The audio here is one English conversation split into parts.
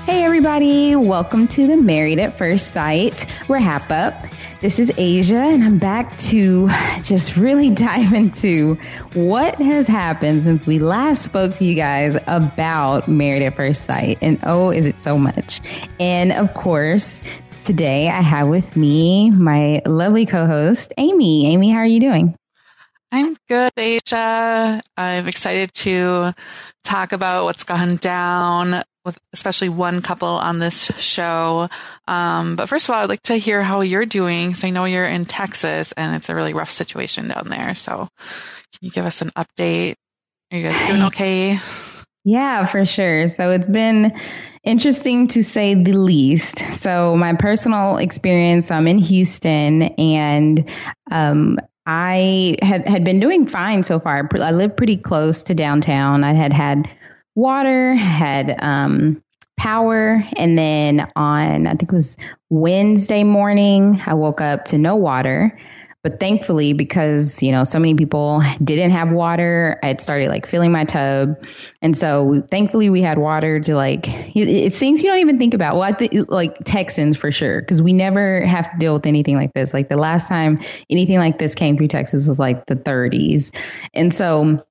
Hey everybody, welcome to the Married at First Sight Wrap Up. This is Asia and I'm back to just really dive into what has happened since we last spoke to you guys about Married at First Sight. And oh, is it so much. And of course, today I have with me my lovely co-host, Amy. Amy, how are you doing? I'm good, Asia. I'm excited to talk about what's gone down with especially one couple on this show. But first of all, I'd like to hear how you're doing. So I know you're in Texas and it's a really rough situation down there. So can you give us an update? Are you guys doing okay? Yeah, for sure. So it's been interesting to say the least. So my personal experience, I'm in Houston and I had been doing fine so far. I live pretty close to downtown. I had water, had power, and then on, I think it was Wednesday morning, I woke up to no water. But thankfully, because, you know, so many people didn't have water, I had started like filling my tub. And so thankfully we had water to it's things you don't even think about. Well, I think like Texans for sure, because we never have to deal with anything like this. Like the last time anything like this came through Texas was like the 30s. And so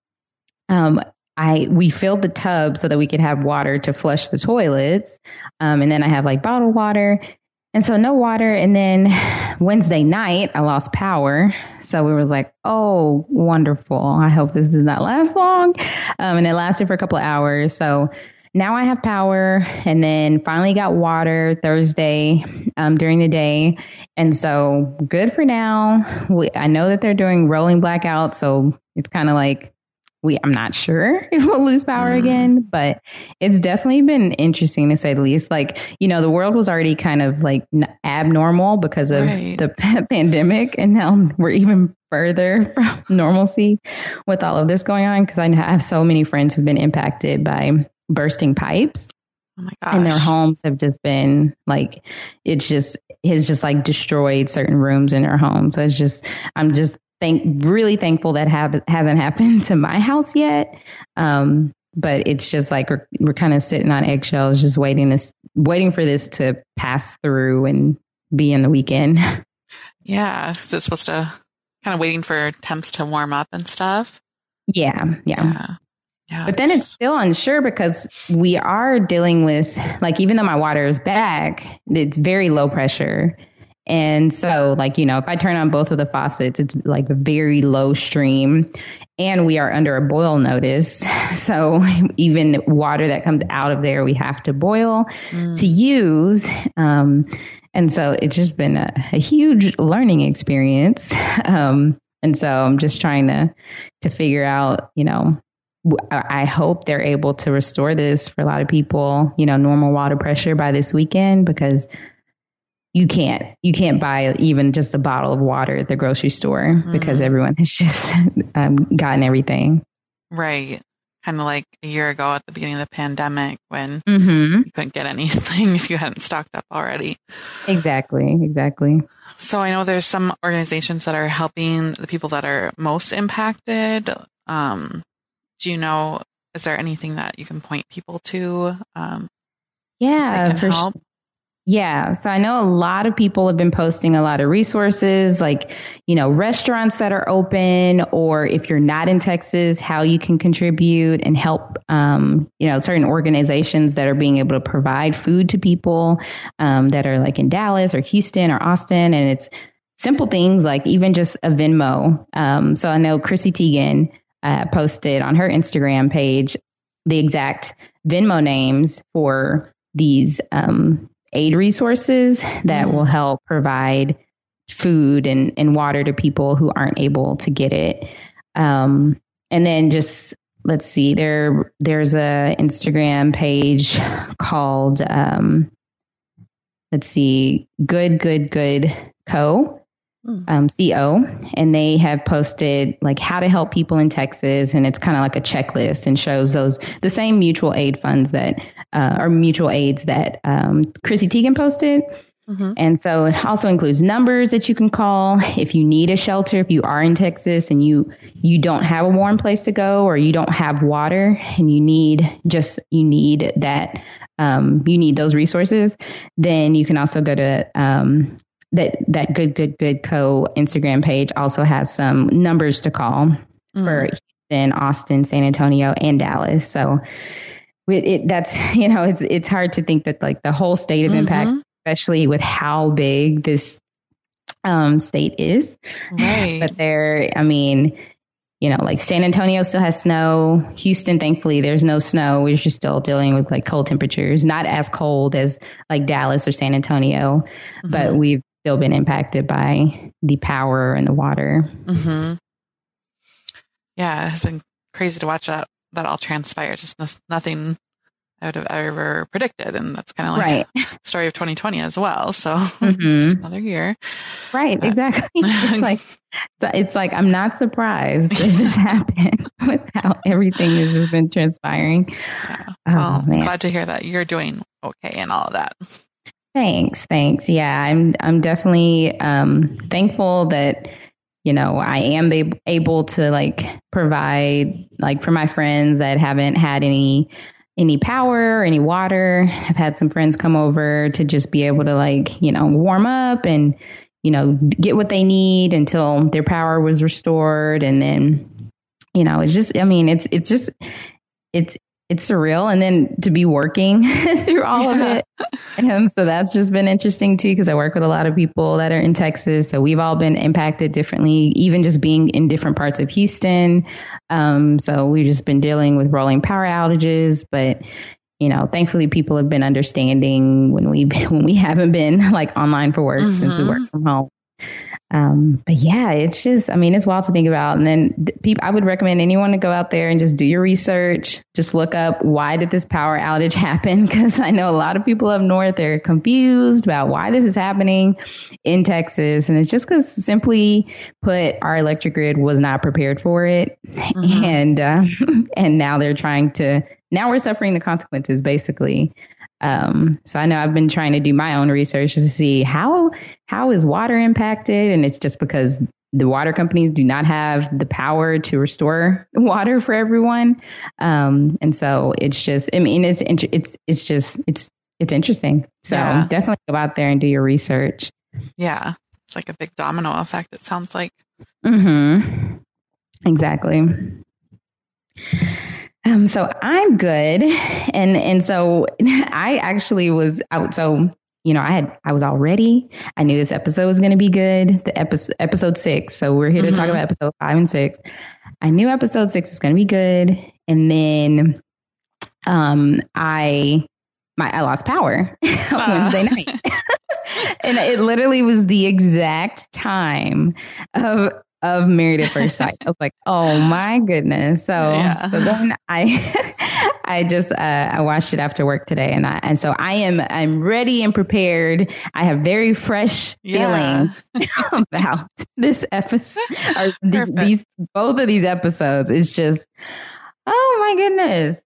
we filled the tub so that we could have water to flush the toilets. And then I have like bottled water. And so no water. And then Wednesday night, I lost power. So we were like, oh, wonderful. I hope this does not last long. And it lasted for a couple of hours. So now I have power and then finally got water Thursday during the day. And so good for now. I know that they're doing rolling blackouts. So it's kind of like, I'm not sure if we'll lose power again, but it's definitely been interesting to say the least. Like, you know, the world was already kind of like abnormal because of the pandemic. And now we're even further from normalcy with all of this going on. Because I have so many friends who've been impacted by bursting pipes. Oh my gosh. And their homes have just been like, has just like destroyed certain rooms in their home. So I'm just really thankful that hasn't happened to my house yet. But it's just like we're kind of sitting on eggshells, just waiting for this to pass through and be in the weekend. Yeah, so it's supposed to kind of waiting for temps to warm up and stuff. Yeah. But then it's still unsure because we are dealing with, like, even though my water is back, it's very low pressure. And so, like, you know, if I turn on both of the faucets, it's like a very low stream and we are under a boil notice. So even water that comes out of there, we have to boil to use. And so it's just been a huge learning experience. And so I'm just trying to figure out, you know, I hope they're able to restore this for a lot of people, you know, normal water pressure by this weekend, because you can't buy even just a bottle of water at the grocery store because everyone has just gotten everything. Right. Kind of like a year ago at the beginning of the pandemic when you couldn't get anything if you hadn't stocked up already. Exactly. So I know there's some organizations that are helping the people that are most impacted. Do you know, is there anything that you can point people to? Yeah, that can help? Yeah. So I know a lot of people have been posting a lot of resources, like, you know, restaurants that are open, or if you're not in Texas, how you can contribute and help, you know, certain organizations that are being able to provide food to people that are like in Dallas or Houston or Austin. And it's simple things like even just a Venmo. So I know Chrissy Teigen posted on her Instagram page the exact Venmo names for these aid resources that will help provide food and water to people who aren't able to get it. And then just, let's see, there's a Instagram page called, Good Co. CO, and they have posted like how to help people in Texas, and it's kind of like a checklist and shows the same mutual aid funds that or mutual aids that Chrissy Teigen posted. And so it also includes numbers that you can call if you need a shelter, if you are in Texas and you don't have a warm place to go, or you don't have water and you need that you need those resources, then you can also go to that Good Co Instagram page also has some numbers to call for Houston, Austin, San Antonio, and Dallas. So that's, it's hard to think that like the whole state of impact, especially with how big this state is. Right. But like San Antonio still has snow. Houston, thankfully, there's no snow. We're just still dealing with like cold temperatures, not as cold as like Dallas or San Antonio, but we've still been impacted by the power and the water. Yeah, it's been crazy to watch that all transpire. Just nothing I would have ever predicted. And that's kind of like the story of 2020 as well. So just another year. Right, exactly. It's like, I'm not surprised that this happened with how everything has just been transpiring. Yeah. Well, I'm glad to hear that you're doing okay and all of that. Thanks. Yeah, I'm definitely thankful that, I am able to like provide like for my friends that haven't had any power or any water. I've had some friends come over to just be able to like, warm up and, get what they need until their power was restored. And then, it's just, it's surreal. And then to be working through all of it. So that's just been interesting too, because I work with a lot of people that are in Texas. So we've all been impacted differently, even just being in different parts of Houston. So we've just been dealing with rolling power outages, but thankfully people have been understanding when we haven't been like online for work since we work from home. But yeah, it's just, it's wild to think about. And then I would recommend anyone to go out there and just do your research. Just look up, why did this power outage happen? Because I know a lot of people up north are confused about why this is happening in Texas. And it's just because, simply put, our electric grid was not prepared for it. And now now we're suffering the consequences, basically. So I know I've been trying to do my own research to see how is water impacted, and it's just because the water companies do not have the power to restore water for everyone. And so it's just, it's interesting. So definitely go out there and do your research. Yeah. It's like a big domino effect, it sounds like. Exactly. So I'm good. And so I actually was out. So, I was all ready. I knew this episode was going to be good. The episode 6. So we're here to talk about episode 5 and 6. I knew episode 6 was going to be good. And then, I lost power Wednesday night. And it literally was the exact time of Married at First Sight. I was like, oh my goodness. So then I just I watched it after work today, and so I'm ready and prepared. I have very fresh feelings about this episode, or these both of these episodes. It's just, oh my goodness.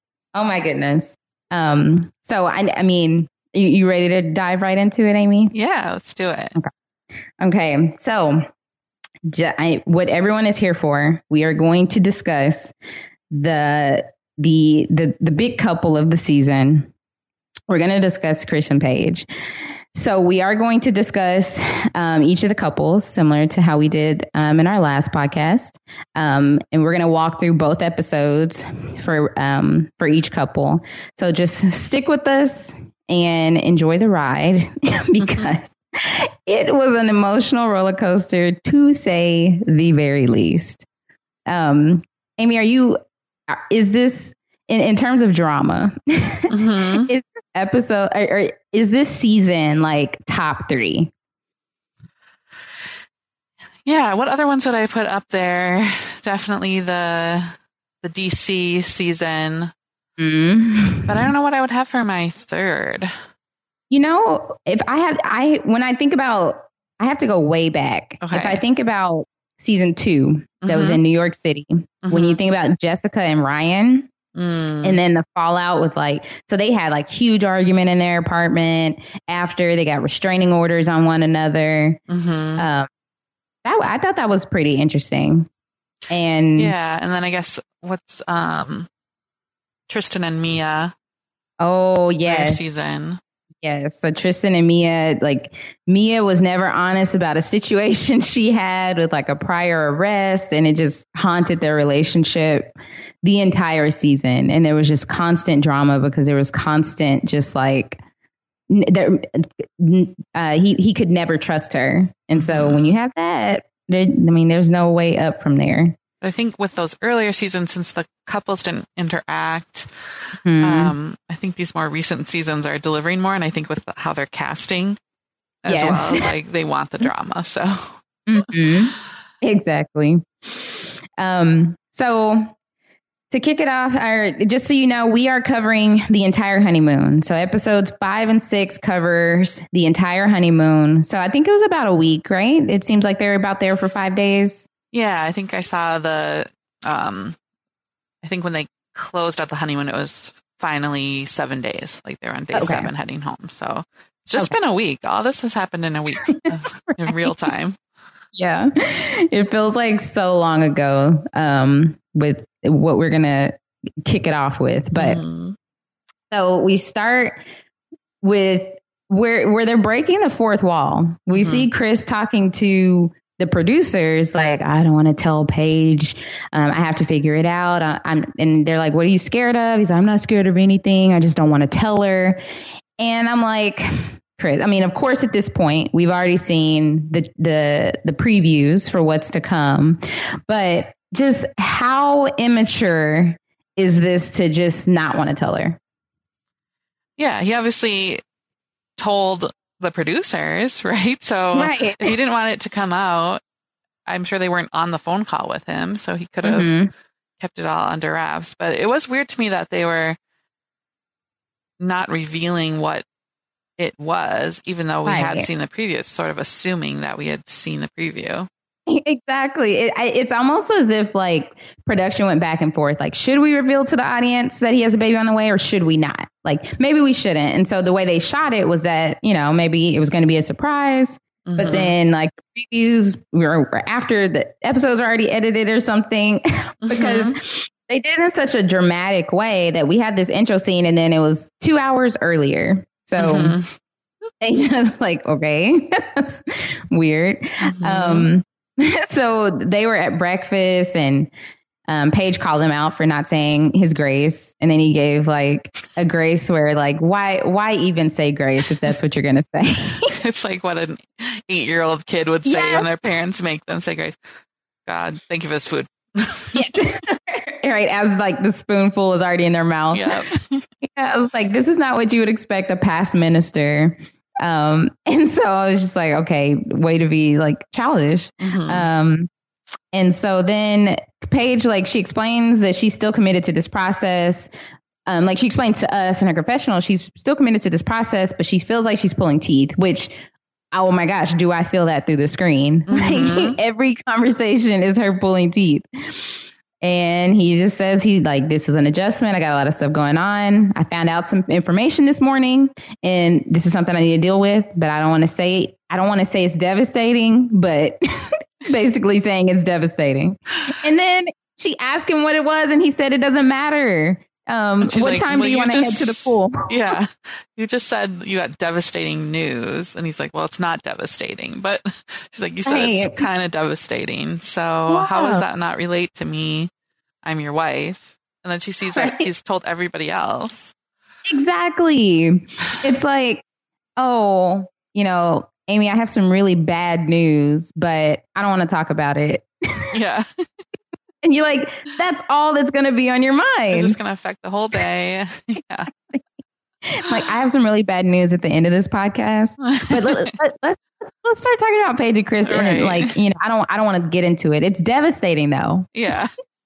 So you ready to dive right into it, Amy? Yeah, let's do it. Okay. So what everyone is here for, we are going to discuss the big couple of the season. We're going to discuss Chris and Paige. So we are going to discuss each of the couples, similar to how we did in our last podcast, and we're going to walk through both episodes for each couple. So just stick with us and enjoy the ride because it was an emotional roller coaster, to say the very least. Amy, is this in terms of drama? Is this episode or is this season like top 3? Yeah. What other ones would I put up there? Definitely the DC season. But I don't know what I would have for my third. If when I think about, I have to go way back. Okay. If I think about season 2, that was in New York City, when you think about Jessica and Ryan, and then the fallout with so they had huge argument in their apartment after they got restraining orders on one another. I thought that was pretty interesting. And and then I guess what's Tristan and Mia. Oh, their yes. season. Yes. So Tristan and Mia, like Mia was never honest about a situation she had with like a prior arrest, and it just haunted their relationship the entire season. And there was just constant drama because there was constant just like he could never trust her. And so when you have that, there's no way up from there. I think with those earlier seasons, since the couples didn't interact, I think these more recent seasons are delivering more. And I think with how they're casting as well, like they want the drama. So exactly. So to kick it off, just so you know, we are covering the entire honeymoon. So episodes 5 and 6 covers the entire honeymoon. So I think it was about a week, right? It seems like they're about there for 5 days. Yeah, I think I saw I think when they closed out the honeymoon, it was finally 7 days. Like they're on day 7 heading home. So it's just been a week. All this has happened in a week in real time. Yeah. It feels like so long ago with what we're going to kick it off with. But so we start with where they're breaking the fourth wall. We see Chris talking to the producers, like, I don't want to tell Paige. I have to figure it out. And they're like, what are you scared of? He's like, I'm not scared of anything. I just don't want to tell her. And I'm like, Chris, I mean, of course, at this point, we've already seen the previews for what's to come. But just how immature is this to just not want to tell her? Yeah, he obviously told the producers, right? So if he didn't want it to come out, I'm sure they weren't on the phone call with him, so he could have kept it all under wraps. But it was weird to me that they were not revealing what it was, even though we had seen the preview, sort of assuming that we had seen the preview. Exactly. It's almost as if like production went back and forth. Like, should we reveal to the audience that he has a baby on the way or should we not? Like, maybe we shouldn't. And so the way they shot it was that, maybe it was going to be a surprise. But then like the previews were after the episodes are already edited or something because they did it in such a dramatic way that we had this intro scene and then it was 2 hours earlier. So they just like, okay, that's weird. So they were at breakfast and Paige called him out for not saying his grace. And then he gave like a grace where like, why even say grace if that's what you're going to say? It's like what an 8-year-old kid would say when their parents make them say grace. God, thank you for this food. Yes. Right. As like the spoonful is already in their mouth. Yep. I was like, this is not what you would expect a past minister. And so I was just like, okay, way to be like childish. And so then Paige, like she explains that she's still committed to this process. Like she explains to us in her confessional, she's still committed to this process, but she feels like she's pulling teeth, which, oh my gosh, do I feel that through the screen? Like every conversation is her pulling teeth. And he just says this is an adjustment. I got a lot of stuff going on. I found out some information this morning and this is something I need to deal with, but I don't want to say it's devastating, but basically saying it's devastating. And then she asked him what it was and he said it doesn't matter. What time do you want to head to the pool? Yeah. You just said you got devastating news. And he's like, well, it's not devastating. But she's like, you said it's kind of devastating. So how does that not relate to me? I'm your wife. And then she sees that he's told everybody else. Exactly. It's like, oh, Amy, I have some really bad news, but I don't want to talk about it. Yeah. And you're like, that's all that's going to be on your mind. It's just going to affect the whole day. Yeah. Like, I have some really bad news at the end of this podcast, but let's start talking about Paige and Chris. Right. And like, I don't want to get into it. It's devastating though. Yeah.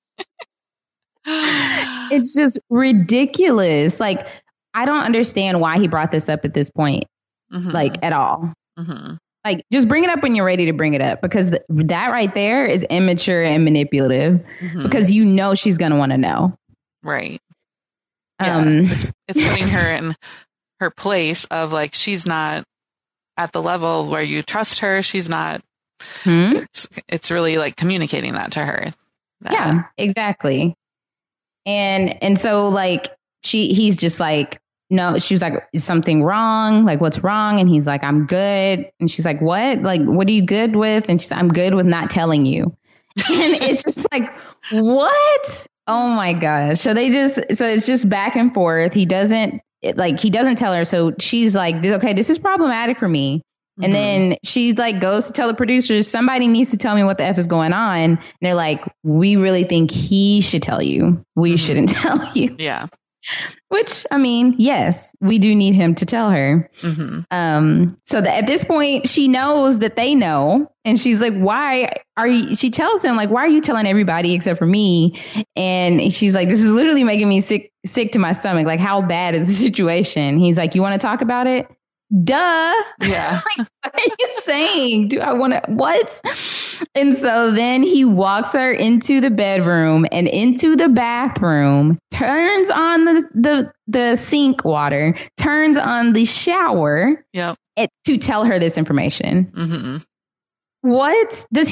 It's just ridiculous. Like, I don't understand why he brought this up at this point, like at all. Like, just bring it up when you're ready to bring it up, because that right there is immature and manipulative because she's going to want to know. Right. Yeah. It's putting her in her place of like, she's not at the level where you trust her. She's not. It's really like communicating that to her. Yeah, exactly. And so like he's just like, no, she was like, is something wrong? Like, what's wrong? And he's like, I'm good. And she's like, what? Like, what are you good with? And she's like, I'm good with not telling you. And it's just like, what? Oh my gosh. So it's just back and forth. He doesn't tell her. So she's like, okay, this is problematic for me. And then she like goes to tell the producers, somebody needs to tell me what the F is going on. And they're like, we really think he should tell you. We shouldn't tell you. Yeah. Which, I mean, yes, we do need him to tell her. So that at this point, she knows that they know. And she's like, she tells him, like, why are you telling everybody except for me? And she's like, this is literally making me sick to my stomach. Like, how bad is the situation? He's like, you want to talk about it? Duh. Yeah. Like, what are you saying? Do I want to, what? And so then he walks her into the bedroom and into the bathroom, turns on the sink water, turns on the shower to tell her this information. What? Does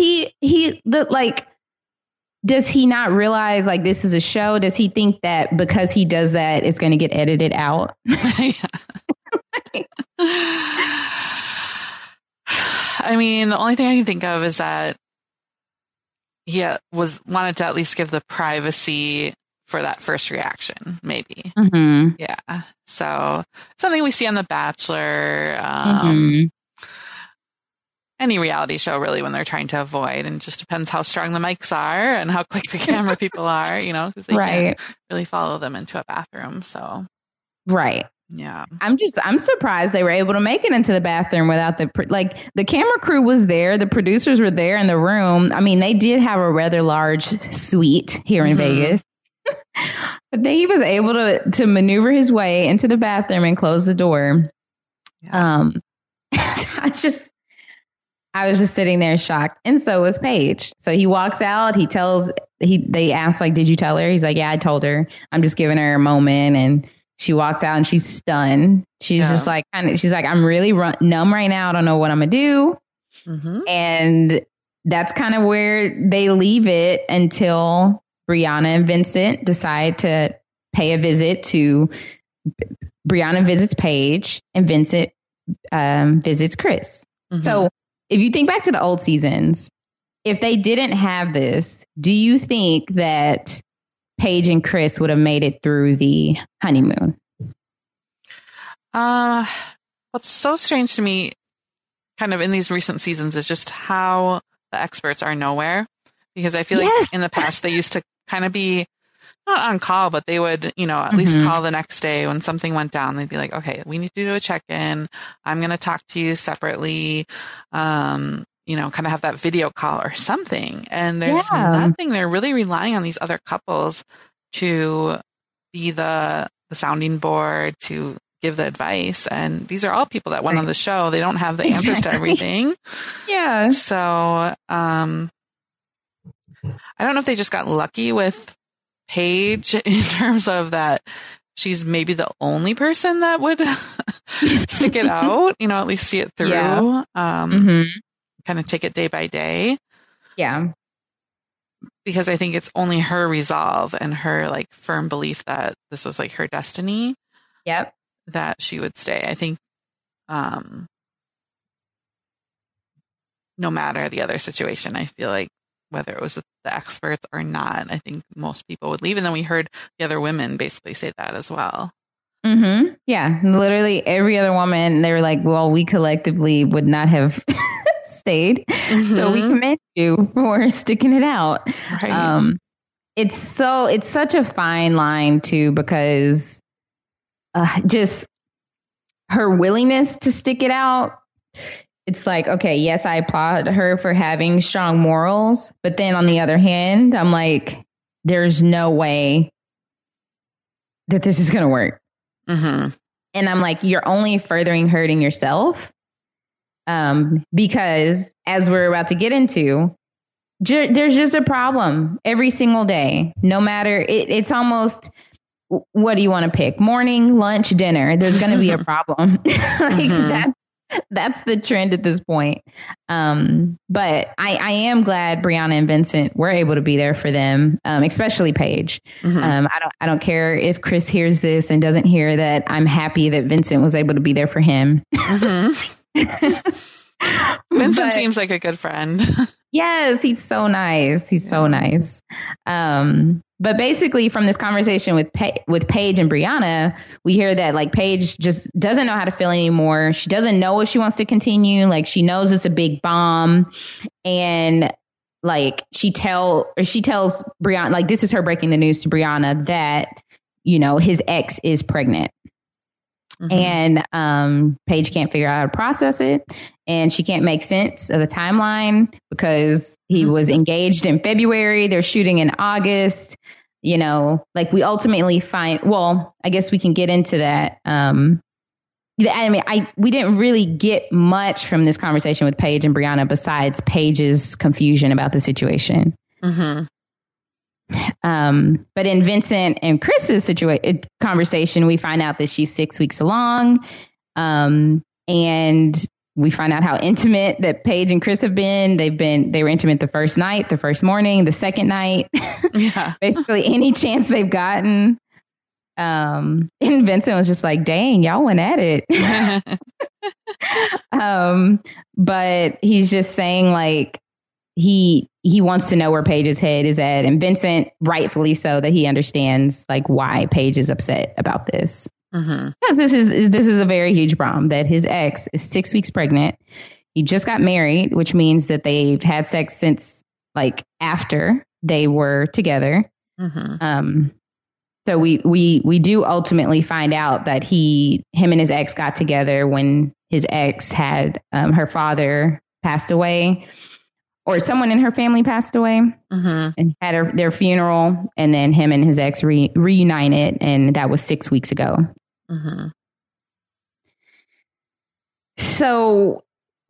does he not realize like this is a show? Does he think that because he does that, it's going to get edited out? I mean, the only thing I can think of is that he wanted to at least give the privacy for that first reaction, maybe. Yeah. So something we see on The Bachelor, any reality show really, when they're trying to avoid, and it just depends how strong the mics are and how quick the camera people are, because they can't really follow them into a bathroom. So, right. Yeah. I'm surprised they were able to make it into the bathroom without the camera crew was there. The producers were there in the room. I mean, they did have a rather large suite here in Vegas, but then he was able to maneuver his way into the bathroom and close the door. Yeah. I was just sitting there shocked. And so was Paige. So he walks out, they ask like, did you tell her? He's like, yeah, I told her. I'm just giving her a moment. And she walks out and she's stunned. She's just like, she's like, I'm really numb right now. I don't know what I'm going to do. And that's kind of where they leave it until Brianna and Vincent decide to pay a visit to Brianna visits Paige and Vincent visits Chris. So if you think back to the old seasons, if they didn't have this, do you think that Paige and Chris would have made it through the honeymoon? What's so strange to me kind of in these recent seasons is just how the experts are nowhere, because I feel like in the past they used to kind of be not on call, but they would, at least call the next day when something went down. They'd be like, okay, we need to do a check-in. I'm going to talk to you separately. Kind of have that video call or something. And there's nothing. They're really relying on these other couples to be the sounding board, to give the advice. And these are all people that went on the show. They don't have the answers to everything. Yeah. So, I don't know if they just got lucky with Paige in terms of that she's maybe the only person that would stick it out, at least see it through. Kind of take it day by day. Yeah. Because I think it's only her resolve and her like firm belief that this was like her destiny. Yep. That she would stay. I think no matter the other situation, I feel like whether it was the experts or not, I think most people would leave. And then we heard the other women basically say that as well. Yeah. Literally every other woman, they were like, well, we collectively would not have stayed. So we commend you for sticking it out. Right. It's such a fine line too, because just her willingness to stick it out. It's like, okay, yes, I applaud her for having strong morals. But then on the other hand, I'm like, there's no way that this is going to work. And I'm like, you're only furthering hurting yourself. Because as we're about to get into, there's just a problem every single day. No matter, it's almost, what do you want to pick? Morning, lunch, dinner. There's going to be a problem. That's the trend at this point. But I am glad Brianna and Vincent were able to be there for them, especially Paige. I don't care if Chris hears this and doesn't hear that. I'm happy that Vincent was able to be there for him. Vincent seems like a good friend. Yes, he's so nice. He's so nice. But basically, from this conversation with Paige and Brianna, we hear that like Paige just doesn't know how to feel anymore. She doesn't know if she wants to continue. Like she knows it's a big bomb, and like she tells Brianna, like this is her breaking the news to Brianna that his ex is pregnant. And Paige can't figure out how to process it, and she can't make sense of the timeline because he was engaged in February. They're shooting in August. Like we ultimately find. Well, I guess we can get into that. We didn't really get much from this conversation with Paige and Brianna besides Paige's confusion about the situation. But in Vincent and Chris's conversation, we find out that she's 6 weeks along. And we find out how intimate that Paige and Chris have been. They were intimate the first night, the first morning, the second night, basically any chance they've gotten. And Vincent was just like, dang, y'all went at it. But he's just saying like, he wants to know where Paige's head is at, and Vincent, rightfully so, that he understands like why Paige is upset about this. Because this is a very huge problem that his ex is 6 weeks pregnant. He just got married, which means that they've had sex since like after they were together. So we do ultimately find out that him and his ex got together when his ex had her father passed away. Or someone in her family passed away and had their funeral. And then him and his ex reunited. And that was 6 weeks ago. So,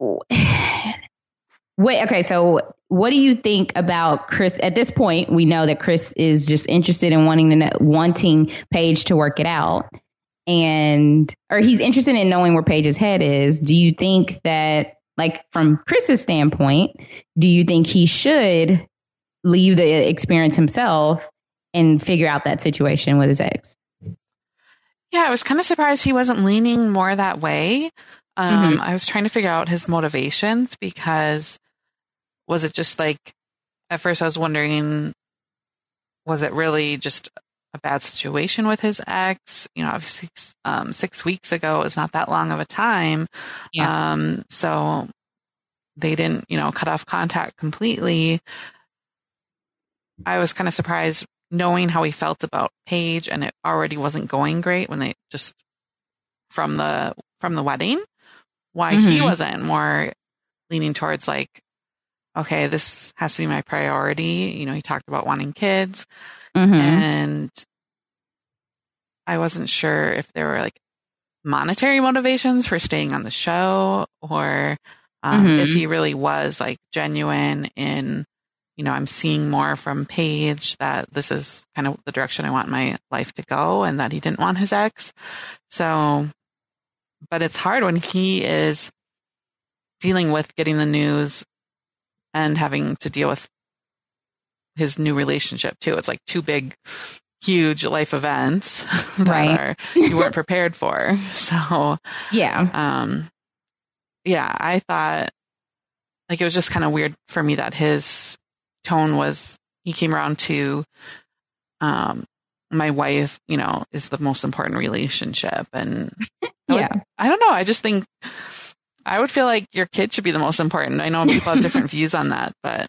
what do you think about Chris? At this point, we know that Chris is just interested in wanting Paige to work it out. Or he's interested in knowing where Paige's head is. Do you think that, like from Chris's standpoint, do you think he should leave the experience himself and figure out that situation with his ex? Yeah, I was kind of surprised he wasn't leaning more that way. I was trying to figure out his motivations because was it just like, at first I was wondering, was it really just a bad situation with his ex? Obviously 6 weeks ago is not that long of a time. Yeah. So they didn't, cut off contact completely. I was kind of surprised knowing how he felt about Paige, and it already wasn't going great when they just from the wedding, why he wasn't more leaning towards like, okay, this has to be my priority. He talked about wanting kids, and I wasn't sure if there were like monetary motivations for staying on the show, or if he really was like genuine in, I'm seeing more from Paige that this is kind of the direction I want my life to go, and that he didn't want his ex. So, but it's hard when he is dealing with getting the news and having to deal with his new relationship too. It's like two big, huge life events that you weren't prepared for. So yeah, I thought like it was just kind of weird for me that his tone was, he came around to my wife, is the most important relationship. And I don't know. I just think I would feel like your kid should be the most important. I know people have different views on that, but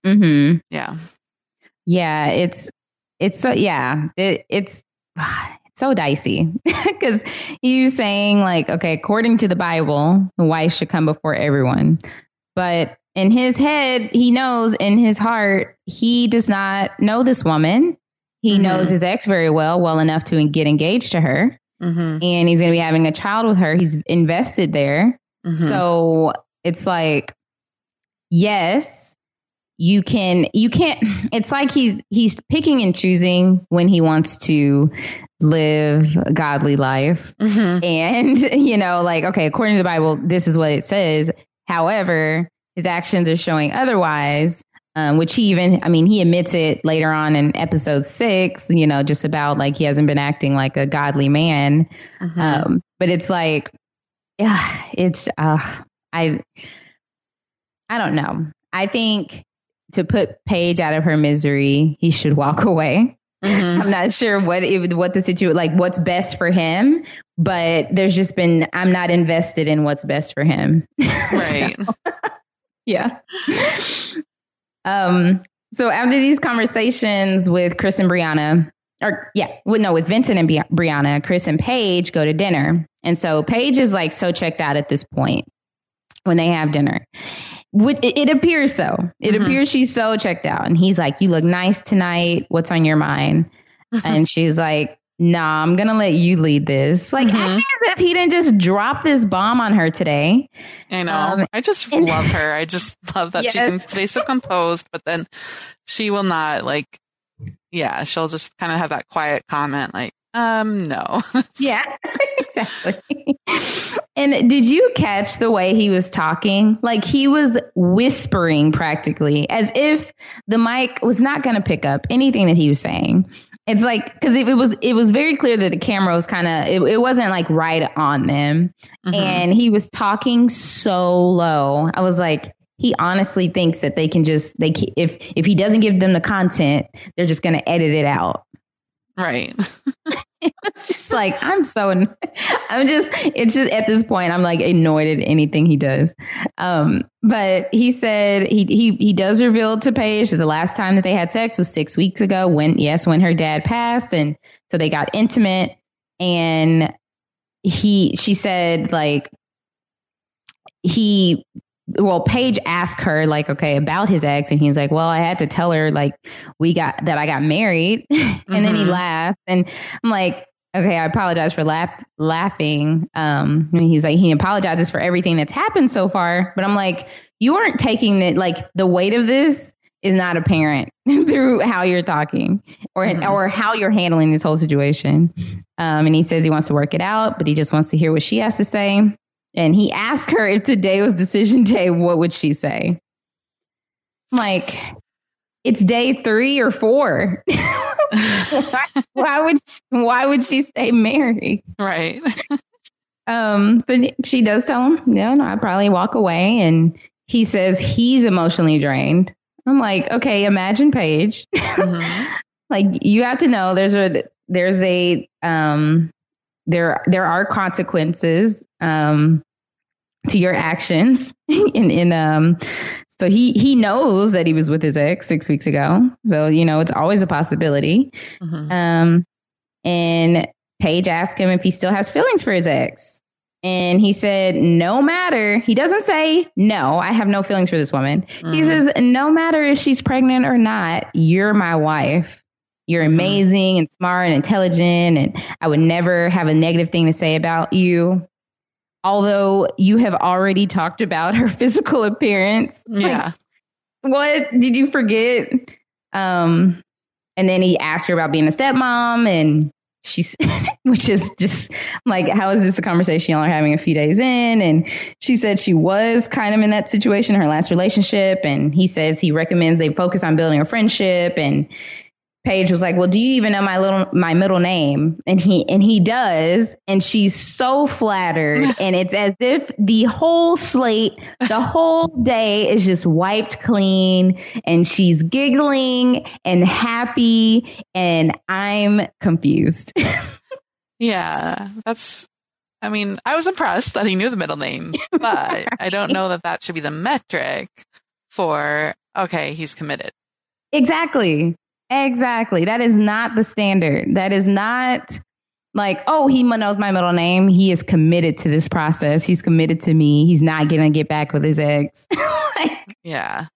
it's so dicey because he's saying like, okay, according to the Bible, the wife should come before everyone. But in his head, he knows in his heart, he does not know this woman. He knows his ex well enough to get engaged to her. And he's going to be having a child with her. He's invested there. So it's like, yes, you can't, it's like he's picking and choosing when he wants to live a godly life. And, like, okay, according to the Bible, this is what it says. However, his actions are showing otherwise, which he admits it later on in episode 6, just about like he hasn't been acting like a godly man. But it's like, yeah, it's, I don't know. I think to put Paige out of her misery, he should walk away. I'm not sure what the situation, like what's best for him, but there's just been, I'm not invested in what's best for him. Right. Yeah. So after these conversations with Chris and Brianna, with Vincent and Brianna, Chris and Paige go to dinner. And so Paige is like so checked out at this point when they have dinner. It appears so. It appears she's so checked out. And he's like, you look nice tonight. What's on your mind? And she's like, nah, I'm going to let you lead this. Like, acting as if he didn't just drop this bomb on her today. I know. I just love her. I just love that she can stay so composed, but then she will not, like, she'll just kind of have that quiet comment like, no. Yeah, exactly. And did you catch the way he was talking? Like he was whispering practically as if the mic was not going to pick up anything that he was saying. It's like, because it was very clear that the camera was kind of, it wasn't like right on them. And he was talking so low. I was like, he honestly thinks that they can just, if he doesn't give them the content, they're just going to edit it out. Right. It's just like, it's just at this point, I'm like annoyed at anything he does. But he said he does reveal to Paige that the last time that they had sex was 6 weeks ago when her dad passed. And so they got intimate, and she said like, Paige asked her like, okay, about his ex. And he's like, well, I had to tell her like I got married. And then he laughed, and I'm like, okay, I apologize for laughing. And he's like, he apologizes for everything that's happened so far. But I'm like, you aren't taking it, like the weight of this is not apparent through how you're talking or how you're handling this whole situation. And he says he wants to work it out, but he just wants to hear what she has to say. And he asked her if today was decision day, what would she say? I'm like, it's day 3 or 4. Why would she stay married? Right. But she does tell him, no, I'd probably walk away. And he says he's emotionally drained. I'm like, okay, imagine Paige. Like, you have to know there are consequences to your actions. So he knows that he was with his ex 6 weeks ago. So, it's always a possibility. And Paige asked him if he still has feelings for his ex. And he said, no matter, he doesn't say, no, I have no feelings for this woman. He says, no matter if she's pregnant or not, you're my wife. You're amazing and smart and intelligent, and I would never have a negative thing to say about you. Although you have already talked about her physical appearance. Yeah. Like, what? Did you forget? And then he asked her about being a stepmom, and she's, which is just like, how is this the conversation y'all are having a few days in? And she said she was kind of in that situation, her last relationship. And he says he recommends they focus on building a friendship. And Paige was like, well, do you even know my middle name? And he does. And she's so flattered. And it's as if the whole slate, the whole day is just wiped clean, and she's giggling and happy. And I'm confused. Yeah, I was impressed that he knew the middle name, but I don't know that should be the metric for, okay, he's committed. Exactly. That is not the standard. That is not like, oh, he knows my middle name. He is committed to this process. He's committed to me. He's not going to get back with his ex. Yeah.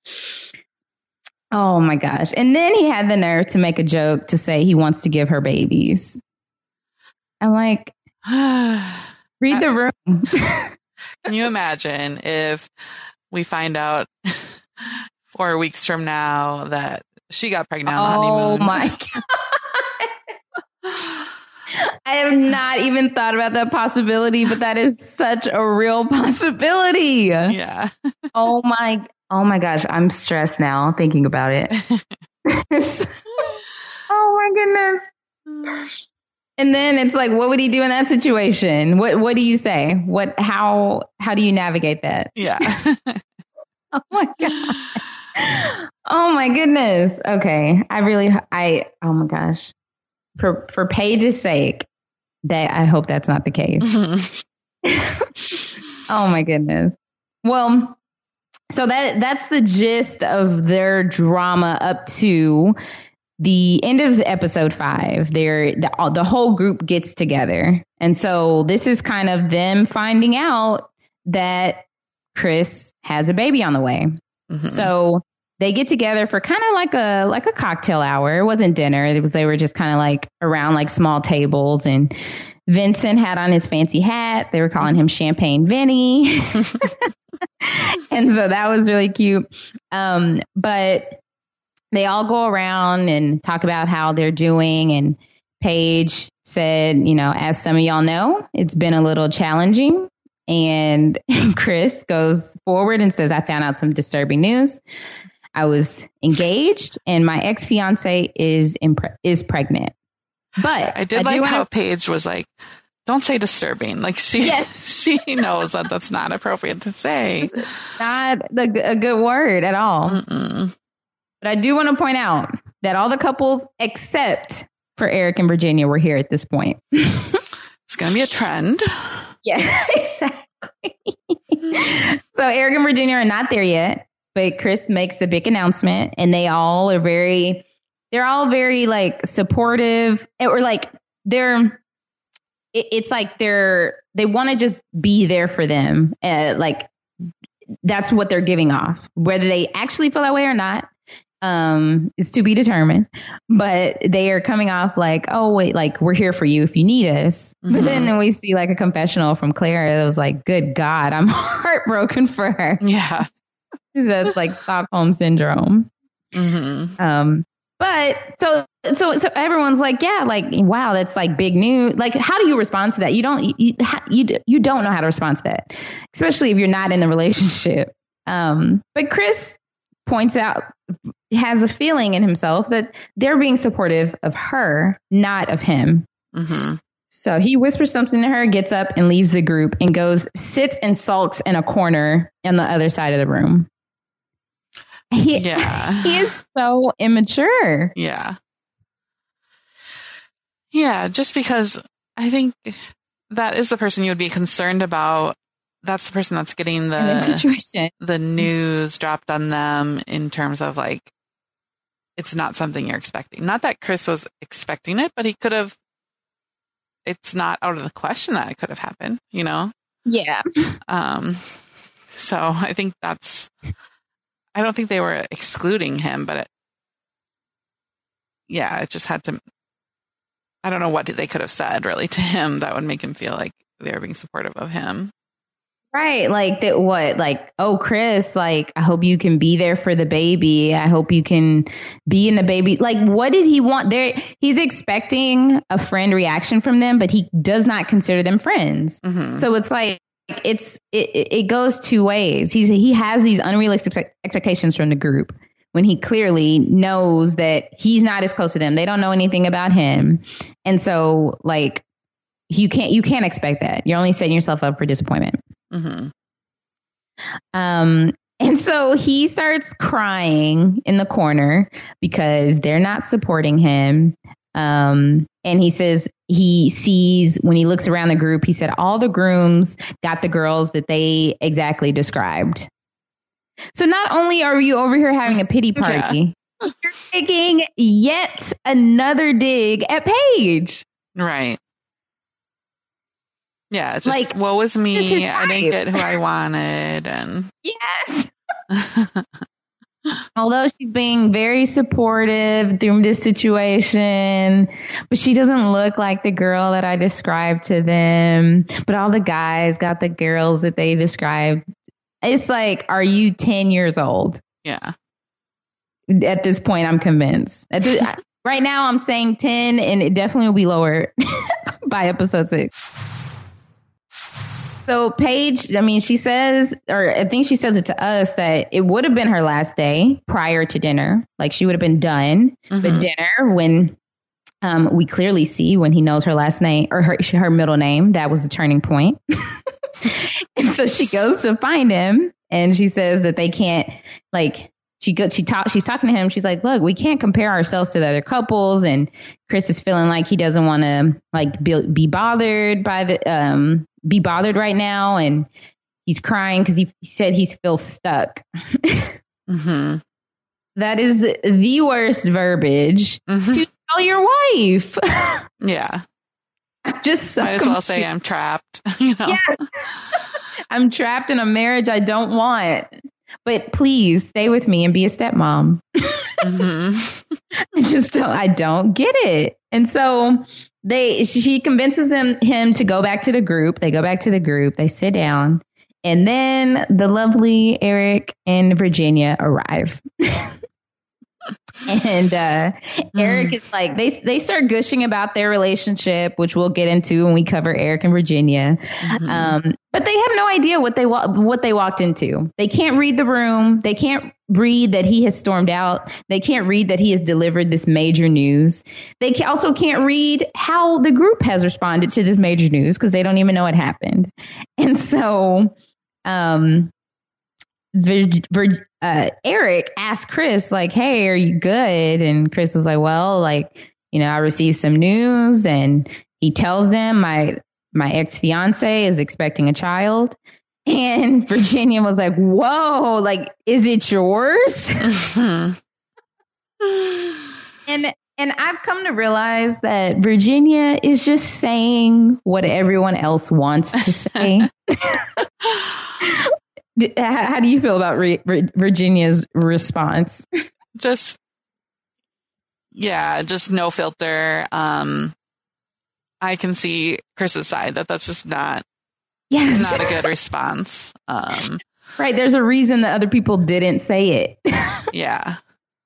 Oh my gosh. And then he had the nerve to make a joke to say he wants to give her babies. I'm like, read the room. Can you imagine if we find out 4 weeks from now that she got pregnant on the Oh honeymoon. my God. I have not even thought about that possibility, but that is such a real possibility. Yeah. Oh my gosh. I'm stressed now thinking about it. Oh my goodness. And then it's like, what would he do in that situation? What do you say? How do you navigate that? Yeah. Oh my God. Oh my goodness. Okay. Oh my gosh. For Paige's sake, that I hope that's not the case. Oh my goodness. Well, so that's the gist of their drama up to the end of episode 5. The whole group gets together. And so this is kind of them finding out that Chris has a baby on the way. Mm-hmm. So they get together for kind of like a cocktail hour. It wasn't dinner. They were just kind of like around like small tables, and Vincent had on his fancy hat. They were calling him Champagne Vinny. And so that was really cute. But they all go around and talk about how they're doing. And Paige said, as some of y'all know, it's been a little challenging. And Chris goes forward and says, I found out some disturbing news. I was engaged and my ex-fiance is pregnant. But I did like how Paige was like, don't say disturbing. Like she knows that that's not appropriate to say. It's not a good word at all. Mm-mm. But I do want to point out that all the couples except for Eric and Virginia were here at this point. It's going to be a trend. Yeah, exactly. So Eric and Virginia are not there yet, but Chris makes the big announcement, and they're all very like supportive, or like it's like they want to just be there for them. Like that's what they're giving off. Whether they actually feel that way or not is to be determined. But they are coming off like, oh wait, like we're here for you if you need us. Mm-hmm. But then we see like a confessional from Claire that was like, good God, I'm heartbroken for her. Yeah. That's like Stockholm syndrome. Mm-hmm. But so everyone's like, yeah, like, wow, that's like big news. Like, how do you respond to that? You don't know how to respond to that, especially if you're not in the relationship. But Chris points out, has a feeling in himself that they're being supportive of her, not of him. Mm-hmm. So he whispers something to her, gets up and leaves the group and sits and sulks in a corner on the other side of the room. He is so immature. Yeah. Yeah, just because I think that is the person you would be concerned about. That's the person that's getting the news dropped on them in terms of like, it's not something you're expecting. Not that Chris was expecting it, but it's not out of the question that it could have happened, Yeah. So I think I don't think they were excluding him, but it just had to, I don't know what they could have said really to him that would make him feel like they were being supportive of him. Right. Like that. What? Like, oh, Chris, like, I hope you can be there for the baby. I hope you can be in the baby. Like, what did he want there? He's expecting a friend reaction from them, but he does not consider them friends. Mm-hmm. So it's like, it goes two ways. He has these unrealistic expectations from the group when he clearly knows that he's not as close to them. They don't know anything about him. And so like, you can't expect that. You're only setting yourself up for disappointment. Mm-hmm. And so he starts crying in the corner because they're not supporting him. And he says he sees, when he looks around the group, he said all the grooms got the girls that they exactly described. So not only are you over here having a pity party, you're taking yet another dig at Paige. Right. Yeah, it's just, like, woe is me. I didn't get who I wanted. And yes. Although she's being very supportive through this situation, but she doesn't look like the girl that I described to them. But all the guys got the girls that they described. It's like, are you 10 years old? Yeah. at this point, I'm convinced. Right now, I'm saying 10, and it definitely will be lower by episode 6. So Paige, I mean, she says, or I think she says it to us, that it would have been her last day prior to dinner. Like she would have been done. But dinner, when we clearly see when he knows her last name or her middle name, that was the turning point. And so she goes to find him, and she says that they can't, like, she's talking to him. She's like, look, we can't compare ourselves to the other couples. And Chris is feeling like he doesn't want to like be bothered by be bothered right now. And he's crying because he said he feels stuck. That is the worst verbiage to tell your wife. Yeah. Just so might as well say I'm trapped. You know? Yes. I'm trapped in a marriage I don't want. But please stay with me and be a stepmom. I don't get it. And so she convinces him to go back to the group. They go back to the group. They sit down. And then the lovely Eric and Virginia arrive. And Eric is like, they start gushing about their relationship, which we'll get into when we cover Eric and Virginia. But they have no idea what they walked into. They can't read the room. They can't read that he has stormed out. They can't read that he has delivered this major news. They also can't read how the group has responded to this major news because they don't even know what happened. And so Eric asked Chris, like, hey, are you good? And Chris was like, well, like, you know, I received some news. And he tells them my ex-fiance is expecting a child. And Virginia was like, whoa, like, is it yours? And I've come to realize that Virginia is just saying what everyone else wants to say. How do you feel about Virginia's response? Just no filter. I can see Chris's side that's just not a good response. Right. There's a reason that other people didn't say it. Yeah.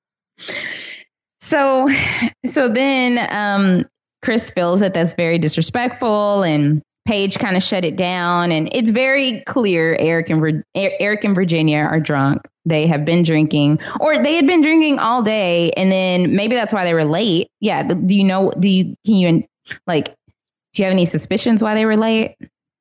So then Chris feels that that's very disrespectful, and Paige kind of shut it down, and it's very clear Eric and Virginia are drunk. They have been drinking, or they had been drinking all day, and then maybe that's why they were late. Yeah, but do you have any suspicions why they were late?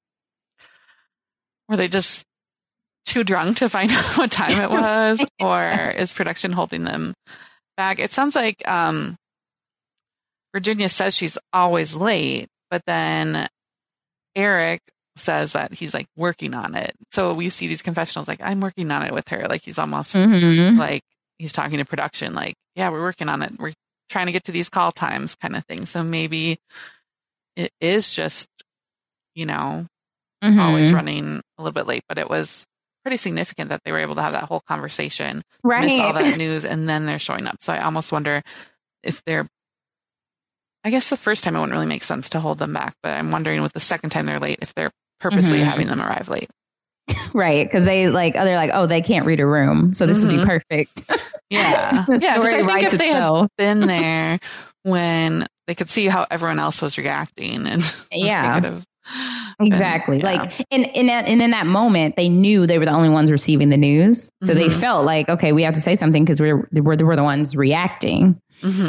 Were they just too drunk to find out what time it was, or is production holding them back? It sounds like Virginia says she's always late, but then Eric says that he's like working on it. So we see these confessionals like, I'm working on it with her. Like he's almost like he's talking to production like, yeah, we're working on it. We're trying to get to these call times kind of thing. So maybe it is just, you know, always running a little bit late, but it was pretty significant that they were able to have that whole conversation, miss all that news, and then they're showing up. So I almost wonder if I guess the first time it wouldn't really make sense to hold them back, but I'm wondering with the second time they're late, if they're purposely having them arrive late. Right. Because they're like, oh, they can't read a room. So this would be perfect. Yeah. Yeah. Because I think if they had been there when they could see how everyone else was reacting, and exactly. Like in that moment, they knew they were the only ones receiving the news. So they felt like, okay, we have to say something because we're the ones reacting.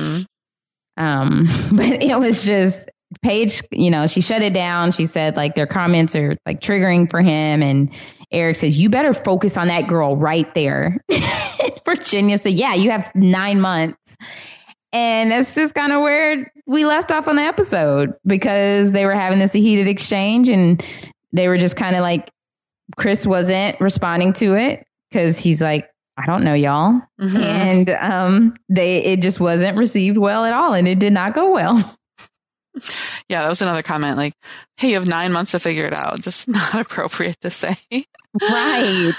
But it was just Paige, you know, she shut it down. She said like their comments are like triggering for him. And Eric says, you better focus on that girl right there. Virginia said, yeah, you have 9 months. And that's just kind of where we left off on the episode, because they were having this heated exchange, and they were just kind of like, Chris wasn't responding to it because he's like, I don't know, y'all. And it just wasn't received well at all, and it did not go well. Yeah, that was another comment like, hey, you have 9 months to figure it out. Just not appropriate to say. Right.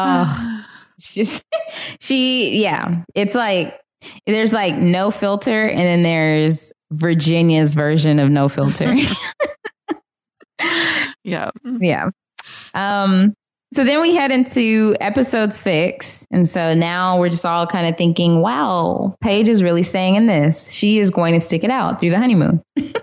It's like there's like no filter, and then there's Virginia's version of no filter. Yeah. Yeah. So then we head into episode 6. And so now we're just all kind of thinking, wow, Paige is really staying in this. She is going to stick it out through the honeymoon.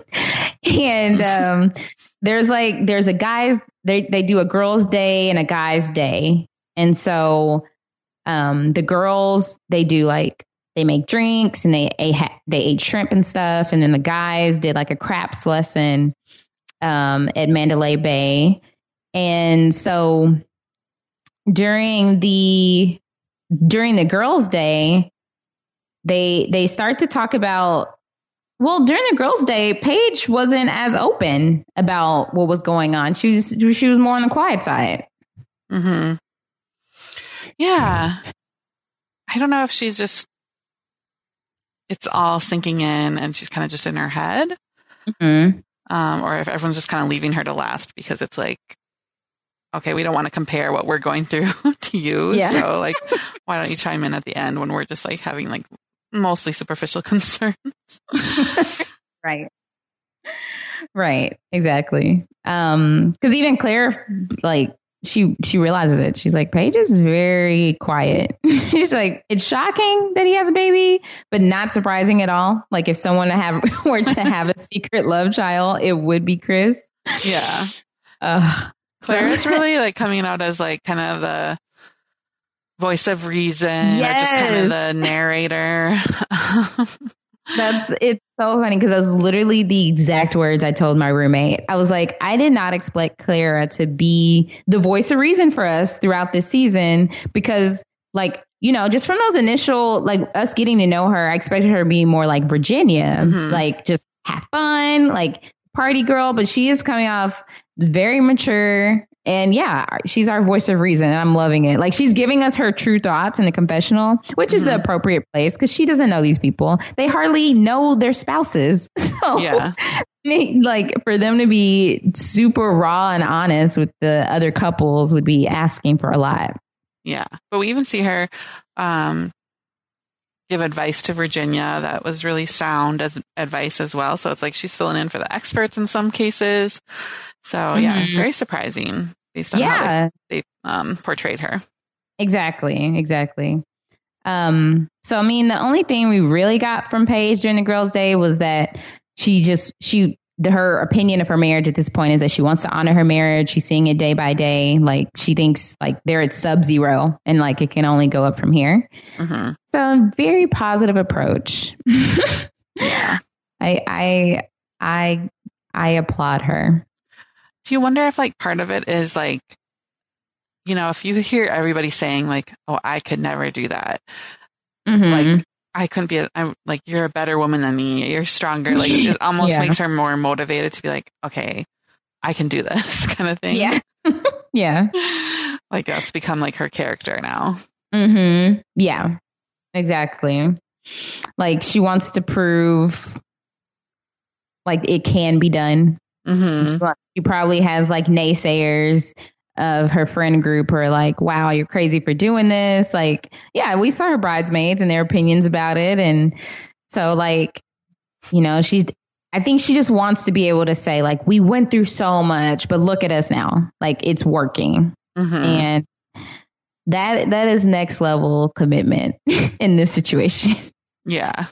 And there's a guys, they do a girls' day and a guys' day. And so the girls, they do they make drinks and they ate shrimp and stuff. And then the guys did like a craps lesson at Mandalay Bay. And so during the girls' day, they start to talk about, well, during the girls' day, Paige wasn't as open about what was going on. She was more on the quiet side. Mm-hmm. Yeah. I don't know if she's just, it's all sinking in and she's kind of just in her head. Mm-hmm. Or if everyone's just kind of leaving her to last because it's like, okay, we don't want to compare what we're going through to you. Yeah. So like, why don't you chime in at the end when we're just like having like mostly superficial concerns? Right. Right. Exactly. Cause even Claire, like she realizes it. She's like, Paige is very quiet. She's like, it's shocking that he has a baby, but not surprising at all. Like if someone were to have a secret love child, it would be Chris. Yeah. Claire is really like coming out as like kind of the voice of reason, yes, or just kind of the narrator. It's so funny because that's literally the exact words I told my roommate. I was like, I did not expect Clara to be the voice of reason for us throughout this season because like, you know, just from those initial, like us getting to know her, I expected her to be more like Virginia, mm-hmm, like just have fun, like party girl, but she is coming off very mature. And yeah, she's our voice of reason. And I'm loving it. Like she's giving us her true thoughts in the confessional, which is, mm-hmm, the appropriate place because she doesn't know these people. They hardly know their spouses. So yeah, like for them to be super raw and honest with the other couples would be asking for a lot. Yeah. But we even see her give advice to Virginia that was really sound as advice as well. So it's like she's filling in for the experts in some cases. So, mm-hmm, yeah, very surprising based on how they portrayed her. Exactly. So, I mean, the only thing we really got from Paige during the girls' day was that her opinion of her marriage at this point is that she wants to honor her marriage. She's seeing it day by day. Like she thinks like they're at sub-zero and like it can only go up from here. Mm-hmm. So very positive approach. Yeah. I applaud her. Do you wonder if like part of it is like, you know, if you hear everybody saying like, oh, I could never do that. Mm-hmm. Like I couldn't be, I'm like, you're a better woman than me. You're stronger. Like it almost makes her more motivated to be like, okay, I can do this kind of thing. Yeah. Yeah. Like that's become like her character now. Mm-hmm. Yeah, exactly. Like she wants to prove like it can be done. Mm-hmm. She probably has like naysayers of her friend group who are like, wow, you're crazy for doing this. Like, yeah, we saw her bridesmaids and their opinions about it. And so like, you know, I think she just wants to be able to say like, we went through so much, but look at us now. Like it's working. Mm-hmm. And that is next level commitment in this situation. Yeah.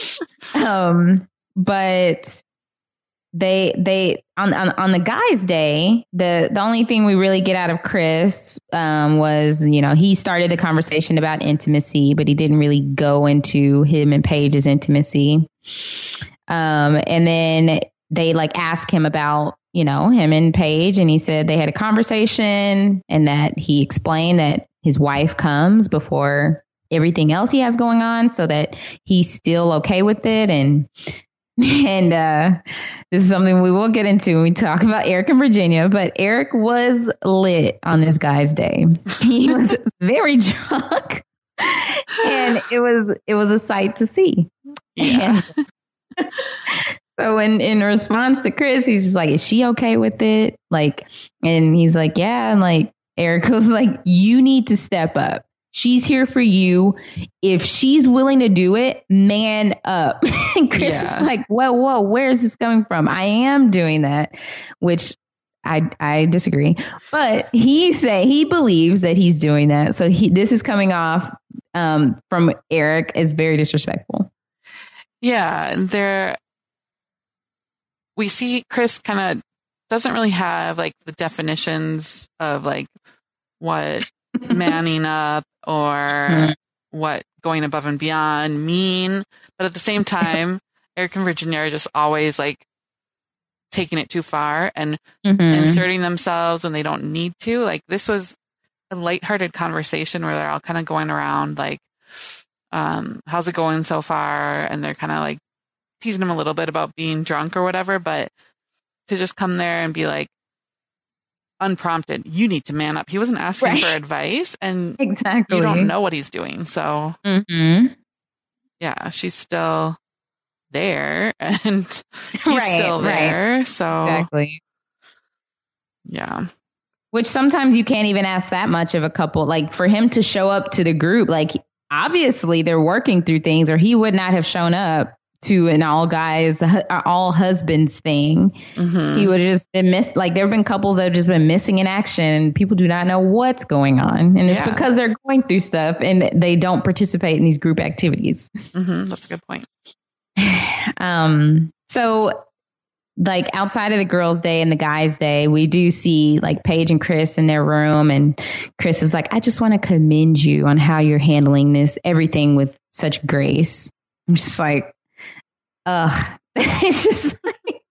But they on the guys' day, the only thing we really get out of Chris was, you know, he started the conversation about intimacy, but he didn't really go into him and Paige's intimacy. And then they like asked him about, you know, him and Paige, and he said they had a conversation and that he explained that his wife comes before everything else he has going on, so that he's still okay with it. And this is something we will get into when we talk about Eric and Virginia, but Eric was lit on this guy's day. He was very drunk and it was a sight to see. Yeah. So in response to Chris, he's just like, is she okay with it? Like, and he's like, yeah. And like, Eric was like, you need to step up. She's here for you. If she's willing to do it, man up. And Chris is like, whoa, where is this coming from? I am doing that, which I disagree. But he believes that he's doing that. So this is coming off from Eric as very disrespectful. Yeah, we see Chris kind of doesn't really have like the definitions of like what manning up or what going above and beyond mean. But at the same time, Eric and Virginia are just always like taking it too far and inserting themselves when they don't need to. Like this was a lighthearted conversation where they're all kind of going around like, how's it going so far? And they're kind of like teasing him a little bit about being drunk or whatever, but to just come there and be like unprompted, you need to man up. He wasn't asking for advice and exactly you don't know what he's doing. So yeah, she's still there and he's still there. So exactly. Yeah. Which sometimes you can't even ask that much of a couple. Like for him to show up to the group, like obviously they're working through things or he would not have shown up to an all husbands thing. He would have just been missed. Like there have been couples that have just been missing in action and people do not know what's going on. And it's because they're going through stuff and they don't participate in these group activities. That's a good point. So like outside of the girls' day and the guys' day, we do see like Paige and Chris in their room and Chris is like, I just want to commend you on how you're handling everything with such grace. I'm just like, it's just like,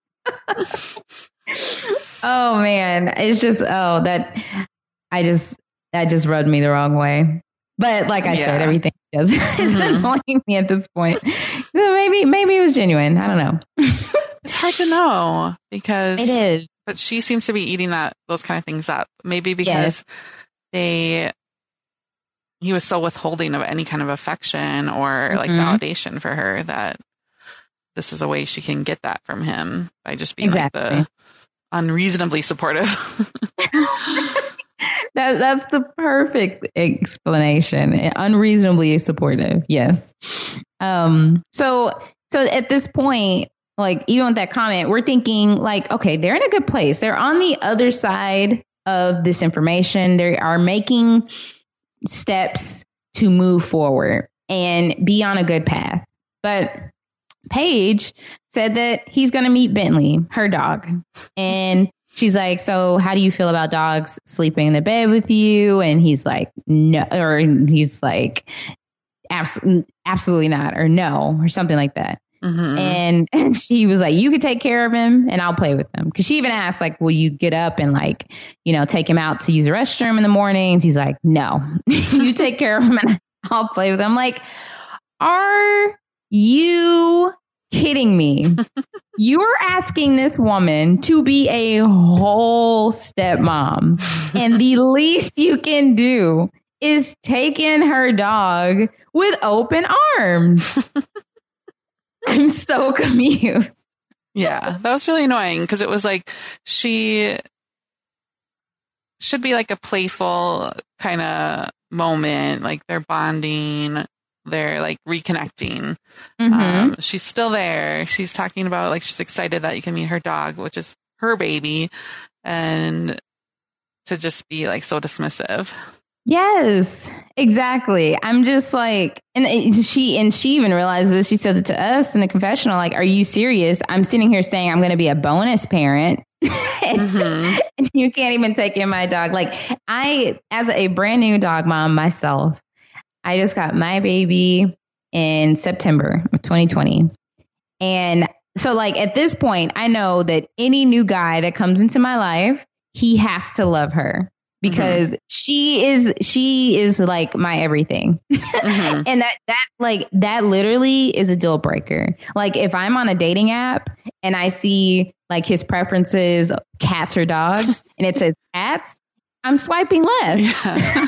oh man, it's just, that just rubbed me the wrong way. But like I said, everything he does is annoying me at this point. So maybe it was genuine. I don't know. It's hard to know because it is. But she seems to be eating those kind of things up. Maybe because he was so withholding of any kind of affection or like validation for her that this is a way she can get that from him by just being like the unreasonably supportive. That's the perfect explanation. Unreasonably supportive. Yes. So at this point, like even with that comment, we're thinking like, okay, they're in a good place. They're on the other side of this information. They are making steps to move forward and be on a good path. But Paige said that he's going to meet Bentley, her dog. And she's like, so how do you feel about dogs sleeping in the bed with you? And he's like, no, or he's like, absolutely not, or no, or something like that. And she was like, you could take care of him and I'll play with him. Because she even asked, like, will you get up and like, take him out to use the restroom in the mornings? He's like, no, you take care of him and I'll play with him. Like, are you kidding me? You're asking this woman to be a whole stepmom, and the least you can do is take in her dog with open arms. I'm so confused. Yeah, that was really annoying because it was like she should be like a playful kind of moment, like they're bonding. They're like reconnecting. She's still there. She's talking about like she's excited that you can meet her dog, which is her baby, and to just be like so dismissive. Yes, exactly. I'm just like, and she even realizes this. She says it to us in the confessional. Like, are you serious? I'm sitting here saying I'm going to be a bonus parent, and you can't even take in my dog. Like as a brand new dog mom myself, I just got my baby in September of 2020. And so like at this point, I know that any new guy that comes into my life, he has to love her because she is like my everything. And that literally is a deal breaker. Like if I'm on a dating app and I see like his preferences, cats or dogs, and it says cats, I'm swiping left. Yeah.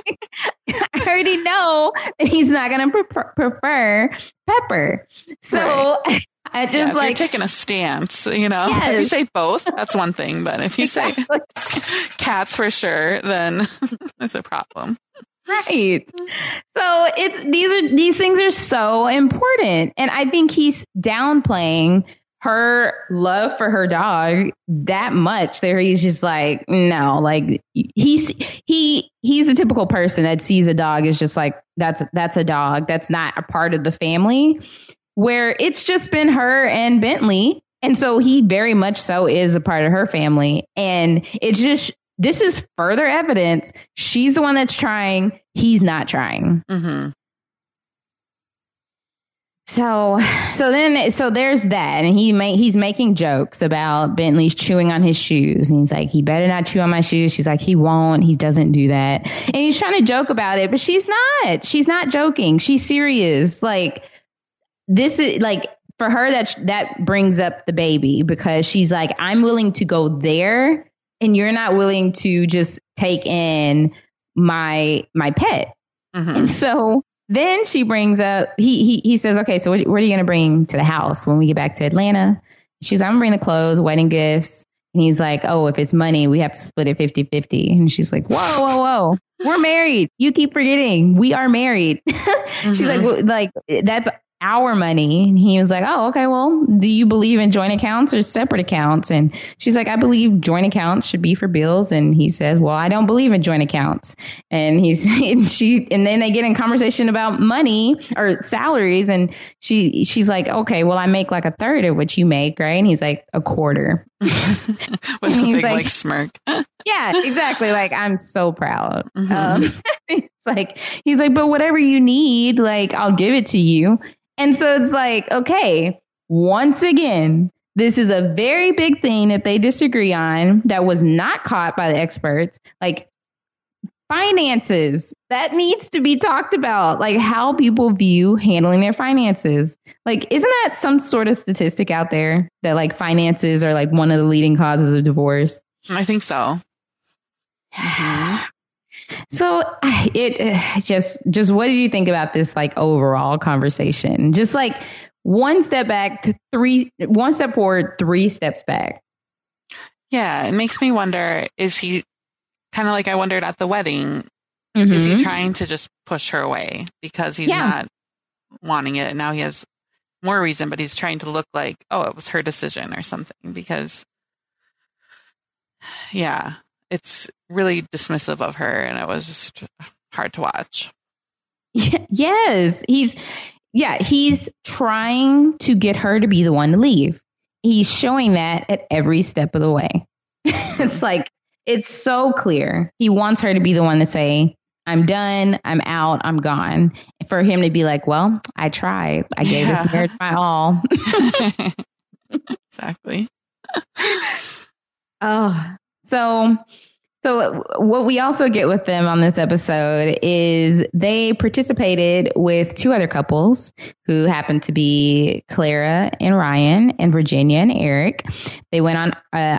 I already know that he's not going to prefer Pepper. So I just if you're taking a stance, if you say both, that's one thing. But if you say cats for sure, then there's a problem. Right. So these things are so important. And I think he's downplaying her love for her dog that much that he's just like, no, like he's a typical person that sees a dog as just like, that's a dog. That's not a part of the family, where it's just been her and Bentley. And so he very much so is a part of her family. And it's just, this is further evidence. She's the one that's trying. He's not trying. Mm-hmm. So there's that. And he's making jokes about Bentley's chewing on his shoes. And he's like, he better not chew on my shoes. She's like, he won't. He doesn't do that. And he's trying to joke about it, but she's not joking. She's serious. Like, this is like, for her, that brings up the baby, because she's like, I'm willing to go there and you're not willing to just take in my pet. Mm-hmm. And so then she brings up, he says, okay, so what are you going to bring to the house when we get back to Atlanta? She's like, I'm going to bring the clothes, wedding gifts. And he's like, oh, if it's money, we have to split it 50-50. And she's like, whoa. We're married. You keep forgetting. We are married. Mm-hmm. She's like, well, like, that's our money. And he was like, oh, okay, well, do you believe in joint accounts or separate accounts? And she's like, I believe joint accounts should be for bills. And he says, well, I don't believe in joint accounts. And and then they get in conversation about money or salaries. And she's like, okay, well, I make like a third of what you make, right? And he's like, a quarter. With a big like smirk. Yeah, exactly. Like, I'm so proud. Mm-hmm. He's like, but whatever you need, like, I'll give it to you. And so it's like, okay, once again, this is a very big thing that they disagree on that was not caught by the experts. Like, finances, that needs to be talked about, like how people view handling their finances. Like, isn't that some sort of statistic out there that like finances are like one of the leading causes of divorce? I think so. Mm-hmm. So it just what did you think about this like overall conversation? Just like one step forward, 3 steps back. Yeah, it makes me wonder, is he kind of like I wondered at the wedding, is he trying to just push her away because he's not wanting it? Now he has more reason, but he's trying to look like, oh, it was her decision or something, because it's really dismissive of her, and it was just hard to watch. Yes, he's trying to get her to be the one to leave. He's showing that at every step of the way. It's like, it's so clear. He wants her to be the one to say, I'm done, I'm out, I'm gone. For him to be like, well, I tried. I gave this marriage my all. Exactly. So what we also get with them on this episode is they participated with 2 other couples who happened to be Clara and Ryan and Virginia and Eric. They went on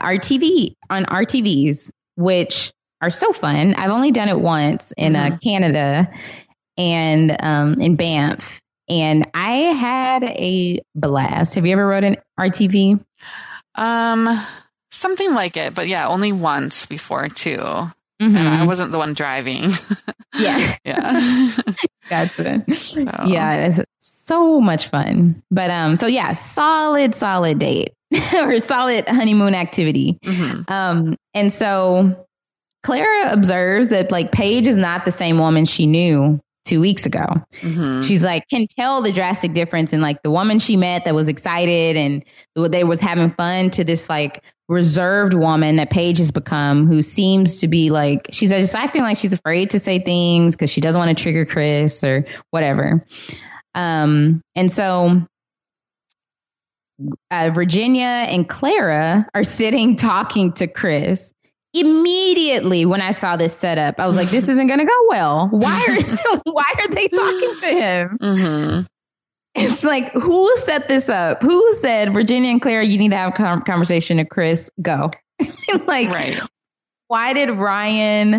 RTVs, which are so fun. I've only done it once in Canada and in Banff. And I had a blast. Have you ever rode an RTV? Something like it, but only once before too. Mm-hmm. And I wasn't the one driving. Yeah. Gotcha. So. Yeah, it's so much fun. But solid date or solid honeymoon activity. Mm-hmm. And so Clara observes that like Paige is not the same woman she knew 2 weeks ago. Mm-hmm. She's like, can tell the drastic difference in like the woman she met that was excited and they was having fun to this like reserved woman that Paige has become, who seems to be like, she's just acting like she's afraid to say things because she doesn't want to trigger Chris or whatever. And so Virginia and Clara are sitting talking to Chris. Immediately when I saw this setup, I was like, this isn't going to go well. Why are they talking to him? Mm-hmm. It's like, who set this up? Who said, Virginia and Clara, you need to have a conversation to Chris? Go. Like, right. Why did Ryan,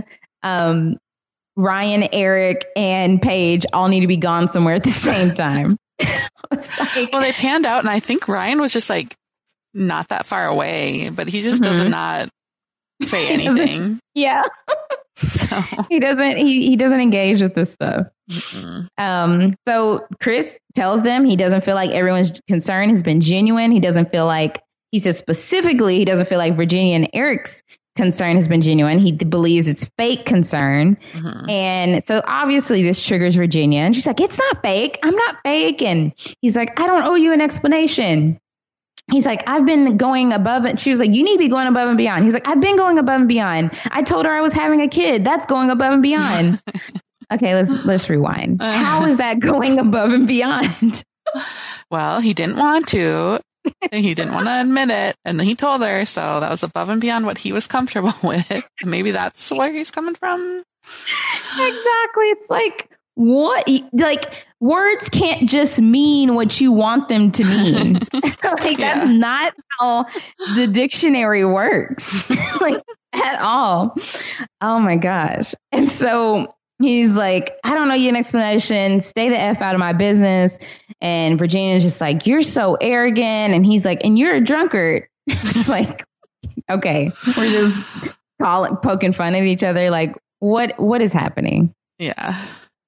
Eric, and Paige all need to be gone somewhere at the same time? Well, they panned out, and I think Ryan was just like not that far away, but he just does not say anything. Yeah. So he doesn't engage with this stuff. So Chris tells them he doesn't feel like everyone's concern has been genuine. He doesn't feel like, he says specifically, he doesn't feel like Virginia and Eric's concern has been genuine. He believes it's fake concern. And so obviously this triggers Virginia, and she's like, it's not fake. I'm not fake. And he's like, I don't owe you an explanation. He's like, I've been going above it. She was like, you need to be going above and beyond. He's like, I've been going above and beyond. I told her I was having a kid. That's going above and beyond. Okay, let's rewind. How is that going above and beyond? Well, he didn't want to. He didn't want to admit it. And he told her. So that was above and beyond what he was comfortable with. Maybe that's where he's coming from. Exactly. It's like, what? Like, words can't just mean what you want them to mean. Like, that's not how the dictionary works. Like, at all. Oh my gosh. And so he's like, I don't know you an explanation. Stay the F out of my business. And Virginia's just like, you're so arrogant. And he's like, and you're a drunkard. It's like, okay, we're just poking fun at each other. Like, what is happening? Yeah.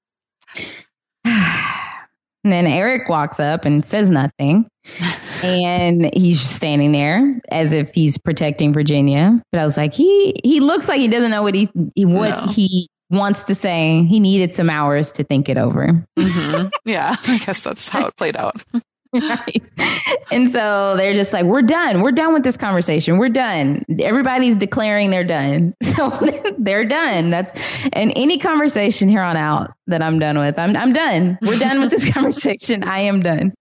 And then Eric walks up and says nothing. And he's just standing there as if he's protecting Virginia. But I was like, he looks like he doesn't know what he wants to say. He needed some hours to think it over. Yeah, I guess that's how it played out. Right. And so they're just like, we're done. We're done with this conversation. We're done. Everybody's declaring they're done. So they're done. And any conversation here on out that I'm done with, I'm done. We're done with this conversation. I am done.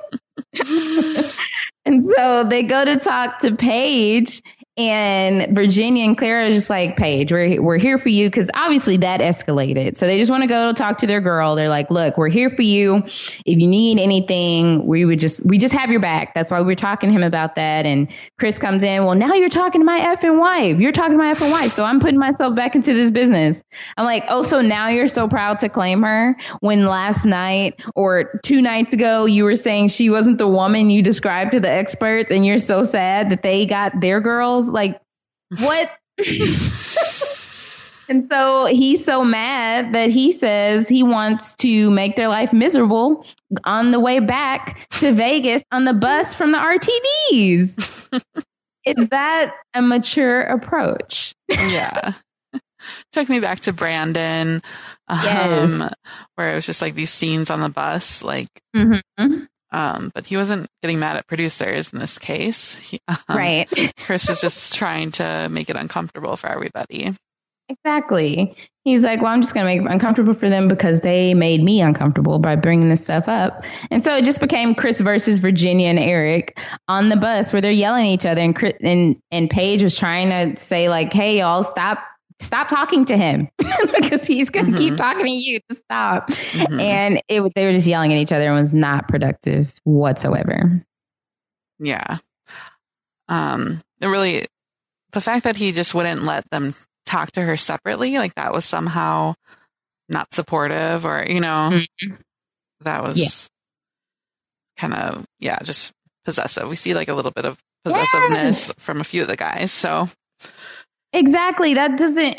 And so they go to talk to Paige, and Virginia and Clara are just like, Paige, we're here for you, because obviously that escalated. So they just want to go talk to their girl. They're like, look, we're here for you. If you need anything, we just have your back. That's why we're talking to him about that. And Chris comes in. Well, now you're talking to my effing wife. You're talking to my effing wife. So I'm putting myself back into this business. I'm like, oh, so now you're so proud to claim her, when last night or 2 nights ago you were saying she wasn't the woman you described to the experts, and you're so sad that they got their girls. Like, what? And so he's so mad that he says he wants to make their life miserable on the way back to Vegas on the bus from the RTVs. Is that a mature approach? Yeah. Took me back to Brandon, Yes. where it was just like these scenes on the bus, like, Mm-hmm. but he wasn't getting mad at producers in this case. Right. Chris was just trying to make it uncomfortable for everybody. Exactly. He's like, well, I'm just going to make it uncomfortable for them because they made me uncomfortable by bringing this stuff up. And so it just became Chris versus Virginia and Eric on the bus, where they're yelling at each other. And Paige was trying to say, like, hey, y'all, stop talking to him because he's going to keep talking to you to stop. And they were just yelling at each other and was not productive whatsoever. Yeah. The fact that he just wouldn't let them talk to her separately, like that was somehow not supportive, or, that was kind of, just possessive. We see like a little bit of possessiveness from a few of the guys. So exactly. It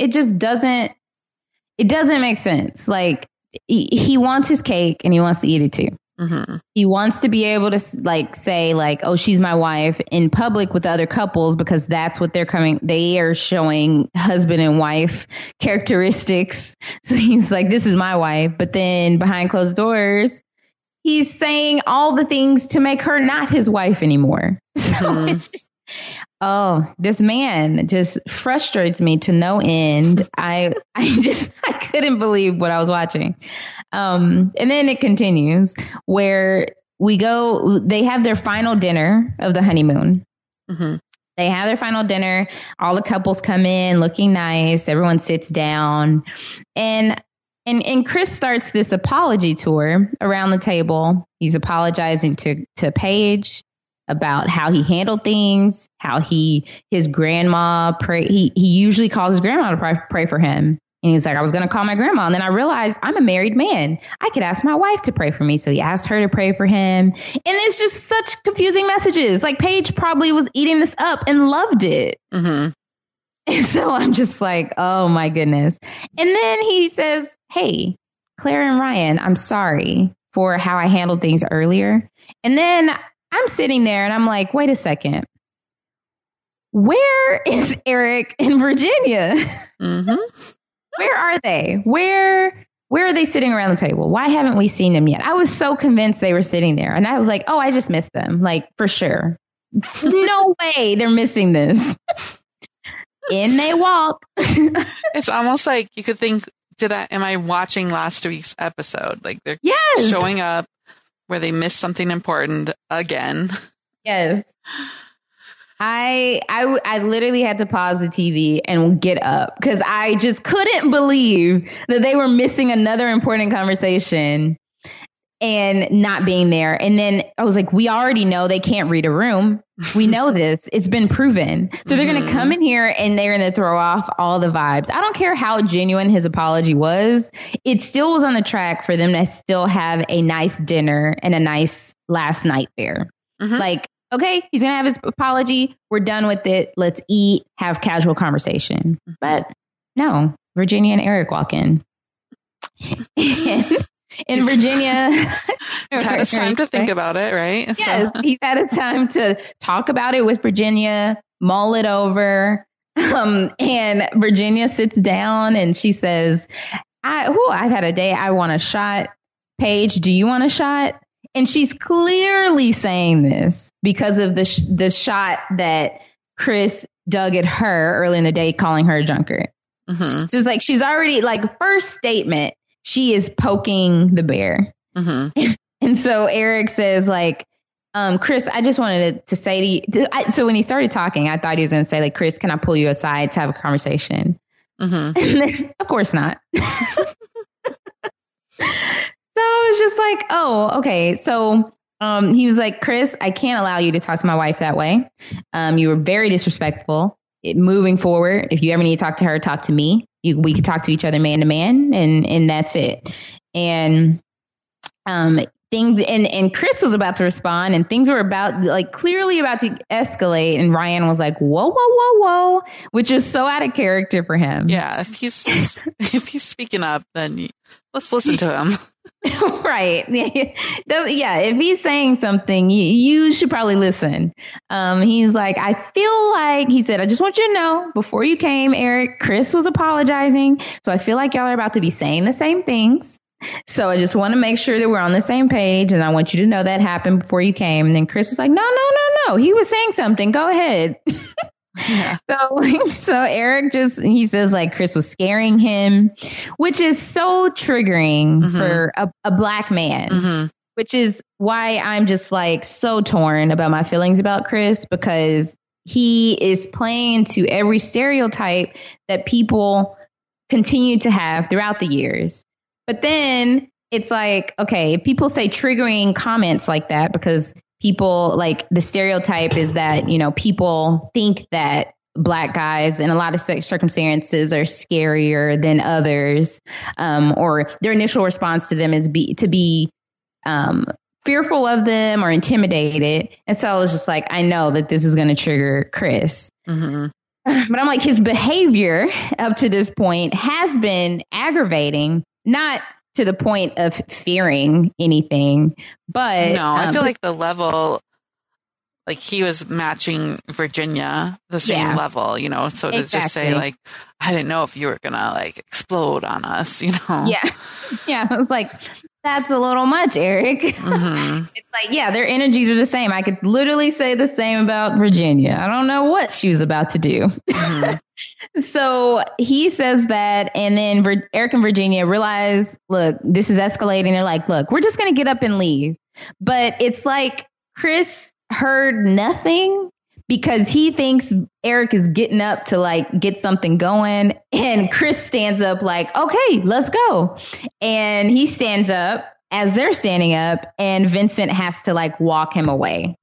doesn't make sense. Like, he wants his cake and he wants to eat it too. He wants to be able to say oh, she's my wife in public with other couples, because that's what they are showing husband and wife characteristics. So he's like, this is my wife. But then behind closed doors, he's saying all the things to make her not his wife anymore. So it's just, this man just frustrates me to no end. I couldn't believe what I was watching. And then it continues where they have their final dinner of the honeymoon. They have their final dinner. All the couples come in looking nice. Everyone sits down, and Chris starts this apology tour around the table. He's apologizing to Paige about how he handled things, how his grandma pray. He usually calls his grandma to pray for him. And he's like, I was going to call my grandma. And then I realized I'm a married man. I could ask my wife to pray for me. So he asked her to pray for him. And it's just such confusing messages. Like, Paige probably was eating this up and loved it. And so I'm just like, oh my goodness. And then he says, hey, Claire and Ryan, I'm sorry for how I handled things earlier. And then I'm sitting there and I'm like, wait a second. Where is Eric and Virginia? Mm-hmm. Where are they? Where are they sitting around the table? Why haven't we seen them yet? I was so convinced they were sitting there. And I was like, oh, I just missed them. Like, for sure. No way they're missing this. In they walk. It's almost like you could think, am I watching last week's episode? Like they're showing up where they missed something important again. Yes. I literally had to pause the TV and get up because I just couldn't believe that they were missing another important conversation and not being there. And then I was like, we already know they can't read a room. We know this. It's been proven. So they're going to come in here and they're going to throw off all the vibes. I don't care how genuine his apology was. It still was on the track for them to still have a nice dinner and a nice last night there. Mm-hmm. Like, okay, he's going to have his apology. We're done with it. Let's eat, have casual conversation. Mm-hmm. But no, Virginia and Eric walk in. In Virginia, he's had his time to think about it, right? Yes, he's had his time to talk about it with Virginia, mull it over. And Virginia sits down and she says, I've had a day. I want a shot. Paige, do you want a shot? And she's clearly saying this because of the shot that Chris dug at her early in the day, calling her a drunkard. Mm-hmm. So it's like she's already, like, first statement, she is poking the bear. Mm-hmm. And so Eric says, like, Chris, I just wanted to say to you. So when he started talking, I thought he was going to say, like, Chris, can I pull you aside to have a conversation? Mm-hmm. And then, of course not. So it was just like, oh, okay. So he was like, Chris, I can't allow you to talk to my wife that way. You were very disrespectful. Moving forward, if you ever need to talk to her, talk to me. We could talk to each other man to man, and that's it. And things, and Chris was about to respond, and things were clearly about to escalate. And Ryan was like, whoa, whoa, whoa, whoa, which is so out of character for him. Yeah, if he's speaking up, then let's listen to him. Right. Yeah. If he's saying something, you should probably listen. He's like, I feel like, he said, I just want you to know, before you came, Eric, Chris was apologizing. So I feel like y'all are about to be saying the same things. So I just want to make sure that we're on the same page. And I want you to know that happened before you came. And then Chris was like, no. He was saying something. Go ahead. Yeah. So Eric he says, like, Chris was scaring him, which is so triggering mm-hmm. for a black man, mm-hmm. which is why I'm just like so torn about my feelings about Chris, because he is playing to every stereotype that people continue to have throughout the years. But then it's like, okay, people say triggering comments like that because people, like, the stereotype is that, you know, people think that black guys in a lot of circumstances are scarier than others, or their initial response to them is to be fearful of them or intimidated. And so I was just like, I know that this is going to trigger Chris. Mm-hmm. But I'm like, his behavior up to this point has been aggravating, not to the point of fearing anything, but no, I feel like the level, like, he was matching Virginia the same level, you know. So to just say, like, I didn't know if you were gonna, like, explode on us, you know. Yeah. I was like, that's a little much, Eric. Mm-hmm. It's like, yeah, their energies are the same. I could literally say the same about Virginia. I don't know what she was about to do. Mm-hmm. So he says that, and then Eric and Virginia realize, look, this is escalating. They're like, look, we're just going to get up and leave. But it's like Chris heard nothing because he thinks Eric is getting up to, like, get something going. And Chris stands up like, okay, let's go. And he stands up as they're standing up, and Vincent has to, like, walk him away.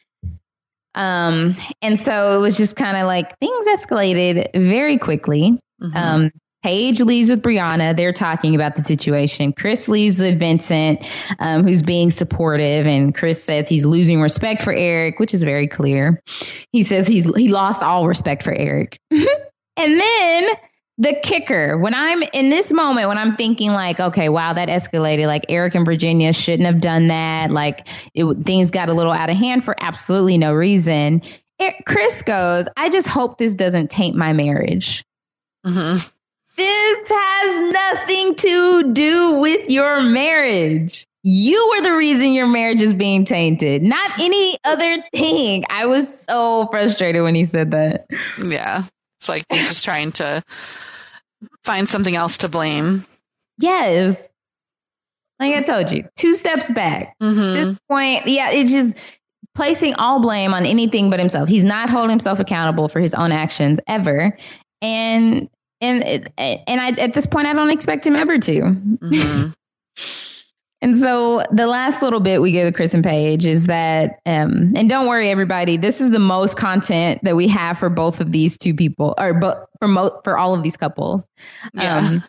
And so it was just kind of like things escalated very quickly. Mm-hmm. Paige leaves with Brianna. They're talking about the situation. Chris leaves with Vincent, who's being supportive. And Chris says he's losing respect for Eric, which is very clear. He says he lost all respect for Eric. And then the kicker, when I'm in this moment, when I'm thinking like, okay, wow, that escalated. Like Eric and Virginia shouldn't have done that. Like things got a little out of hand for absolutely no reason. Chris goes, I just hope this doesn't taint my marriage. Mm-hmm. This has nothing to do with your marriage. You were the reason your marriage is being tainted, not any other thing. I was so frustrated when he said that. Yeah. It's like he's just trying to find something else to blame. Yes. Like I told you, 2 steps back. Mm-hmm. At this point, yeah, it's just placing all blame on anything but himself. He's not holding himself accountable for his own actions ever. And I, at this point, I don't expect him ever to. Mm-hmm. And so the last little bit we give to Chris and Paige is that, and don't worry, everybody, this is the most content that we have for both of these two people, or for all of these couples. Yeah.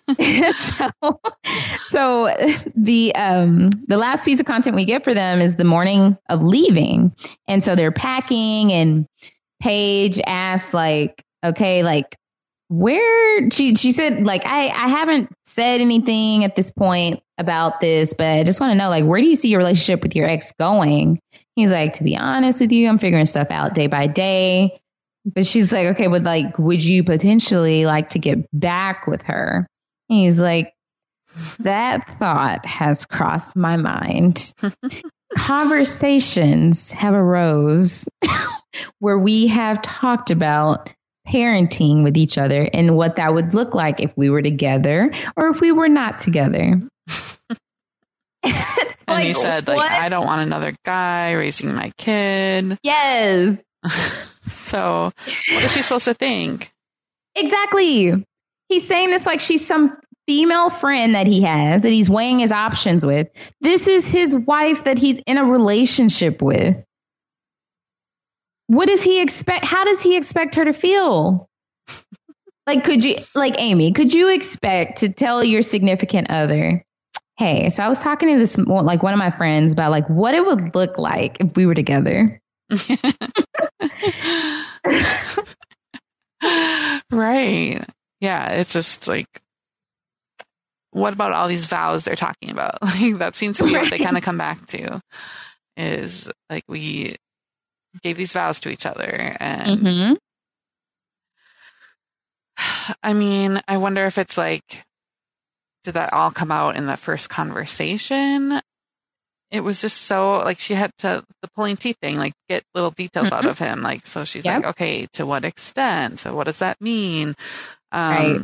So the last piece of content we get for them is the morning of leaving, and so they're packing, and Paige asks, like, okay, like, where she said, like, I haven't said anything at this point about this, but I just want to know, like, where do you see your relationship with your ex going? He's like, to be honest with you, I'm figuring stuff out day by day. But she's like, okay, but like, would you potentially like to get back with her? And he's like, that thought has crossed my mind. Conversations have arose where we have talked about parenting with each other and what that would look like if we were together or if we were not together. And like, he said, what? Like, I don't want another guy raising my kid. Yes. So what is she supposed to think? Exactly. He's saying this like she's some female friend that he has that he's weighing his options with. This is his wife that he's in a relationship with. What does he expect? How does he expect her to feel? Like, Amy, could you expect to tell your significant other, hey, so I was talking to this, like, one of my friends about like what it would look like if we were together. Right. Yeah. It's just like, what about all these vows they're talking about? Like, that seems to be what they kind of come back to, is like, we gave these vows to each other. And mm-hmm. I mean, I wonder if it's like, did that all come out in that first conversation? It was just so, like, she had to, the pulling teeth thing, like, get little details mm-hmm. out of him. Like, so she's like, okay, to what extent? So what does that mean? Right.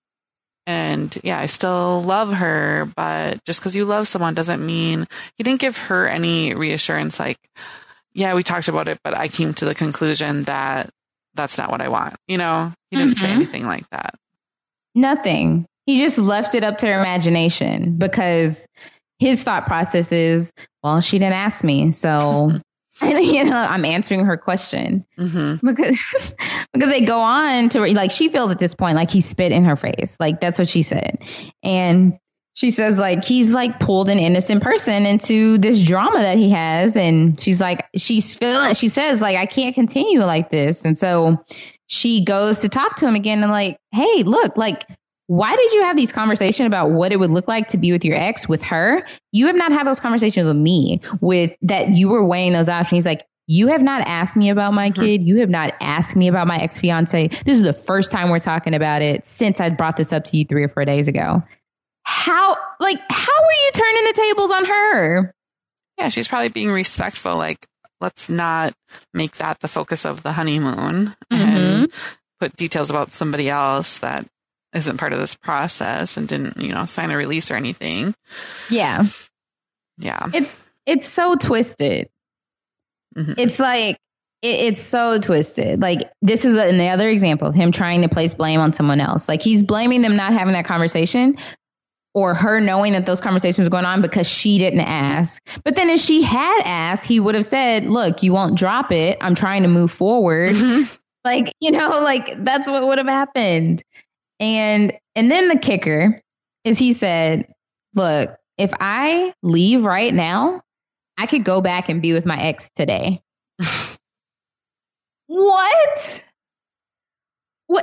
And yeah, I still love her, but just because you love someone doesn't mean, he didn't give her any reassurance. Like, yeah, we talked about it, but I came to the conclusion that that's not what I want. You know, he didn't mm-hmm. say anything like that. Nothing. He just left it up to her imagination, because his thought process is, well, she didn't ask me, so I'm answering her question. Mm-hmm. because they go on to, like, she feels at this point like he spit in her face. Like, that's what she said. And she says, like, he's like pulled an innocent person into this drama that he has. And she's like, she says, like, I can't continue like this. And so she goes to talk to him again and like, hey, look, like, why did you have these conversations about what it would look like to be with your ex with her? You have not had those conversations with me, with that you were weighing those options. He's like, you have not asked me about my mm-hmm. kid. You have not asked me about my ex-fiance. This is the first time we're talking about it since I brought this up to you 3 or 4 days ago. How are you turning the tables on her? Yeah, she's probably being respectful. Like, let's not make that the focus of the honeymoon mm-hmm. and put details about somebody else that isn't part of this process and didn't, sign a release or anything. Yeah. Yeah. It's so twisted. Mm-hmm. It's like, it's so twisted. Like, this is another example of him trying to place blame on someone else. Like, he's blaming them not having that conversation, or her knowing that those conversations were going on because she didn't ask. But then if she had asked, he would have said, look, you won't drop it. I'm trying to move forward. Mm-hmm. Like, like, that's what would have happened. And then the kicker is he said, look, if I leave right now, I could go back and be with my ex today. What?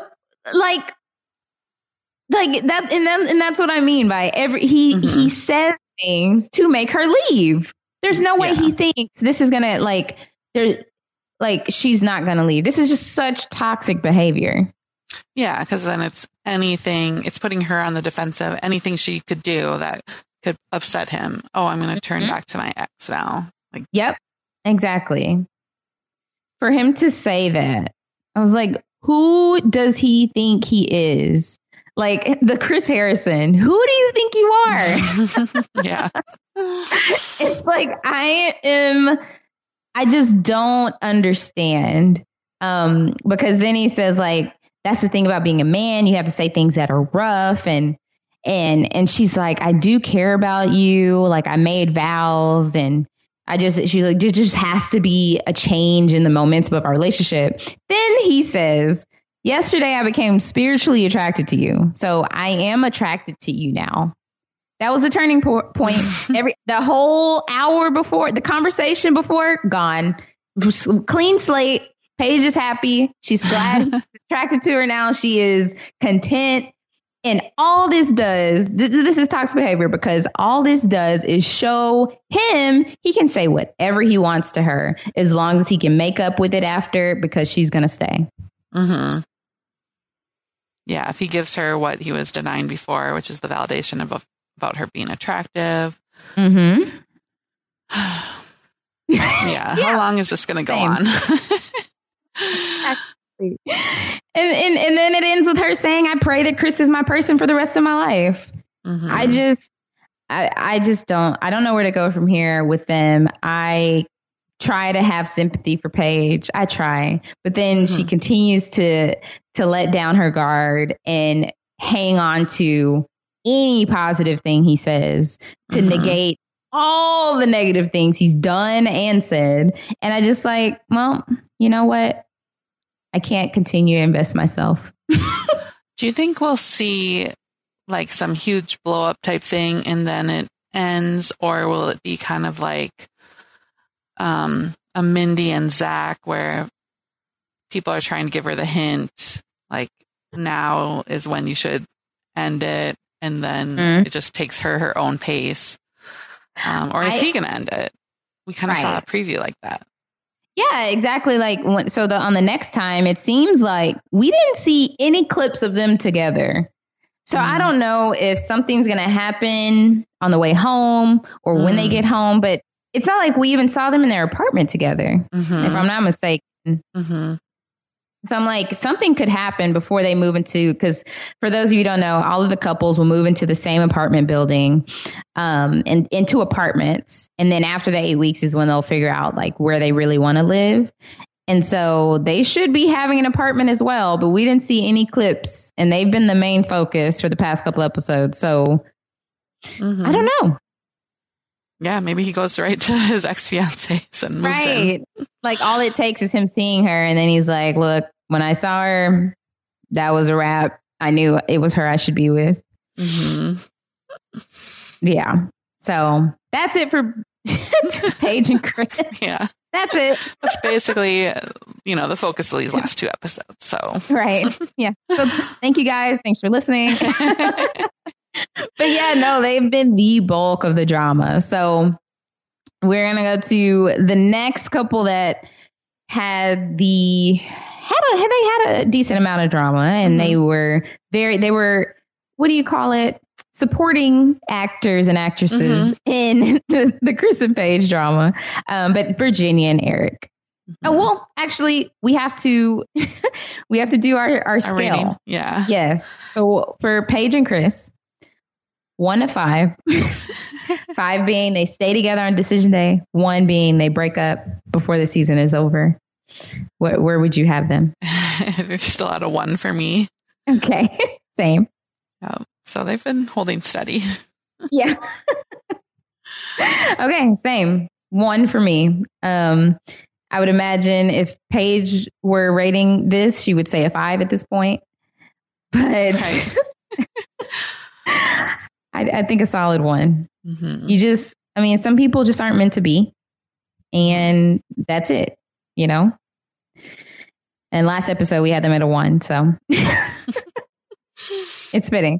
like that, and that's what I mean by he says things to make her leave. There's no way he thinks this is gonna she's not gonna leave. This is just such toxic behavior. Yeah, because then it's putting her on the defensive. Anything she could do that could upset him. Oh, I'm going to turn back to my ex now. Like, yep, exactly. For him to say that, I was like, who does he think he is? Like the Chris Harrison. Who do you think you are? Yeah. It's like, I just don't understand. Because then he says, like, that's the thing about being a man. You have to say things that are rough. And she's like, I do care about you. Like, I made vows, and she's like, there just has to be a change in the momentum of our relationship. Then he says, yesterday I became spiritually attracted to you. So I am attracted to you now. That was the turning point. The whole hour before, the conversation before, gone. Clean slate. Paige is happy. She's glad he's attracted to her now. She is content. And all this does, this is toxic behavior, because all this does is show him he can say whatever he wants to her as long as he can make up with it after, because she's going to stay. Mm-hmm. Yeah, if he gives her what he was denying before, which is the validation about her being attractive. Mm-hmm. Yeah, how long is this going to go on? Exactly. And then it ends with her saying, I pray that Chris is my person for the rest of my life. Mm-hmm. I don't know where to go from here with them. I try to have sympathy for Paige. I try, but then she continues to let down her guard and hang on to any positive thing he says to negate all the negative things he's done and said. And I just like, well, you know what? I can't continue to invest myself. Do you think we'll see like some huge blow up type thing and then it ends, or will it be kind of like a Mindy and Zach where people are trying to give her the hint, like now is when you should end it, and then it just takes her own pace? Or is he going to end it? We kind of saw a preview like that. Yeah, exactly. Like on the next time, it seems like we didn't see any clips of them together. So I don't know if something's going to happen on the way home or when they get home, but it's not like we even saw them in their apartment together, if I'm not mistaken. Mm-hmm. So I'm like, something could happen before they move into, because for those of you who don't know, all of the couples will move into the same apartment building, and into apartments. And then after the 8 weeks is when they'll figure out like where they really want to live. And so they should be having an apartment as well, but we didn't see any clips, and they've been the main focus for the past couple episodes. So I don't know. Yeah, maybe he goes right to his ex-fiancés and moves in. Like all it takes is him seeing her, and then he's like, look, when I saw her, that was a wrap. I knew it was her I should be with. Mm-hmm. Yeah. So that's it for Paige and Chris. Yeah. That's it. That's basically, the focus of these last two episodes. So right. Yeah. So thank you guys. Thanks for listening. But yeah, no, they've been the bulk of the drama. So we're going to go to the next couple that had they had a decent amount of drama, and they were what do you call it? Supporting actors and actresses in the Chris and Paige drama. But Virginia and Eric. Oh, well, actually, we have to do our scale. Rating. Yeah. Yes. So for Paige and Chris, 1 to 5, 5 being they stay together on decision day, 1 being they break up before the season is over. Where would you have them? They're still at a 1 for me. Okay. Same. So they've been holding steady. Yeah. Okay. Same. 1 for me. I would imagine if Paige were rating this, she would say a 5 at this point. But I think a solid 1. Mm-hmm. Some people just aren't meant to be. And that's it, And last episode, we had them at a 1. So it's fitting.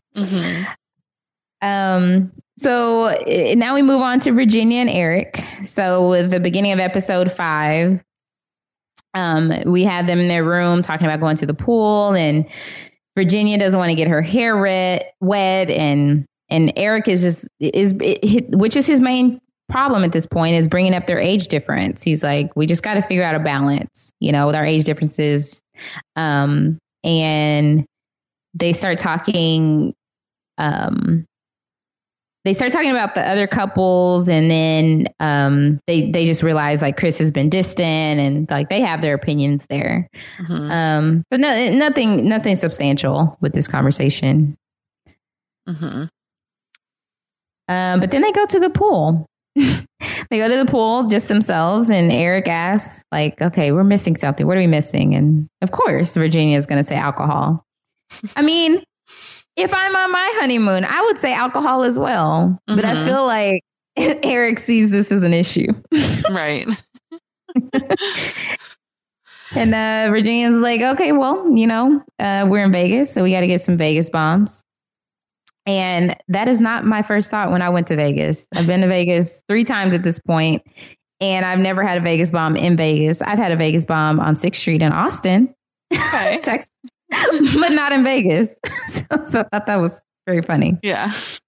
So now we move on to Virginia and Eric. So with the beginning of episode 5, we had them in their room talking about going to the pool, and Virginia doesn't want to get her hair wet, and Eric is which is his main problem at this point, is bringing up their age difference. He's like, we just got to figure out a balance, with our age differences. And they start talking. They start talking about the other couples, and then they just realize like Chris has been distant, and like they have their opinions there. So nothing substantial with this conversation. But then they go to the pool. They go to the pool just themselves, and Eric asks, like, okay, we're missing something. What are we missing? And of course, Virginia is going to say alcohol. I mean, if I'm on my honeymoon, I would say alcohol as well. But I feel like Eric sees this as an issue. Right. And Virginia's like, okay, well, we're in Vegas, so we got to get some Vegas bombs. And that is not my first thought when I went to Vegas. I've been to Vegas 3 times at this point, and I've never had a Vegas bomb in Vegas. I've had a Vegas bomb on 6th Street in Austin, Texas, but not in Vegas. So I thought that was very funny. Yeah.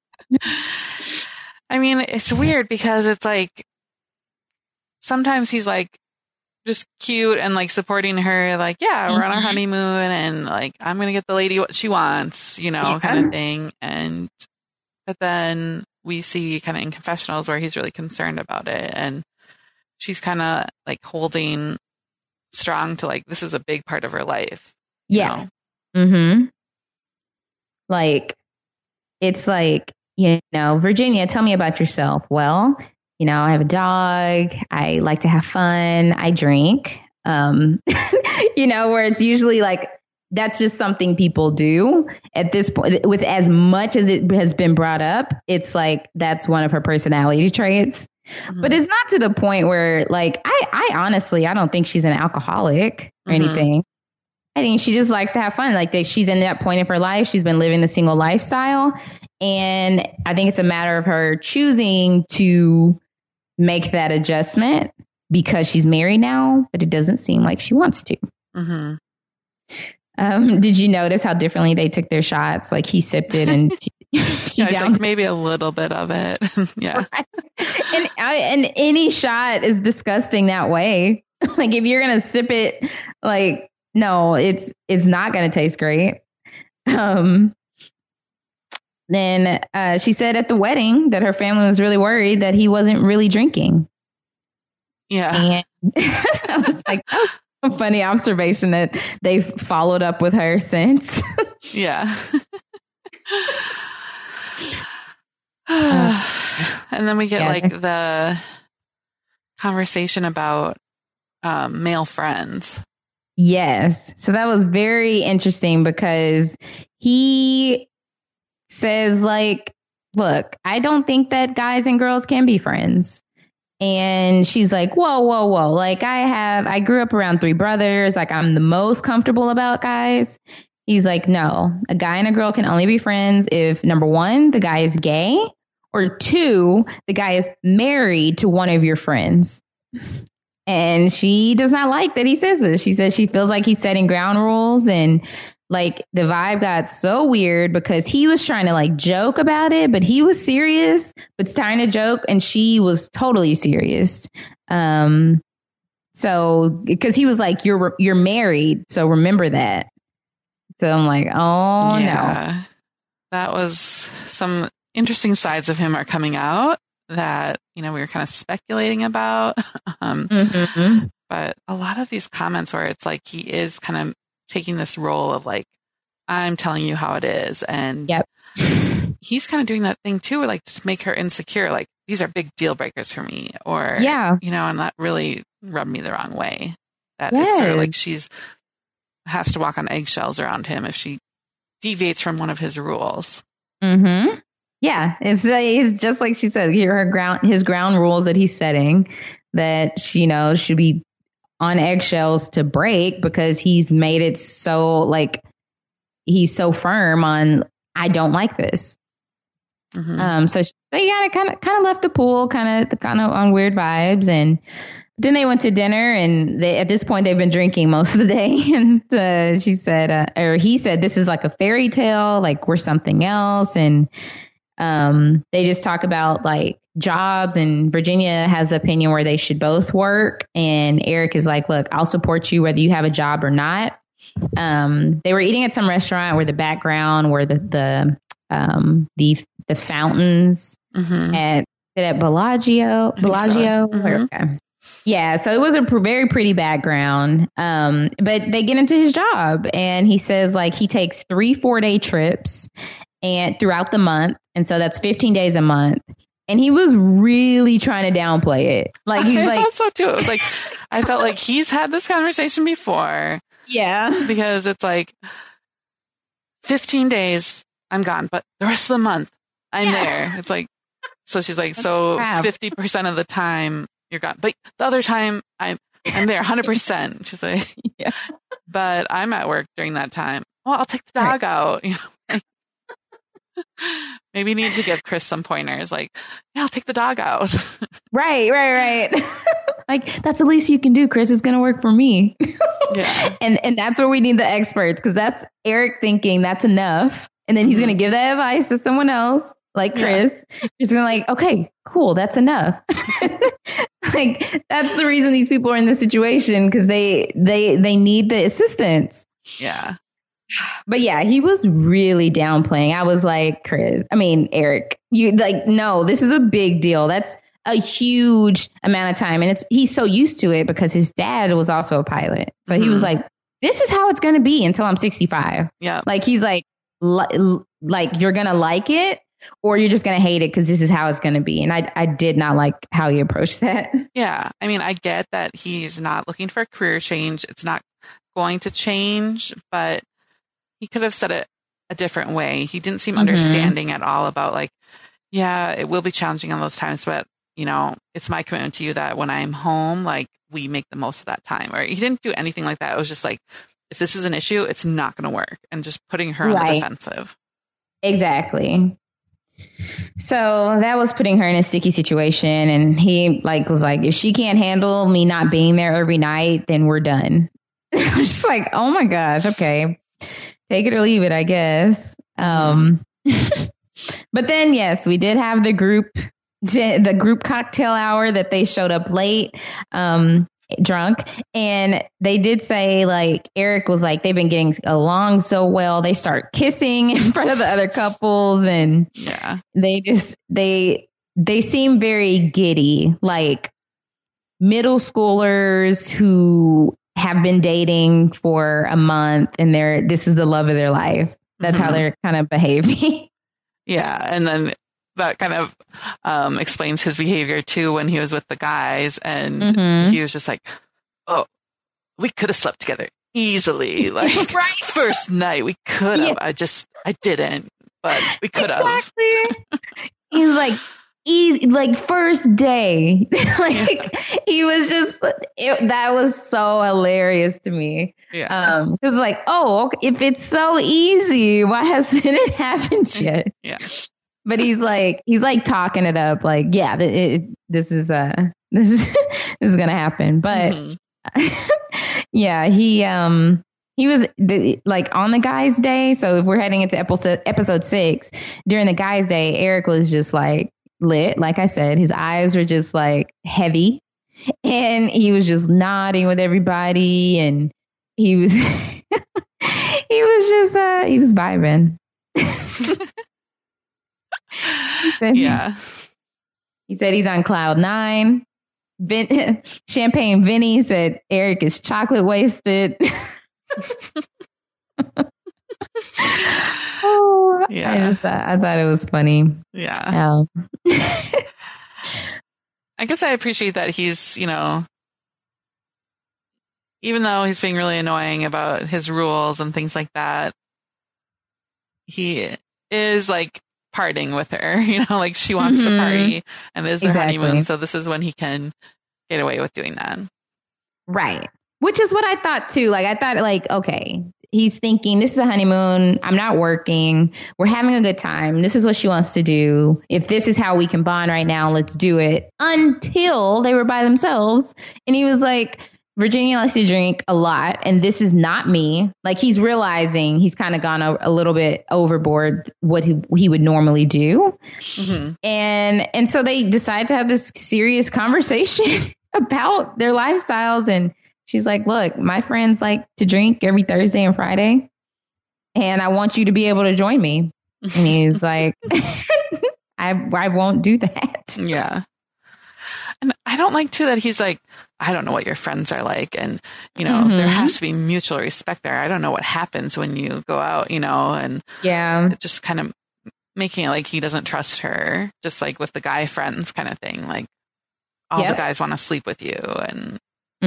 I mean, it's weird because it's like sometimes he's like just cute and like supporting her, like, yeah, we're on our honeymoon and like I'm gonna get the lady what she wants, kind of thing. But then we see kind of in confessionals where he's really concerned about it, and she's kind of like holding strong to like this is a big part of her life. Yeah. Like it's like, Virginia, tell me about yourself. Well, I have a dog. I like to have fun. I drink. Where it's usually like, that's just something people do at this point. With as much as it has been brought up, it's like, that's one of her personality traits. But it's not to the point where like, I honestly, I don't think she's an alcoholic or anything. I think she just likes to have fun. Like she's in that point of her life. She's been living the single lifestyle. And I think it's a matter of her choosing to make that adjustment because she's married now, but it doesn't seem like she wants to. Did you notice how differently they took their shots? Like he sipped it and she downed like maybe a little bit of it. Yeah. Right? And any shot is disgusting that way. Like if you're going to sip it, like, no, it's not going to taste great. Then she said at the wedding that her family was really worried that he wasn't really drinking. Yeah. And I was like, that was a funny observation that they've followed up with her since. Yeah. And then we get like the conversation about male friends. Yes. So that was very interesting because he says like, look, I don't think that guys and girls can be friends. And she's like, whoa. Like I grew up around 3 brothers. Like I'm the most comfortable about guys. He's like, no, a guy and a girl can only be friends if, number 1, the guy is gay, or 2, the guy is married to one of your friends. And she does not like that he says this. She says she feels like he's setting ground rules, and like the vibe got so weird because he was trying to like joke about it, but he was serious, but trying to joke, and she was totally serious. So because he was like, you're married, so remember that. So I'm like, oh no. That was some interesting sides of him are coming out that, we were kind of speculating about. But a lot of these comments where it's like he is kind of taking this role of like, I'm telling you how it is. And he's kind of doing that thing too, where like to make her insecure. Like these are big deal breakers for me, or, and that really rubbed me the wrong way. That it's sort of like she's has to walk on eggshells around him if she deviates from one of his rules. Yeah, it's just like she said, his ground rules that he's setting that, should be on eggshells to break because he's made it so like he's so firm on I don't like this. So they kind of left the pool kind of on weird vibes, and then they went to dinner, and at this point they've been drinking most of the day. And she said, or he said, this is like a fairy tale, like we're something else. And they just talk about like jobs, and Virginia has the opinion where they should both work. And Eric is like, look, I'll support you whether you have a job or not. They were eating at some restaurant where the background were the fountains at Bellagio. Okay. Yeah, so it was a very pretty background. But they get into his job, and he says like he takes 3 4-day trips and throughout the month, and so that's 15 days a month. And he was really trying to downplay it. Like he's I like, thought so too. It was like I felt like he's had this conversation before. Yeah, because it's like 15 days I'm gone, but the rest of the month I'm there. It's like, so she's like, so 50% of the time you're gone, but the other time I'm there 100%. She's like, yeah, but I'm at work during that time. Well, I'll take the dog out. You know, maybe need to give Chris some pointers. Like, yeah, I'll take the dog out. Right. Like that's the least you can do, Chris. It's going to work for me. Yeah. And that's where we need the experts, because that's Eric thinking that's enough. And then he's going to give that advice to someone else like Chris. He's going to like, okay, cool. That's enough. Like that's the reason these people are in this situation, because they need the assistance. Yeah. But yeah, he was really downplaying. I was like, Eric, you like, no, this is a big deal. That's a huge amount of time. And he's so used to it because his dad was also a pilot. So he was like, this is how it's going to be until I'm 65. Yeah. Like he's like you're going to like it or you're just going to hate it because this is how it's going to be. And I did not like how he approached that. Yeah. I mean, I get that he's not looking for a career change. It's not going to change, but he could have said it a different way. He didn't seem understanding at all about like, yeah, it will be challenging on those times, but you know, it's my commitment to you that when I'm home, like we make the most of that time. Or he didn't do anything like that. It was just like, if this is an issue, it's not going to work, and just putting her on the defensive. Exactly. So that was putting her in a sticky situation. And he was like, if she can't handle me not being there every night, then we're done. I was just like, oh my gosh. Okay. Take it or leave it, I guess. But then, yes, we did have the group cocktail hour that they showed up late, drunk. And they did say, like, Eric was like, they've been getting along so well. They start kissing in front of the other couples. And they seem very giddy, like middle schoolers who have been dating for a month and this is the love of their life. That's how they're kind of behaving. Yeah. And then that kind of explains his behavior too when he was with the guys, and he was just like, oh, we could have slept together easily. Like first night we could have. I didn't, but we could have. He's like, easy, like first day. He was just, that was so hilarious to me. Yeah. It was like, oh, if it's so easy, why hasn't it happened yet? Yeah. But he's like talking it up, like, yeah, this is gonna happen. But yeah, he was like on the guys' day. So if we're heading into episode 6, during the guys' day, Eric was just like lit. Like I said, his eyes were just like heavy, and he was just nodding with everybody, and he was he was vibing. He said he's on cloud 9. Champagne Vinny said Eric is chocolate wasted. I thought it was funny. Yeah. I guess I appreciate that he's, you know, even though he's being really annoying about his rules and things like that, he is like partying with her, you know, like she wants to party and it is their honeymoon. So this is when he can get away with doing that. Right. Which is what I thought too. Like, I thought, like, okay, he's thinking this is a honeymoon. I'm not working. We're having a good time. This is what she wants to do. If this is how we can bond right now, let's do it. Until they were by themselves. And he was like, Virginia likes to drink a lot, and this is not me. Like, he's realizing he's kind of gone a little bit overboard what he would normally do. Mm-hmm. And so they decide to have this serious conversation about their lifestyles. And she's like, look, my friends like to drink every Thursday and Friday, and I want you to be able to join me. And he's like, I won't do that. Yeah. And I don't like, too, that he's like, I don't know what your friends are like. And, there has to be mutual respect there. I don't know what happens when you go out, and just kind of making it like he doesn't trust her, just like with the guy friends kind of thing. Like, all the guys want to sleep with you. And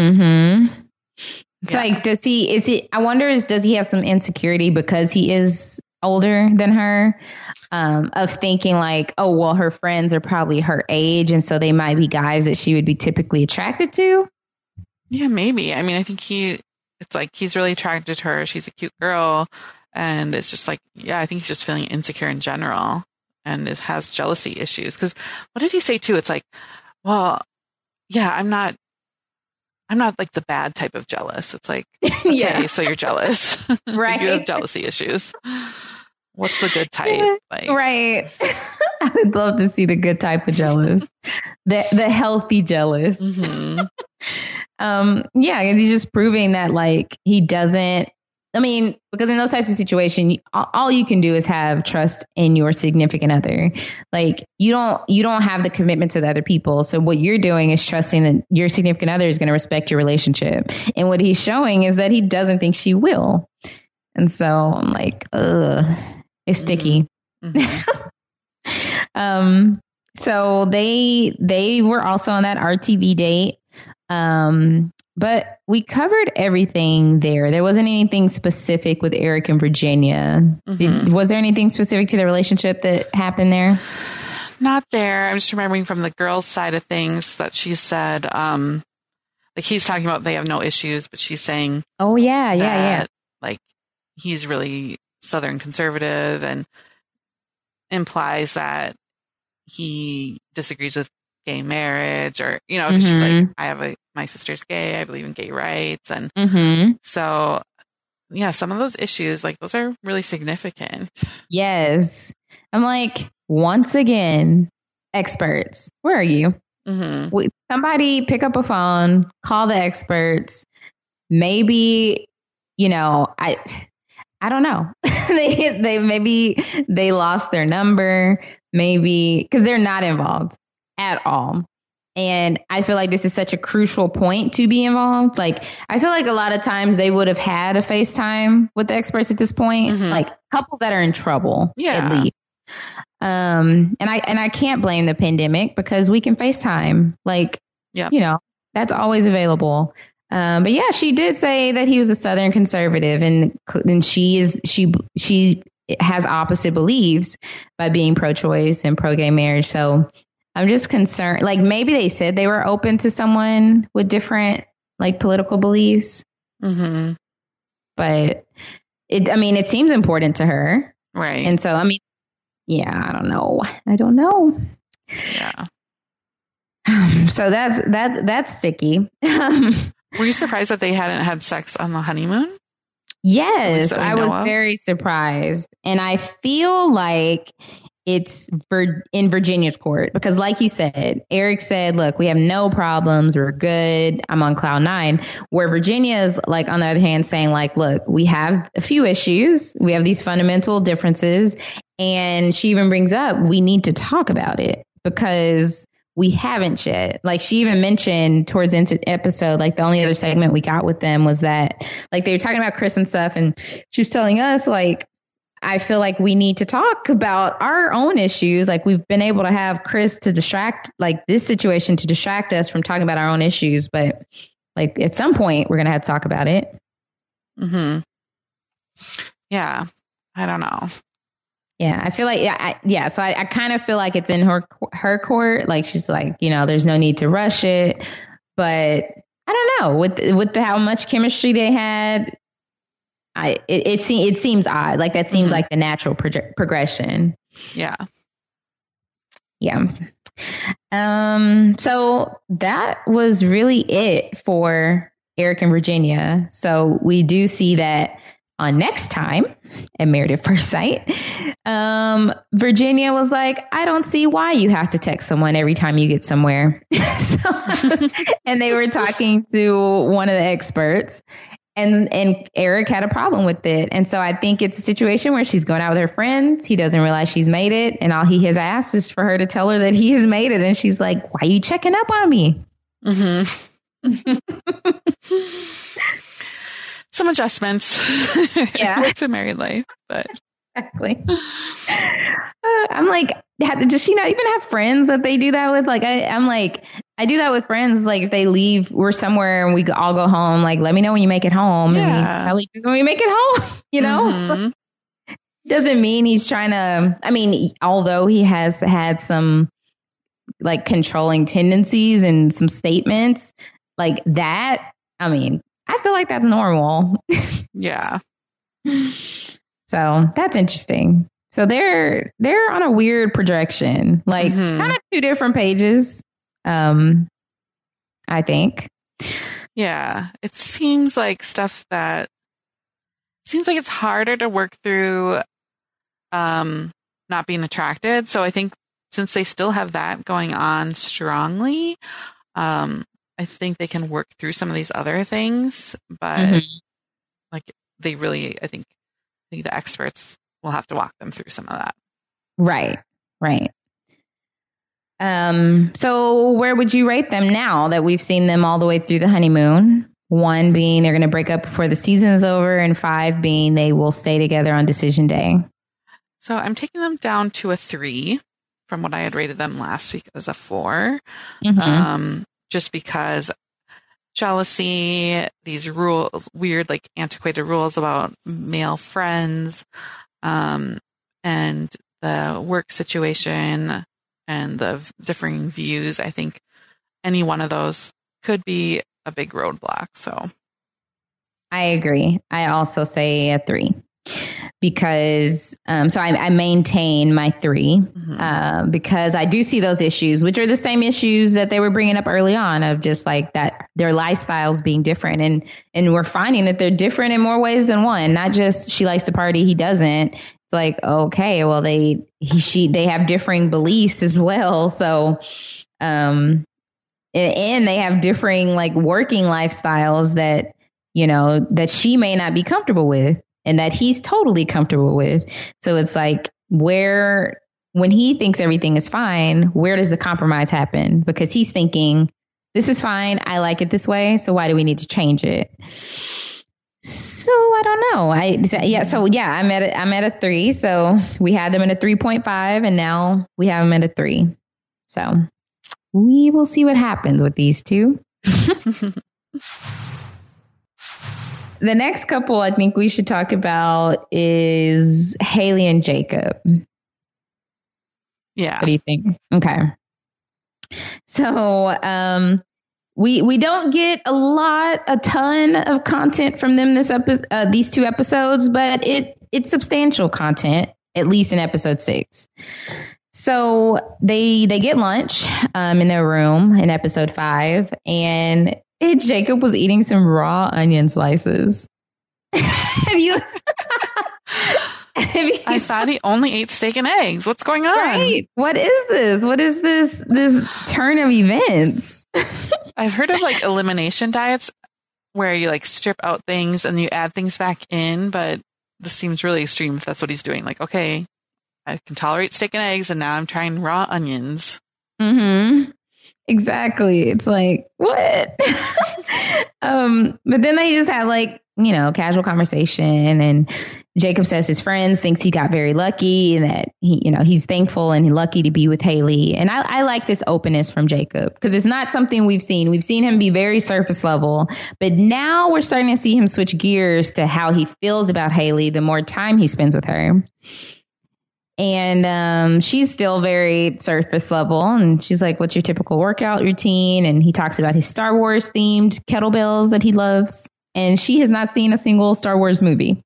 it's like, does he, I wonder, does he have some insecurity because he is older than her, of thinking like, oh, well, her friends are probably her age, and so they might be guys that she would be typically attracted to? Yeah, maybe. I mean, I think it's like he's really attracted to her. She's a cute girl, and it's just like, I think he's just feeling insecure in general, and it has jealousy issues. Because what did he say too? It's like, well, yeah, I'm not like the bad type of jealous. It's like, okay, so you're jealous. Right. You have jealousy issues. What's the good type? Like, right. I would love to see the good type of jealous. the healthy jealous. Mm-hmm. He's just proving that, like, he doesn't, I mean, because in those types of situations, all you can do is have trust in your significant other. Like, you don't have the commitment to the other people. So what you're doing is trusting that your significant other is going to respect your relationship. And what he's showing is that he doesn't think she will. And so I'm like, it's sticky. Mm-hmm. So they were also on that RTV date. But we covered everything there. There wasn't anything specific with Eric and Virginia. Mm-hmm. Was there anything specific to the relationship that happened there? Not there. I'm just remembering from the girls' side of things that she said, like, he's talking about they have no issues, but she's saying, oh, yeah. Like, he's really Southern conservative and implies that he disagrees with gay marriage, or, she's like, my sister's gay. I believe in gay rights. And so, yeah, some of those issues, like, those are really significant. Yes. I'm like, once again, experts, where are you? Somebody pick up a phone, call the experts. Maybe, I don't know. they lost their number, maybe, because they're not involved at all. And I feel like this is such a crucial point to be involved. Like, I feel like a lot of times they would have had a FaceTime with the experts at this point, like couples that are in trouble, at least. And I can't blame the pandemic, because we can FaceTime. Like, that's always available. But yeah, she did say that he was a Southern conservative, and she has opposite beliefs by being pro-choice and pro-gay marriage. So I'm just concerned, like, maybe they said they were open to someone with different, like, political beliefs. But it seems important to her. Right. And so, I don't know. Yeah. So that's sticky. Were you surprised that they hadn't had sex on the honeymoon? Yes, I was very surprised. And I feel like it's in Virginia's court, because, like you said, Eric said, look, we have no problems. We're good. I'm on cloud nine. Where Virginia is, like, on the other hand, saying, like, look, we have a few issues. We have these fundamental differences. And she even brings up, we need to talk about it, because we haven't yet. Like, she even mentioned towards the end of the episode, like, the only other segment we got with them was that, like, they were talking about Chris and stuff, and she was telling us, like, I feel like we need to talk about our own issues. Like, we've been able to have Chris to distract, like, this situation to distract us from talking about our own issues. But, like, at some point, we're going to have to talk about it. Yeah. I don't know. Yeah, I feel like, so I kind of feel like it's in her court. Like, she's like, there's no need to rush it. But I don't know, with how much chemistry they had, it seems odd. Like that seems like the natural progression. Yeah. Yeah. So that was really it for Eric and Virginia. So we do see that on Next Time at Married at First Sight, Virginia was like, I don't see why you have to text someone every time you get somewhere. And they were talking to one of the experts. And Eric had a problem with it. And so I think it's a situation where she's going out with her friends. He doesn't realize she's made it. And all he has asked is for her to tell her that he has made it. And she's like, why are you checking up on me? Some adjustments to married life. But exactly. I'm like, does she not even have friends that they do that with? Like, I'm like, I do that with friends. Like, if they leave, we're somewhere and we all go home. Like, let me know when you make it home. Yeah. And tell each other when we make it home. You know, doesn't mean he's trying to. I mean, although he has had some like controlling tendencies and some statements like that. I mean, I feel like that's normal. Yeah. So that's interesting. So they're on a weird projection, like kind of two different pages. I think. Yeah, it seems like stuff that seems like it's harder to work through not being attracted. So I think since they still have that going on strongly, I think they can work through some of these other things. But like they really, I think the experts will have to walk them through some of that. Right. So where would you rate them now that we've seen them all the way through the honeymoon? 1 being they're going to break up before the season is over, and 5 being they will stay together on decision day. So I'm taking them down to a 3 from what I had rated them last week as a 4. Just because jealousy, these rules, weird, like antiquated rules about male friends, and the work situation and the differing views. I think any one of those could be a big roadblock. So I agree. I also say a 3 because so I maintain my 3 because I do see those issues, which are the same issues that they were bringing up early on of just like that their lifestyles being different. And we're finding that they're different in more ways than one, not just she likes to party, he doesn't. It's like, okay, well, they have differing beliefs as well. So, and they have differing like working lifestyles that, you know, that she may not be comfortable with and that he's totally comfortable with. So it's like when he thinks everything is fine, where does the compromise happen? Because he's thinking, this is fine. I like it this way. So why do we need to change it? So I don't know. I'm at a 3. So we had them in a 3.5 and now we have them at a 3. So we will see what happens with these two. The next couple I think we should talk about is Haley and Jacob. Yeah. What do you think? Okay. So, we don't get a ton of content from them these 2 episodes, but it's substantial content, at least in episode 6. So they get lunch in their room in episode 5, and Jacob was eating some raw onion slices. Have you? I thought he only ate steak and eggs. What's going on? Right. What is this? What is this turn of events? I've heard of like elimination diets where you like strip out things and you add things back in, but this seems really extreme if that's what he's doing. Like, okay, I can tolerate steak and eggs and now I'm trying raw onions. Exactly. It's like, what? But then they just had like, you know, casual conversation, and Jacob says his friends thinks he got very lucky and that he's thankful and lucky to be with Haley. And I like this openness from Jacob because it's not something we've seen. We've seen him be very surface level, but now we're starting to see him switch gears to how he feels about Haley the more time he spends with her. And she's still very surface level. And she's like, what's your typical workout routine? And he talks about his Star Wars themed kettlebells that he loves. And she has not seen a single Star Wars movie.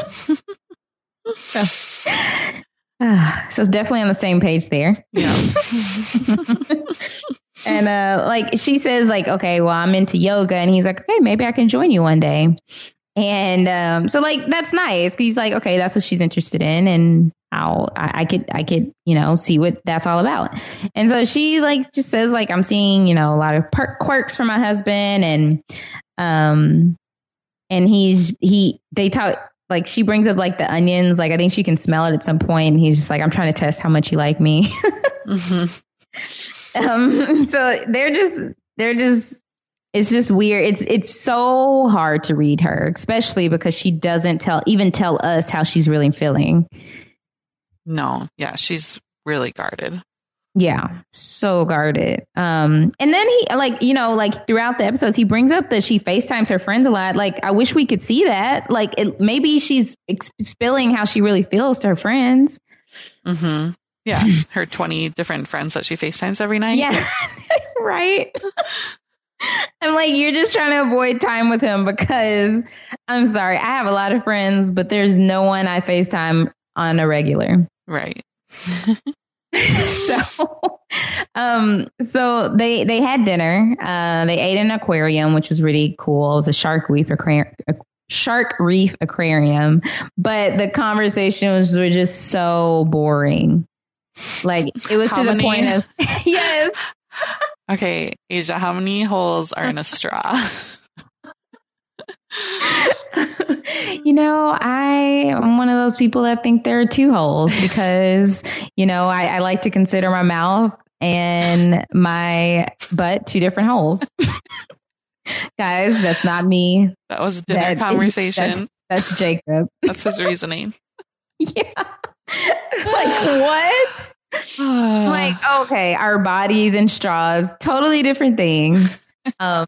So it's definitely on the same page there. Yeah. And like she says, like, okay, well, I'm into yoga. And he's like, okay, maybe I can join you one day. And so like that's nice. He's like, okay, that's what she's interested in. And I could, see what that's all about. And so she like just says like, I'm seeing, a lot of quirks from my husband. And they talk, like she brings up like the onions. Like I think she can smell it at some point. And he's just like, I'm trying to test how much you like me. Mm-hmm. So they're just, it's just weird. It's so hard to read her, especially because she doesn't tell us how she's really feeling. No. Yeah. She's really guarded. Yeah. So guarded. And then he like throughout the episodes, he brings up that she FaceTimes her friends a lot. Like, I wish we could see that. Like maybe she's spilling how she really feels to her friends. Mm-hmm. Yeah. Her 20 different friends that she FaceTimes every night. Yeah. Right. I'm like, you're just trying to avoid time with him because I'm sorry. I have a lot of friends, but there's no one I FaceTime on a regular. Right. So they had dinner. They ate in an aquarium, which was really cool. It was a shark reef aquarium, but the conversations were just so boring. Like it was to the point of yes. Okay, Asia, how many holes are in a straw? I am one of those people that think there are 2 holes because, I like to consider my mouth and my butt 2 different holes. Guys, that's not me. That was a dinner conversation. That's Jacob. That's his reasoning. Yeah. Like, what? Like, okay, our bodies and straws, totally different thing. I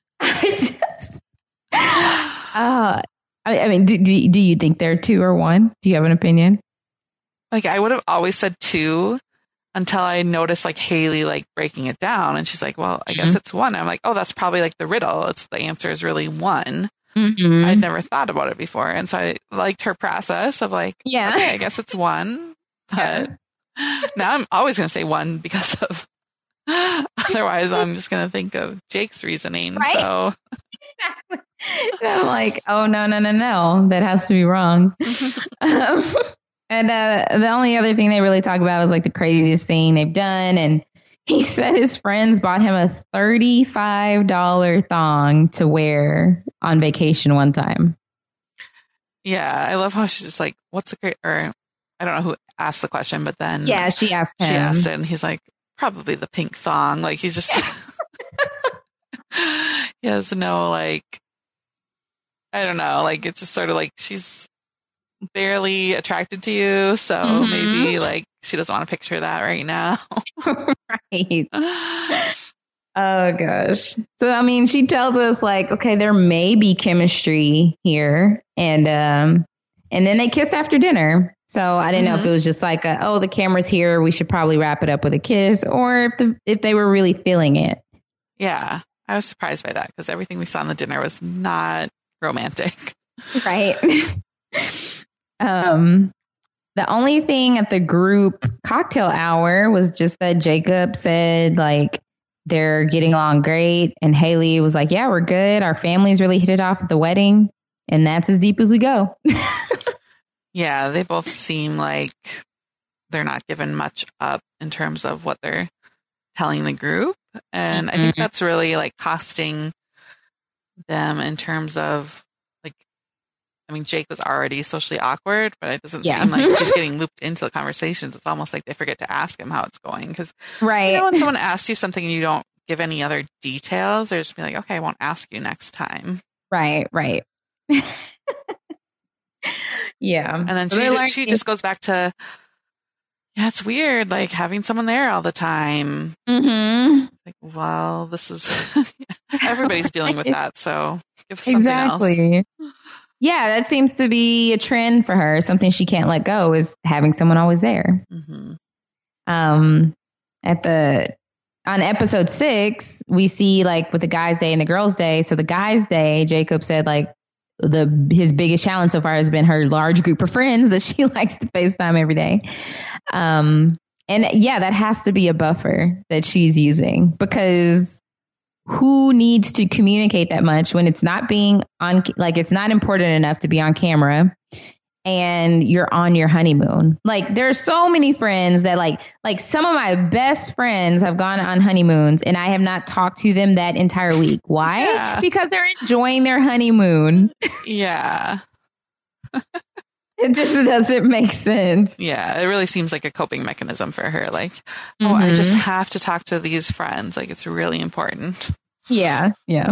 mean, do you think there are 2 or 1? Do you have an opinion? Like, I would have always said 2 until I noticed like Haley like breaking it down, and she's like, "Well, I guess it's 1." I'm like, "Oh, that's probably like the riddle. It's the answer is really 1." Mm-hmm. I'd never thought about it before, and so I liked her process of like, "Yeah, okay, I guess it's 1." But now I'm always going to say 1 because of otherwise I'm just going to think of Jake's reasoning. Right? So exactly. And I'm like, oh no, that has to be wrong. And the only other thing they really talk about is like the craziest thing they've done. And he said his friends bought him a $35 thong to wear on vacation one time. Yeah, I love how she's just like, what's the great, or I don't know who asked the question, but then yeah, she asked him. She asked it, and he's like, probably the pink thong. Like he's just he has no like, I don't know, like it's just sort of like she's barely attracted to you, so maybe like she doesn't want to picture that right now. Right. Oh gosh. So I mean, she tells us like, okay, there may be chemistry here, and then they kiss after dinner. So I didn't know if it was just like, the camera's here, we should probably wrap it up with a kiss, or if they were really feeling it. Yeah, I was surprised by that because everything we saw in the dinner was not romantic. Right. The only thing at the group cocktail hour was just that Jacob said like they're getting along great, and Haley was like, yeah, we're good. Our families really hit it off at the wedding, and that's as deep as we go. Yeah, they both seem like they're not giving much up in terms of what they're telling the group. And I think that's really like costing them in terms of like, I mean, Jake was already socially awkward, but it doesn't seem like he's getting looped into the conversations. It's almost like they forget to ask him how it's going. Because when someone asks you something and you don't give any other details, they're just be like, okay, I won't ask you next time. Right. Yeah. And then she just goes back to, yeah, it's weird, like having someone there all the time. Mm-hmm. Like, well, this is, everybody's dealing with that. So give us something else. Yeah, that seems to be a trend for her. Something she can't let go is having someone always there. Mm-hmm. On episode 6, we see like with the guys' day and the girls' day. So the guys' day, Jacob said like his biggest challenge so far has been her large group of friends that she likes to FaceTime every day. And yeah, that has to be a buffer that she's using, because who needs to communicate that much when it's not being on, like it's not important enough to be on camera and you're on your honeymoon. Like there's so many friends that like some of my best friends have gone on honeymoons and I have not talked to them that entire week. Why? Yeah. Because they're enjoying their honeymoon. Yeah. It just doesn't make sense. Yeah, it really seems like a coping mechanism for her. Like, I just have to talk to these friends. Like, it's really important. Yeah, yeah.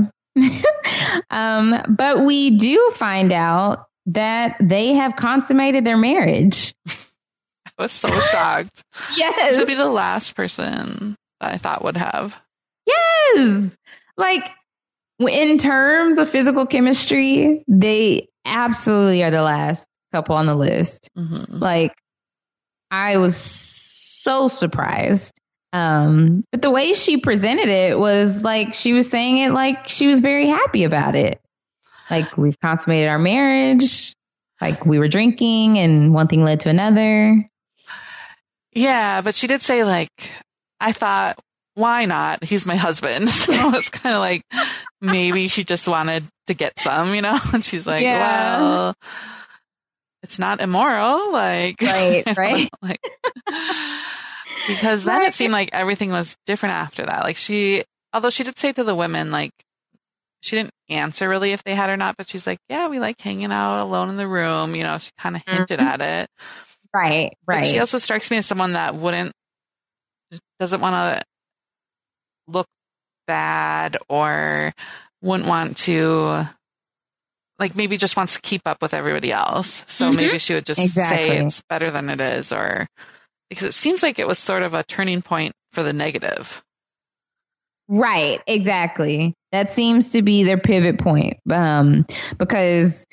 But we do find out that they have consummated their marriage. I was so shocked. Yes. This would be the last person that I thought would have. Yes. Like, in terms of physical chemistry, they absolutely are the last couple on the list. Mm-hmm. Like, I was so surprised. But the way she presented it was like she was saying it like she was very happy about it. Like, we've consummated our marriage. Like, we were drinking and one thing led to another. Yeah, but she did say, like, I thought, why not? He's my husband. So it's kind of like maybe she just wanted to get some, you know? And she's like, well, it's not immoral. Like, right. Like, because then it seemed like everything was different after that. Like although she did say to the women, like, she didn't answer really if they had or not, but she's like, yeah, we like hanging out alone in the room. You know, she kind of hinted at it. Right. But she also strikes me as someone that doesn't want to look bad or wouldn't want to, like, maybe just wants to keep up with everybody else. So maybe she would just say it's better than it is, or because it seems like it was sort of a turning point for the negative. Right, exactly. That seems to be their pivot point. Because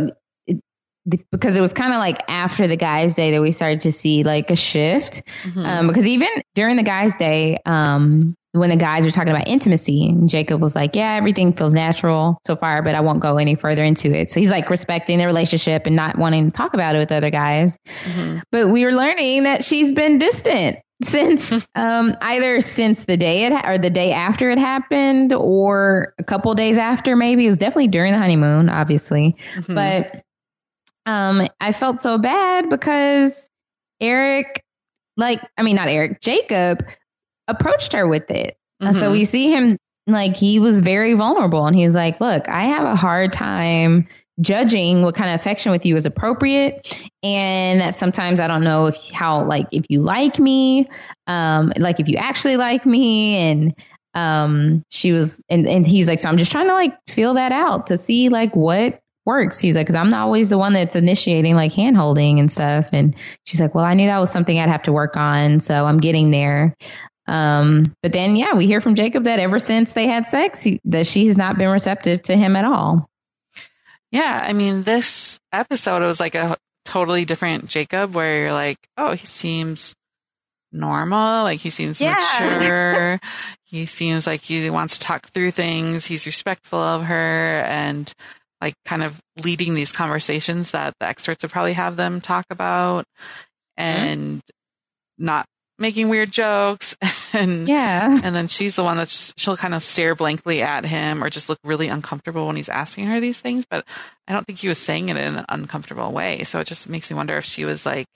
it was kind of like after the guys' day that we started to see like a shift. Because even during the guys' day, when the guys were talking about intimacy, Jacob was like, yeah, everything feels natural so far, but I won't go any further into it. So he's like respecting the relationship and not wanting to talk about it with other guys. But we were learning that she's been distant since either since the day or the day after it happened, or a couple days after. Maybe it was definitely during the honeymoon, obviously. But I felt so bad because Jacob approached her with it. So we see him, like, he was very vulnerable, and he's like, look, I have a hard time judging what kind of affection with you is appropriate, and sometimes I don't know if you like me, like if you actually like me. And she was, and he's like, so I'm just trying to like feel that out to see like what works. He's like, because I'm not always the one that's initiating like hand holding and stuff. And she's like, well, I knew that was something I'd have to work on, so I'm getting there. But then we hear from Jacob that ever since they had sex, that she's not been receptive to him at all. Yeah, I mean, this episode was like a totally different Jacob, where you're like, oh, he seems normal, like he seems mature. He seems like he wants to talk through things. He's respectful of her, and like kind of leading these conversations that the experts would probably have them talk about, and not making weird jokes. And then she's the one she'll kind of stare blankly at him or just look really uncomfortable when he's asking her these things. But I don't think he was saying it in an uncomfortable way. So it just makes me wonder if she was like,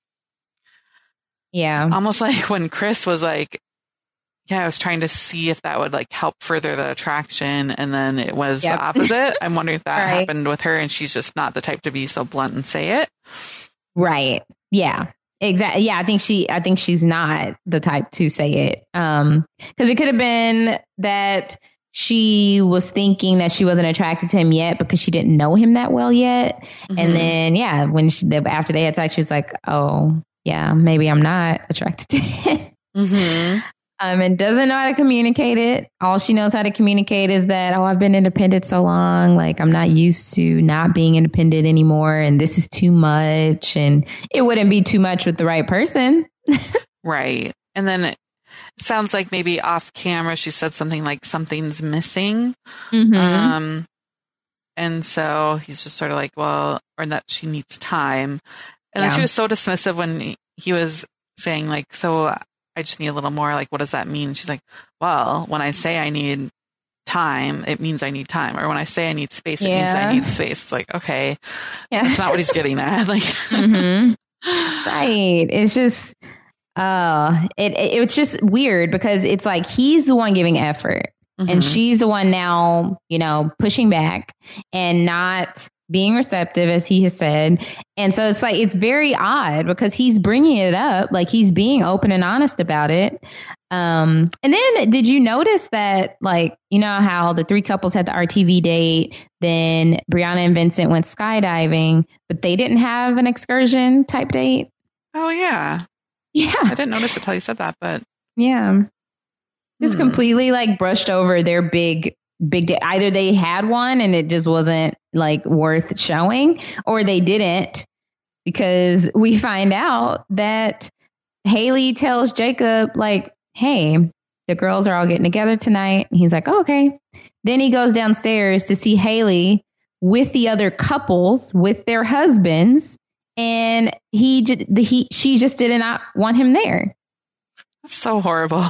almost like when Chris was like, I was trying to see if that would like help further the attraction, and then it was the opposite. I'm wondering if that happened with her, and she's just not the type to be so blunt and say it. Right. Yeah. Exactly. Yeah, I think she's not the type to say it. Because it could have been that she was thinking that she wasn't attracted to him yet because she didn't know him that well yet. And then, when after they had sex, she was like, oh, yeah, maybe I'm not attracted to him. And doesn't know how to communicate it. All she knows how to communicate is that, oh, I've been independent so long. Like, I'm not used to not being independent anymore. And this is too much. And it wouldn't be too much with the right person. Right. And then it sounds like maybe off camera, she said something like something's missing. Mm-hmm. And so he's just sort of like, well, or that she needs time. And then she was so dismissive when he was saying like, so I just need a little more. Like, what does that mean? She's like, well, when I say I need time, it means I need time. Or when I say I need space, it means I need space. It's like, okay, that's not what he's getting at. Like, right. It's just, it's just weird because it's like he's the one giving effort and she's the one now, pushing back and not being receptive, as he has said. And so it's like, it's very odd because he's bringing it up, like he's being open and honest about it. And then did you notice that, like, how the three couples had the RTV date, then Brianna and Vincent went skydiving, but they didn't have an excursion type date? Oh, yeah. Yeah. I didn't notice it till you said that, but. Yeah. Just completely like brushed over their big day. Either they had one and it just wasn't like worth showing, or they didn't, because we find out that Haley tells Jacob like, hey, the girls are all getting together tonight. And he's like, oh, okay. Then he goes downstairs to see Haley with the other couples with their husbands. And she just did not want him there. That's so horrible.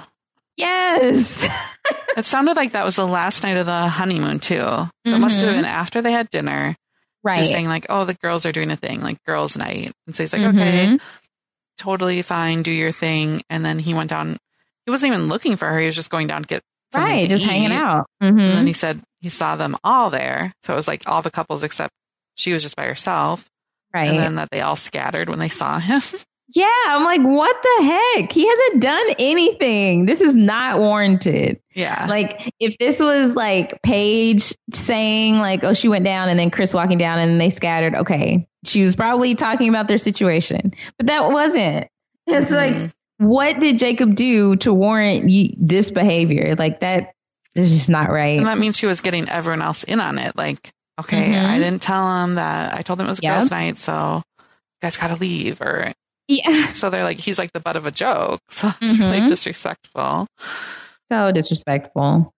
Yes. It sounded like that was the last night of the honeymoon, too. So it must have been after they had dinner. Right. They're saying, like, oh, the girls are doing a thing, like girls' night. And so he's like, okay, totally fine, do your thing. And then he went down. He wasn't even looking for her. He was just going down to get something to just eat. hanging out. And then he said he saw them all there. So it was like all the couples except she was just by herself. Right. And then that they all scattered when they saw him. Yeah, I'm like, what the heck? He hasn't done anything. This is not warranted. Yeah. Like, if this was like Paige saying like, oh, she went down, and then Chris walking down and they scattered, okay. She was probably talking about their situation. But that wasn't. It's like, what did Jacob do to warrant this behavior? Like, that is just not right. And that means she was getting everyone else in on it. Like, okay, I didn't tell him that. I told them it was a girls' night, so you guys got to leave. Or so they're like, he's like the butt of a joke. So it's really disrespectful. So disrespectful.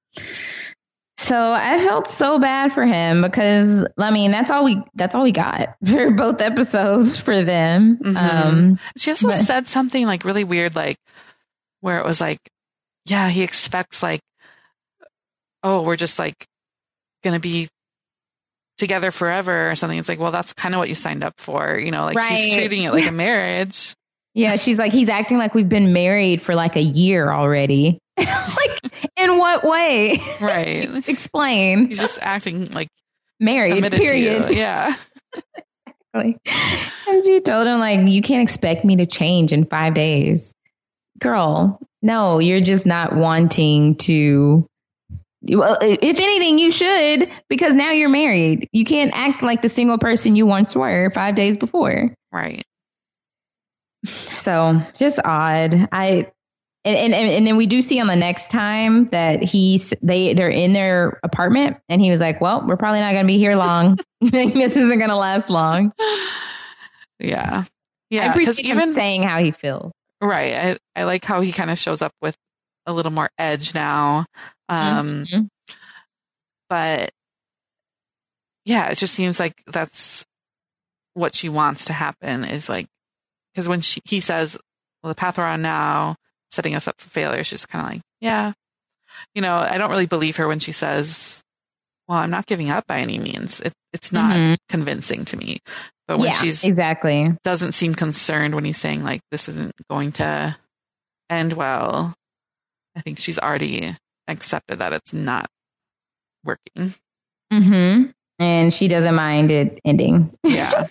So I felt so bad for him because, I mean, that's all we got for both episodes for them. She also said something like really weird, like where it was like, yeah, he expects like, oh, we're just like going to be together forever or something. It's like, well, that's kind of what you signed up for, like he's treating it like a marriage. Yeah, she's like, he's acting like we've been married for like a year already. Like, in what way? Right. Explain. He's just acting like married, period. Yeah. Exactly. And she told him, like, you can't expect me to change in 5 days. Girl, no, you're just not wanting to. Well, if anything, you should, because now you're married. You can't act like the single person you once were 5 days before. Right. So just odd. And then we do see on the next time that they're in their apartment, and he was like, well, we're probably not going to be here long. This isn't going to last long. Yeah. I appreciate him saying how he feels. Right. I like how he kind of shows up with a little more edge now. But yeah, it just seems like that's what she wants to happen, is like, because when he says, well, the path we're on now, setting us up for failure, she's kind of like, yeah, I don't really believe her when she says, well, I'm not giving up by any means. It's not convincing to me. But when she's exactly doesn't seem concerned when he's saying like, this isn't going to end well, I think she's already accepted that it's not working. And she doesn't mind it ending. Yeah.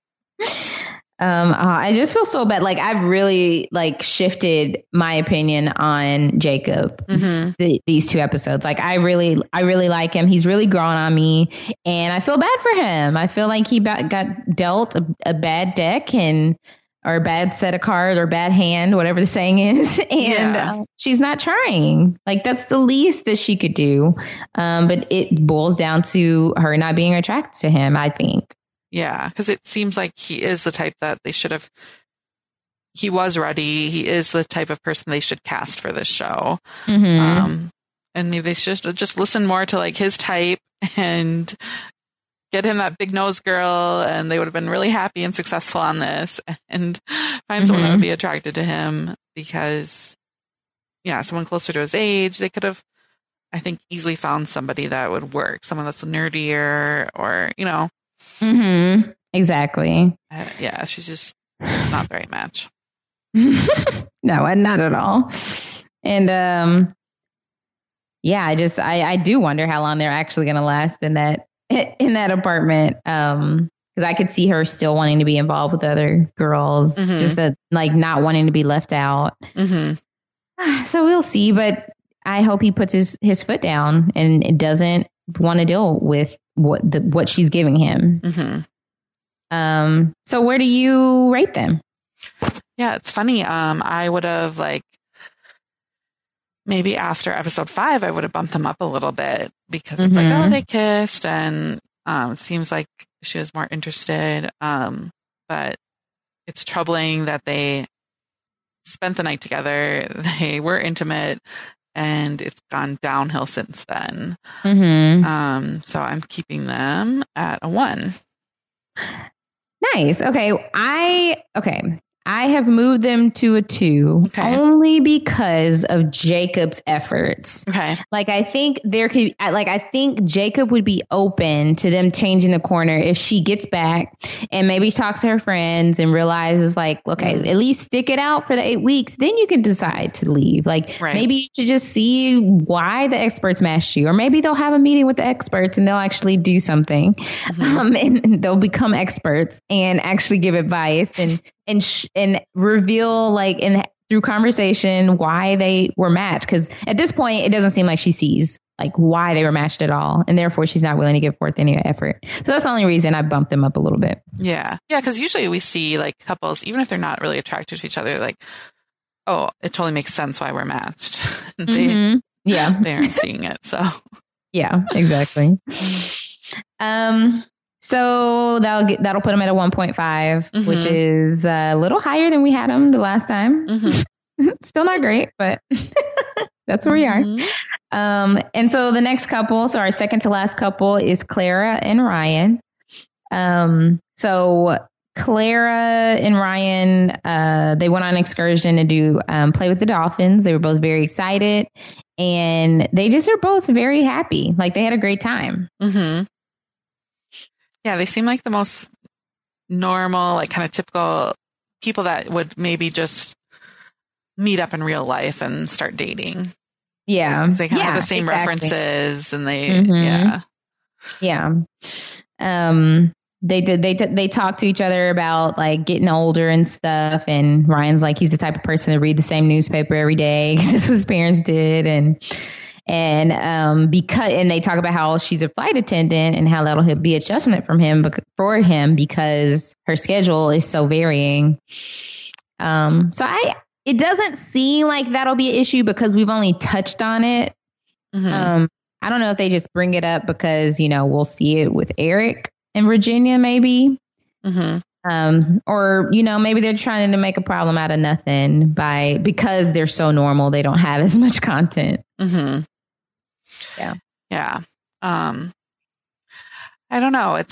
I just feel so bad. Like, I've really like shifted my opinion on Jacob these 2 episodes. Like, I really like him. He's really grown on me, and I feel bad for him. I feel like he got dealt a bad deck, or or a bad set of cards or bad hand, whatever the saying is. And she's not trying. Like, that's the least that she could do. But it boils down to her not being attracted to him, I think. Yeah, because it seems like he is the type that they should have. He was ready. He is the type of person they should cast for this show. And maybe they should just listen more to like his type and get him that big nose girl, and they would have been really happy and successful on this, and find someone that would be attracted to him because, someone closer to his age. They could have, I think, easily found somebody that would work, someone that's nerdier or, Exactly. She's just, it's not the right match. No, not at all. And, I do wonder how long they're actually going to last in that apartment. Because I could see her still wanting to be involved with other girls, just not wanting to be left out. So we'll see, but I hope he puts his foot down and doesn't want to deal with what she's giving him. So where do you rate them? Yeah, it's funny. I would have maybe after episode 5, I would have bumped them up a little bit because it's like, oh, they kissed, and it seems like she was more interested. But it's troubling that they spent the night together. They were intimate, and it's gone downhill since then. So I'm keeping them at a 1. Nice. Okay. I have moved them to a 2 only because of Jacob's efforts. Okay. I think I think Jacob would be open to them changing the corner if she gets back and maybe talks to her friends and realizes at least stick it out for the 8 weeks. Then you can decide to leave. Maybe you should just see why the experts matched you, or maybe they'll have a meeting with the experts and they'll actually do something. And they'll become experts and actually give advice and reveal through conversation why they were matched. Because at this point, it doesn't seem like she sees why they were matched at all. And therefore, she's not willing to give forth any effort. So that's the only reason I bumped them up a little bit. Yeah. Yeah. Because usually we see couples, even if they're not really attracted to each other, oh, it totally makes sense why we're matched. They aren't seeing it. So yeah, exactly. So that'll put them at a 1.5, which is a little higher than we had them the last time. Still not great, but that's where we are. And so the next couple, so our second to last couple, is Clara and Ryan. So Clara and Ryan, they went on an excursion to do play with the dolphins. They were both very excited, and they just are both very happy. They had a great time. Yeah, they seem like the most normal, kind of typical people that would maybe just meet up in real life and start dating. Yeah. They kind of have the same references, and they, They talk to each other about getting older and stuff. And Ryan's he's the type of person to read the same newspaper every day because that's what his parents did. And they talk about how she's a flight attendant and how that'll be adjustment for him because her schedule is so varying. It doesn't seem like that'll be an issue because we've only touched on it. I don't know if they just bring it up because, we'll see it with Eric and Virginia maybe. Or, maybe they're trying to make a problem out of nothing because they're so normal. They don't have as much content. Yeah. I don't know. It's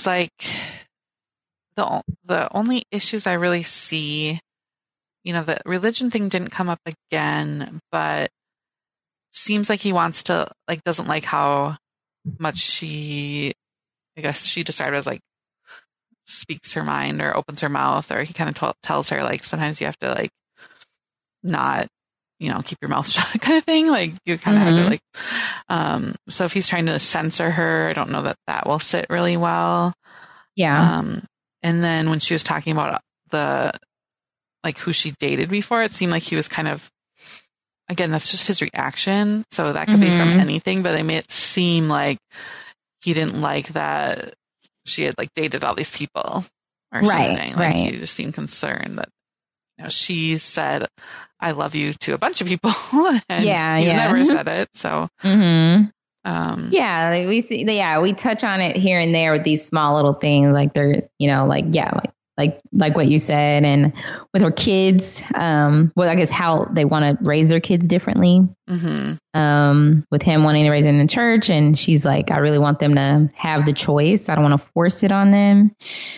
the only issues I really see, the religion thing didn't come up again, but seems like he wants to, doesn't like how much she described as speaks her mind or opens her mouth, or he kind of tells her sometimes you have to not, keep your mouth shut kind of thing. You kind of have to so if he's trying to censor her, I don't know that will sit really well. Yeah. And then when she was talking about who she dated before, it seemed like he was kind of, again, that's just his reaction. So that could be from anything, but they made it seem like he didn't like that she had dated all these people or something. He just seemed concerned that she said, I love you to a bunch of people. And Yeah, he's yeah. never said it. So, yeah, like we see, yeah, we touch on it here and there with these small little things, like they're, like what you said, and with her kids, well, I guess how they want to raise their kids differently. With him wanting to raise them in the church, and she's like, I really want them to have the choice. I don't want to force it on them.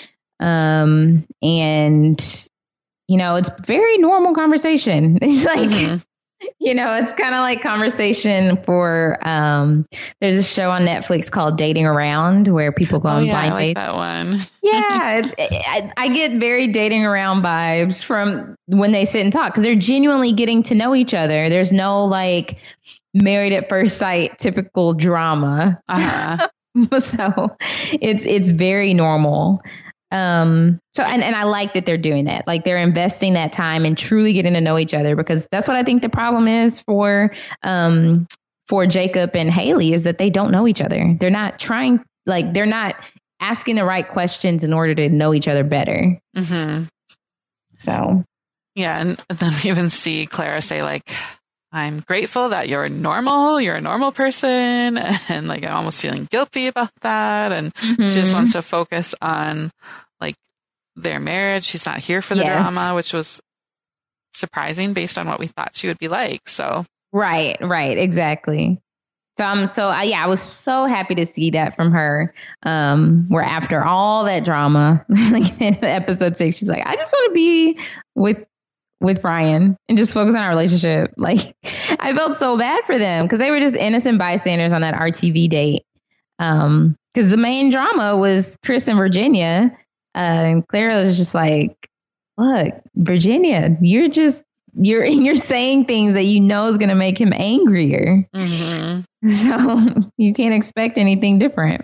And it's very normal conversation. It's like, it's kind of like conversation for, there's a show on Netflix called Dating Around where people go on blind dates. I like that one. Yeah. I get very dating around vibes from when they sit and talk because they're genuinely getting to know each other. There's no like married at first sight typical drama. So it's very normal. And I like that they're doing that. Like they're investing that time and truly getting to know each other, because that's what I think the problem is for Jacob and Haley, is that they don't know each other. They're not trying, like they're not asking the right questions in order to know each other better. So. Yeah. And then we even see Clara say like, I'm grateful that you're normal. You're a normal person. And like, I'm almost feeling guilty about that. And she just wants to focus on like their marriage. She's not here for the drama, which was surprising based on what we thought she would be like. So. Right. Exactly. So I was so happy to see that from her. Where after all that drama, like in episode 6, she's like, I just want to be with Brian and just focus on our relationship. Like I felt so bad for them because they were just innocent bystanders on that RTV date. Because the main drama was Chris and Virginia. And Clara was just like, look, Virginia, you're saying things that is going to make him angrier. So you can't expect anything different.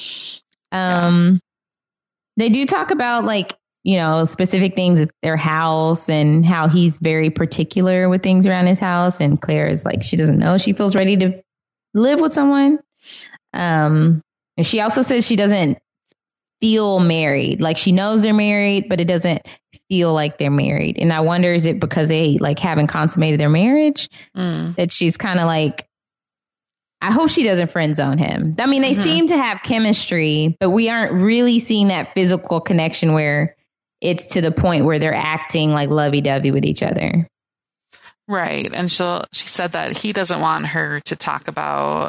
They do talk about like, specific things at their house and how he's very particular with things around his house. And Claire is like, she doesn't know she feels ready to live with someone. And she also says she doesn't feel married. Like she knows they're married, but it doesn't feel like they're married. And I wonder, is it because they like haven't consummated their marriage that she's kind of like, I hope she doesn't friend zone him. I mean, they seem to have chemistry, but we aren't really seeing that physical connection where it's to the point where they're acting like lovey-dovey with each other. Right. And she said that he doesn't want her to talk about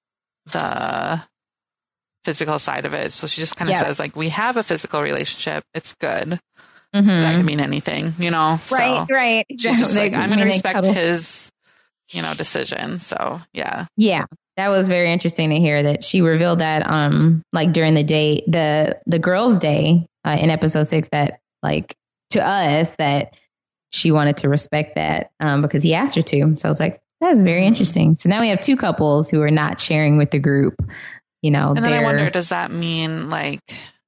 the physical side of it. So she just kind of says like, we have a physical relationship. It's good. That could mean anything, Right, so right. She's just like, I'm going to respect his, decision. So, yeah. Yeah. That was very interesting to hear that she revealed that, like during the day, the girls' day in episode 6, that like to us that she wanted to respect that because he asked her to. So I was like, that was very interesting. So now we have 2 couples who are not sharing with the group. And then I wonder, does that mean like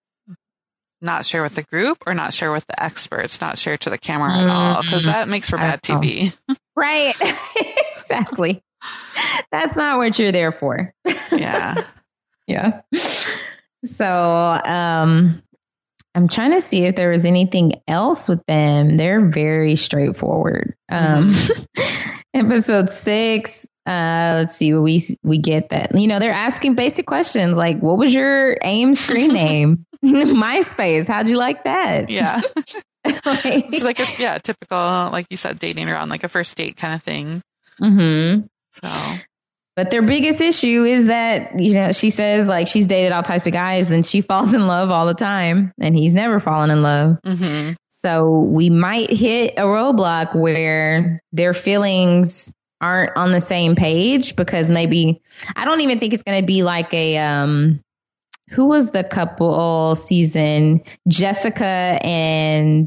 not share with the group or not share with the experts, not share to the camera at all? Because that makes for bad TV. Right. Exactly. That's not what you're there for. Yeah. Yeah. So I'm trying to see if there was anything else with them. They're very straightforward. Episode 6, let's see, we get that. They're asking basic questions like, what was your AIM screen name? MySpace. How'd you like that? Yeah. It's like a typical, like you said, dating around like a first date kind of thing. So, but their biggest issue is that, she says like she's dated all types of guys and she falls in love all the time and he's never fallen in love. So we might hit a roadblock where their feelings aren't on the same page, because maybe, I don't even think it's going to be like a, who was the couple season? Jessica and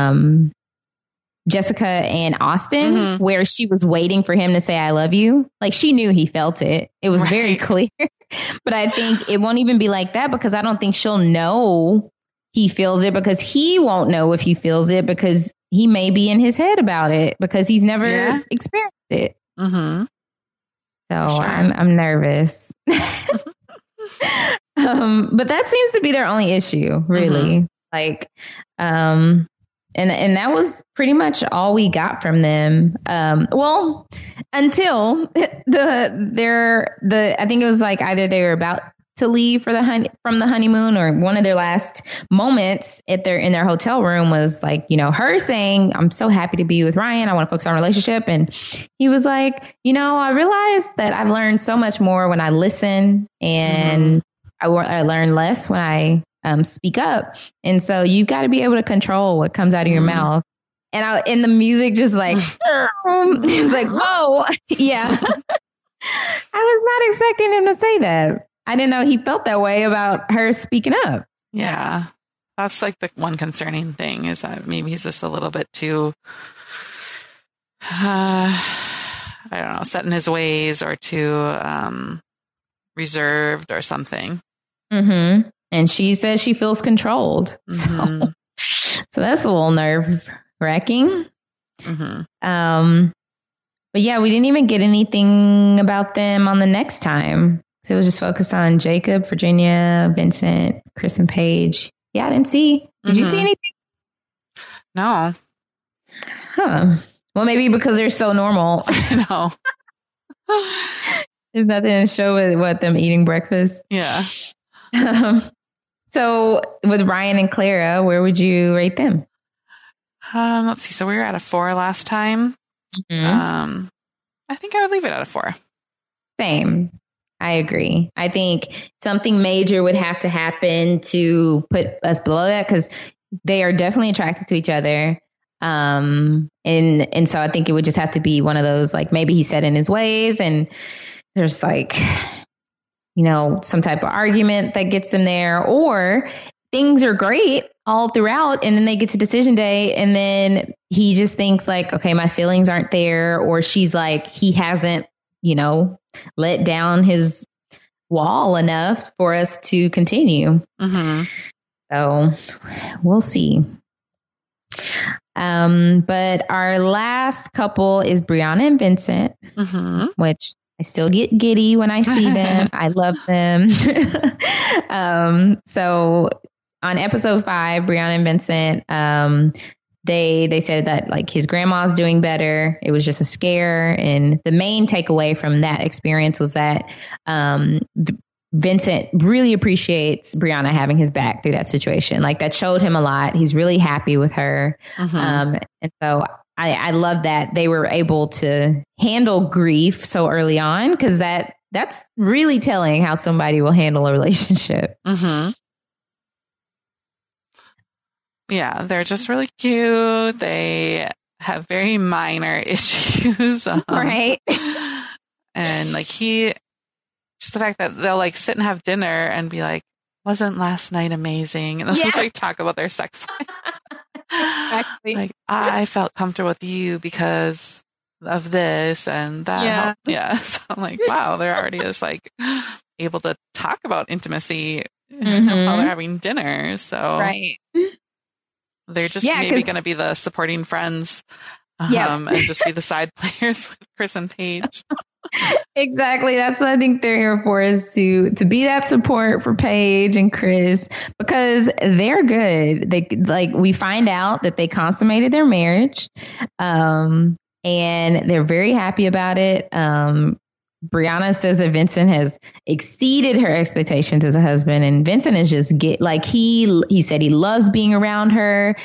Austin, where she was waiting for him to say, I love you. Like she knew he felt it. It was very clear. But I think it won't even be like that, because I don't think she'll know he feels it, because he won't know if he feels it, because he may be in his head about it because he's never experienced it. So I'm nervous. But that seems to be their only issue, really. Like, and And that was pretty much all we got from them. Well, until I think it was like either they were about to leave from the honeymoon, or one of their last moments in their hotel room was like, you know, her saying, "I'm so happy to be with Ryan. I want to focus on a relationship." And he was like, you know, I realized that I've learned so much more when I listen, and I learn less when I speak up. And so you've got to be able to control what comes out of your mouth. And the music just like, it's like, whoa, yeah. I was not expecting him to say that. I didn't know he felt that way about her speaking up. Yeah. That's like the one concerning thing, is that maybe he's just a little bit too, I don't know, set in his ways, or too reserved or something. Mm-hmm. And she says she feels controlled. So that's a little nerve wracking. But yeah, we didn't even get anything about them on the next time. So it was just focused on Jacob, Virginia, Vincent, Chris, and Paige. Yeah, I didn't see. Did you see anything? No. Huh. Well, maybe because they're so normal. No. There's nothing to show with them eating breakfast. Yeah. So with Ryan and Clara, where would you rate them? Let's see. So we were at a 4 last time. I think I would leave it at a 4. Same. I agree. I think something major would have to happen to put us below that, because they are definitely attracted to each other. And so I think it would just have to be one of those, like, maybe he's set in his ways and there's like, you know, some type of argument that gets them there, or things are great all throughout, and then they get to decision day and then he just thinks like, okay, my feelings aren't there, or she's like, he hasn't, you know, let down his wall enough for us to continue. So we'll see. But our last couple is Brianna and Vincent, which I still get giddy when I see them. I love them. So on episode 5, Brianna and Vincent, they said that like his grandma's doing better. It was just a scare. And the main takeaway from that experience was that Vincent really appreciates Brianna having his back through that situation. Like, that showed him a lot. He's really happy with her. And so I love that they were able to handle grief so early on, because that's really telling how somebody will handle a relationship. Yeah, they're just really cute. They have very minor issues. Right. And like just the fact that they'll like sit and have dinner and be like, wasn't last night amazing? And they'll just like talk about their sex life. Exactly. Like, I felt comfortable with you because of this and that. Helped. Yeah. So I'm like, wow, they're already just like able to talk about intimacy while they're having dinner. So they're just maybe going to be the supporting friends and just be the side players with Chris and Paige. Exactly. That's what I think they're here for, is to be that support for Paige and Chris, because they're good. We find out that they consummated their marriage, and they're very happy about it. Brianna says that Vincent has exceeded her expectations as a husband, and Vincent is just he said he loves being around her.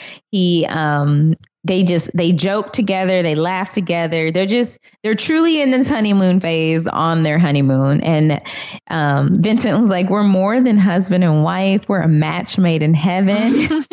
They joke together, they laugh together. They're truly in this honeymoon phase on their honeymoon. And Vincent was like, we're more than husband and wife. We're a match made in heaven.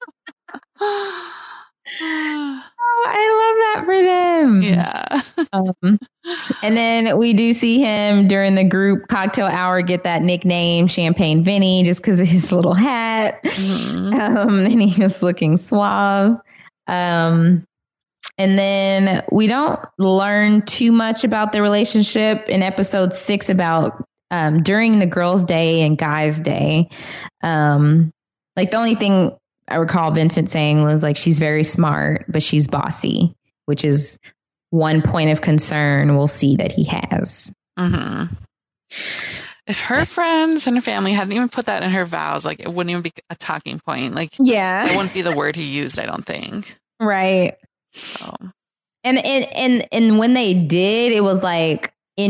I love that for them. Yeah. And then we do see him during the group cocktail hour get that nickname Champagne Vinny, just because of his little hat. And he was looking suave. And then we don't learn too much about the relationship in episode 6 about during the girls' day and guys' day. Like, the only thing I recall Vincent saying was like, she's very smart, but she's bossy, which is one point of concern we'll see that he has. If her friends and her family hadn't even put that in her vows. Like, it wouldn't even be a talking point. Like, yeah, it wouldn't be the word he used, I don't think. Right. So. And when they did, it was like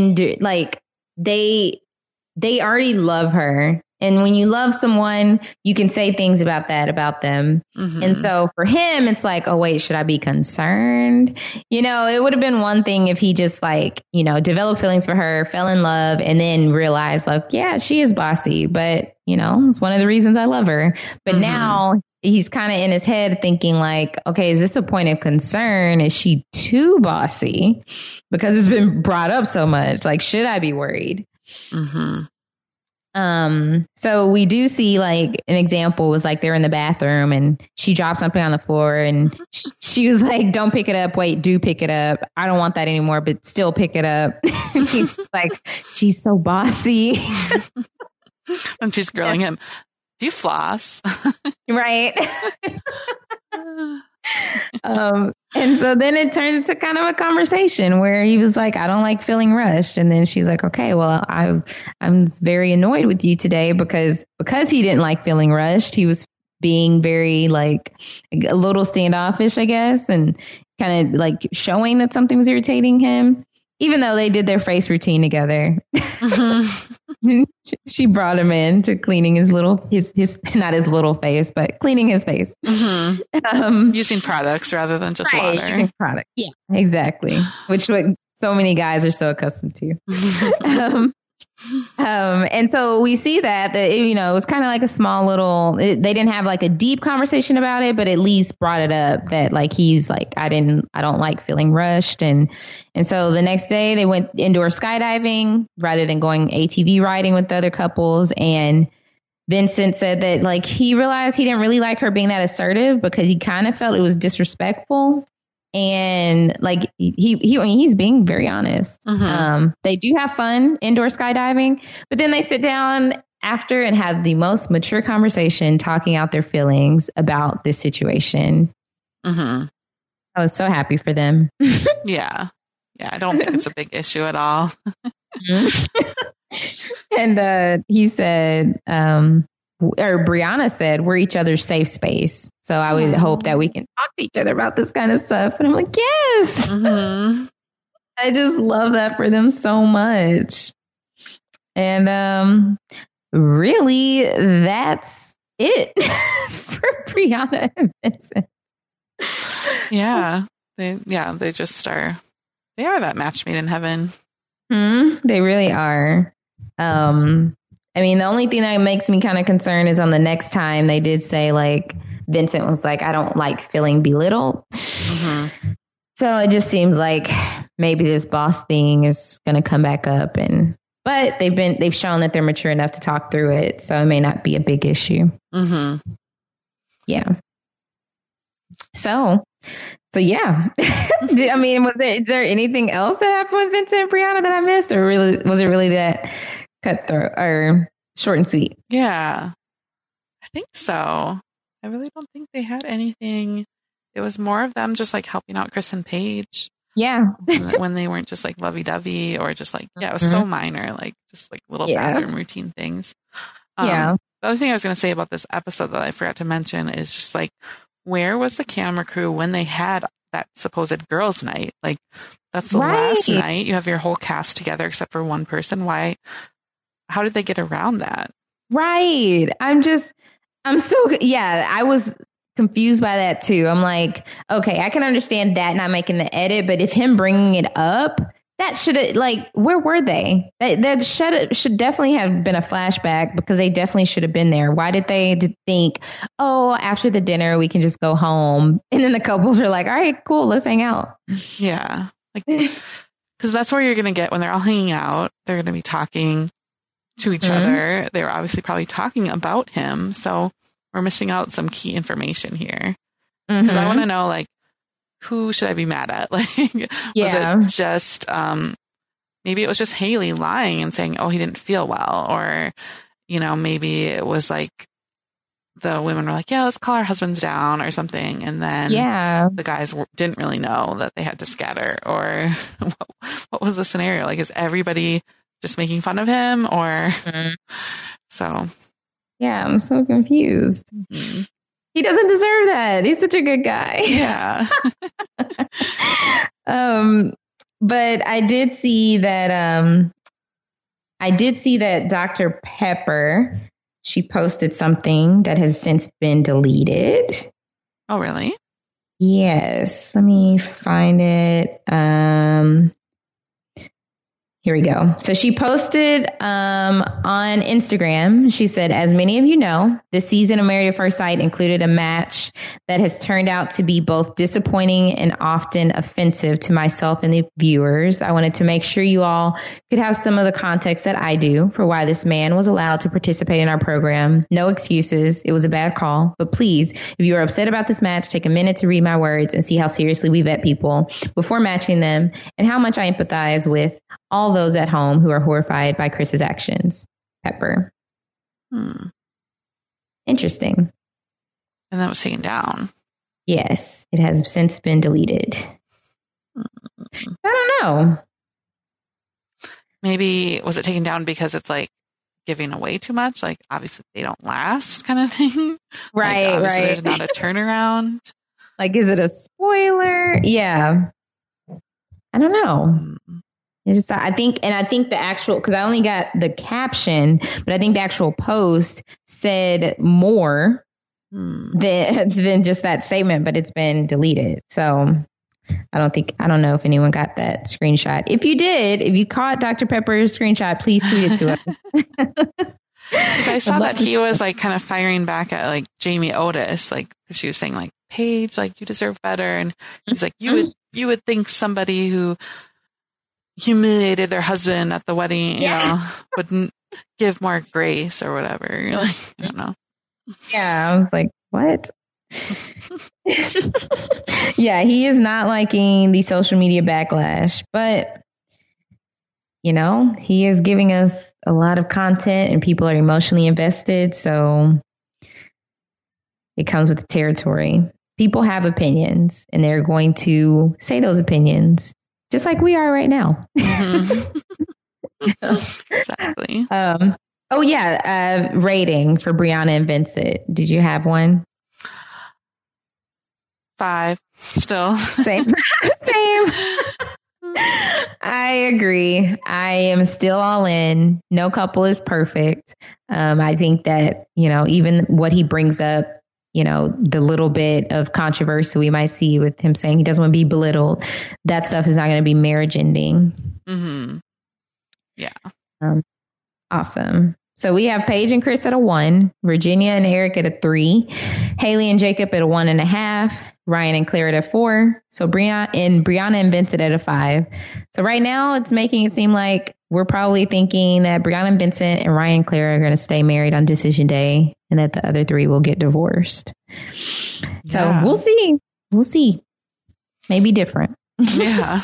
they already love her. And when you love someone, you can say things about them. Mm-hmm. And so for him, it's like, oh, wait, should I be concerned? You know, it would have been one thing if he just like, you know, developed feelings for her, fell in love, and then realized like, yeah, she is bossy. But, you know, it's one of the reasons I love her. But now he's kind of in his head thinking like, okay, is this a point of concern? Is she too bossy? Because it's been brought up so much. Like, should I be worried? Mm-hmm. So we do see like an example was like they're in the bathroom and she dropped something on the floor and she was like, don't pick it up. Wait, do pick it up. I don't want that anymore, but still pick it up. He's like, she's so bossy. And she's grilling him. Do you floss? Right. And so then it turned into kind of a conversation where he was like, I don't like feeling rushed. And then she's like, okay, well, I'm very annoyed with you today because he didn't like feeling rushed. He was being very like a little standoffish, I guess, and kind of like showing that something was irritating him, even though they did their face routine together. Mm-hmm. She brought him in to cleaning his not his little face, but cleaning his face. Mm-hmm. Using products rather than just water. Using products. Yeah, exactly. Which what so many guys are so accustomed to. And so we see that you know, it was kind of like a small little, they didn't have like a deep conversation about it, but at least brought it up that like, he's like, I don't like feeling rushed. And so the next day they went indoor skydiving rather than going ATV riding with the other couples. And Vincent said that like, he realized he didn't really like her being that assertive because he kind of felt it was disrespectful. And like he's being very honest. Mm-hmm. They do have fun indoor skydiving, but then they sit down after and have the most mature conversation talking out their feelings about this situation. Mm-hmm. I was so happy for them. Yeah. I don't think it's a big issue at all. And he said, or Brianna said, we're each other's safe space. So I would hope that we can talk to each other about this kind of stuff. And I'm like, yes. Mm-hmm. I just love that for them so much. And really, that's it for Brianna and Vincent. Yeah. They just are. They are that match made in heaven. They really are. I mean, the only thing that makes me kind of concerned is on the next time they did say like Vincent was like, I don't like feeling belittled. Mm-hmm. So it just seems like maybe this boss thing is going to come back up. But they've shown that they're mature enough to talk through it. So it may not be a big issue. Mm-hmm. Yeah. So yeah. I mean, is there anything else that happened with Vincent and Brianna that I missed, or was it really that cutthroat or short and sweet? Yeah, I think so. I really don't think they had anything. It was more of them just like helping out Chris and Paige. Yeah. When they weren't just like lovey-dovey or just like, it was so minor, like just like little bathroom routine things. The other thing I was going to say about this episode that I forgot to mention is just like, where was the camera crew when they had that supposed girls' night? Like, that's the last night. You have your whole cast together except for one person. How did they get around that? Right. I was confused by that too. I'm like, okay, I can understand that not making the edit, but if him bringing it up, that should have, like, where were they? That should definitely have been a flashback because they definitely should have been there. Why did they think, oh, after the dinner, we can just go home? And then the couples are like, all right, cool, let's hang out. Yeah. Like, because that's where you're going to get when they're all hanging out. They're going to be talking to each other. They were obviously probably talking about him. So we're missing out some key information here. Because I want to know, like, who should I be mad at? Like, was it just, maybe it was just Haley lying and saying, oh, he didn't feel well. Or, you know, maybe it was like the women were like, yeah, let's call our husbands down or something. And then the guys didn't really know that they had to scatter. Or what was the scenario? Like, is everybody just making fun of him or so. Yeah, I'm so confused. He doesn't deserve that. He's such a good guy. Yeah. But I did see that Dr. Pepper, she posted something that has since been deleted. Oh, really? Yes. Let me find it. Here we go. So she posted on Instagram. She said, as many of you know, this season of Married at First Sight included a match that has turned out to be both disappointing and often offensive to myself and the viewers. I wanted to make sure you all could have some of the context that I do for why this man was allowed to participate in our program. No excuses. It was a bad call. But please, if you are upset about this match, take a minute to read my words and see how seriously we vet people before matching them and how much I empathize with all those at home who are horrified by Chris's actions. Pepper. Interesting. And that was taken down. Yes, it has since been deleted. I don't know. Maybe was it taken down because it's like giving away too much? Like obviously they don't last kind of thing. Right, like, right. There's not a turnaround. Like, is it a spoiler? Yeah. I don't know. I think the actual, because I only got the caption, but I think the actual post said more than just that statement, but it's been deleted. So I don't know if anyone got that screenshot. If you did, if you caught Dr. Pepper's screenshot, please tweet it to us. Because I saw that he was like kind of firing back at like Jamie Otis, like she was saying like, Paige, like you deserve better. And he's like, you would think somebody who humiliated their husband at the wedding, you know, wouldn't give more grace or whatever. You're like, I don't know. Yeah, I was like, what? Yeah, he is not liking the social media backlash, but you know, he is giving us a lot of content and people are emotionally invested. So it comes with the territory. People have opinions and they're going to say those opinions. Just like we are right now. Exactly. Rating for Brianna and Vincent. Did you have one? 5. Still. Same. I agree. I am still all in. No couple is perfect. I think that, you know, even what he brings up, you know, the little bit of controversy we might see with him saying he doesn't want to be belittled, that stuff is not going to be marriage ending. Yeah. Awesome. So we have Paige and Chris at a 1, Virginia and Eric at a 3, Haley and Jacob at a 1.5, Ryan and Claire at a 4. So Brianna and Vincent at a 5. So right now it's making it seem like we're probably thinking that Brianna and Vincent and Ryan and Claire are going to stay married on decision day and that the other 3 will get divorced. So we'll see. We'll see. Maybe different. Yeah.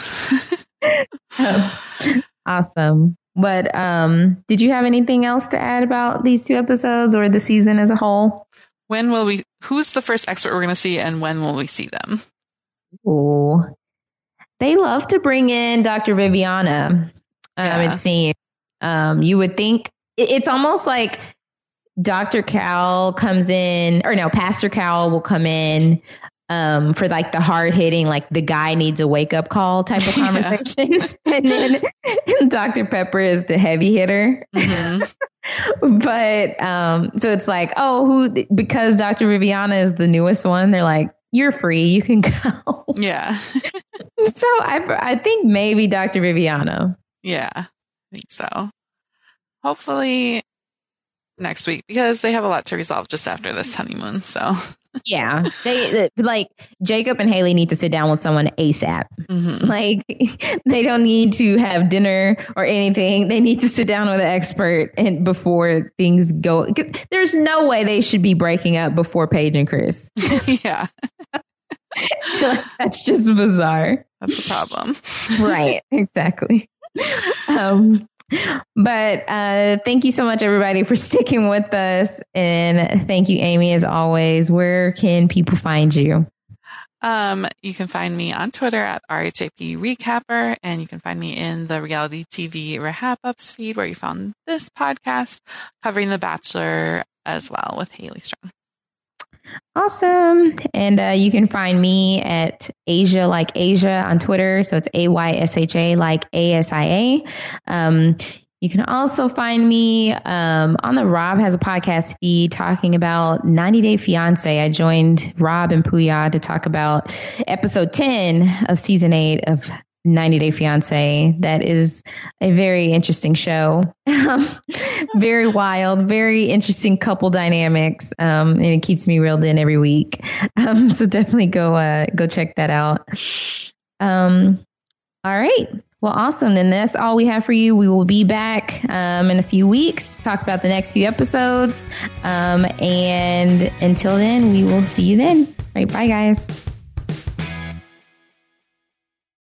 Awesome. But did you have anything else to add about these 2 episodes or the season as a whole? Who's the first expert we're going to see and when will we see them? Oh, they love to bring in Dr. Viviana. It seems you would think it's almost like Dr. Cal comes in, or no, Pastor Cal will come in for like the hard hitting, like the guy needs a wake up call type of conversations. And then Dr. Pepper is the heavy hitter. But so it's like, because Dr. Viviana is the newest one, they're like, you're free, you can go. Yeah. So I think maybe Dr. Viviana. Yeah, I think so. Hopefully next week, because they have a lot to resolve just after this honeymoon. So yeah, they like Jacob and Haley need to sit down with someone ASAP. Like they don't need to have dinner or anything. They need to sit down with an expert and before things go. There's no way they should be breaking up before Paige and Chris. Yeah. That's just bizarre. That's a problem. Right. Exactly. But thank you so much, everybody, for sticking with us. And thank you, Amy, as always. Where can people find you? You can find me on Twitter at RHAP Recapper, and you can find me in the reality TV Rehab Ups feed where you found this podcast covering The Bachelor as well with Haley Strong. Awesome. And you can find me at Asia Like Asia on Twitter. So it's AYSHA like ASIA. You can also find me on the Rob Has a Podcast feed talking about 90 Day Fiance. I joined Rob and Puya to talk about episode 10 of season 8 of 90 Day Fiance. That is a very interesting show. Very wild, very interesting couple dynamics. And it keeps me reeled in every week. So definitely go check that out. All right. Well, awesome. Then that's all we have for you. We will be back in a few weeks, talk about the next few episodes. And until then, we will see you then. All right. Bye, guys.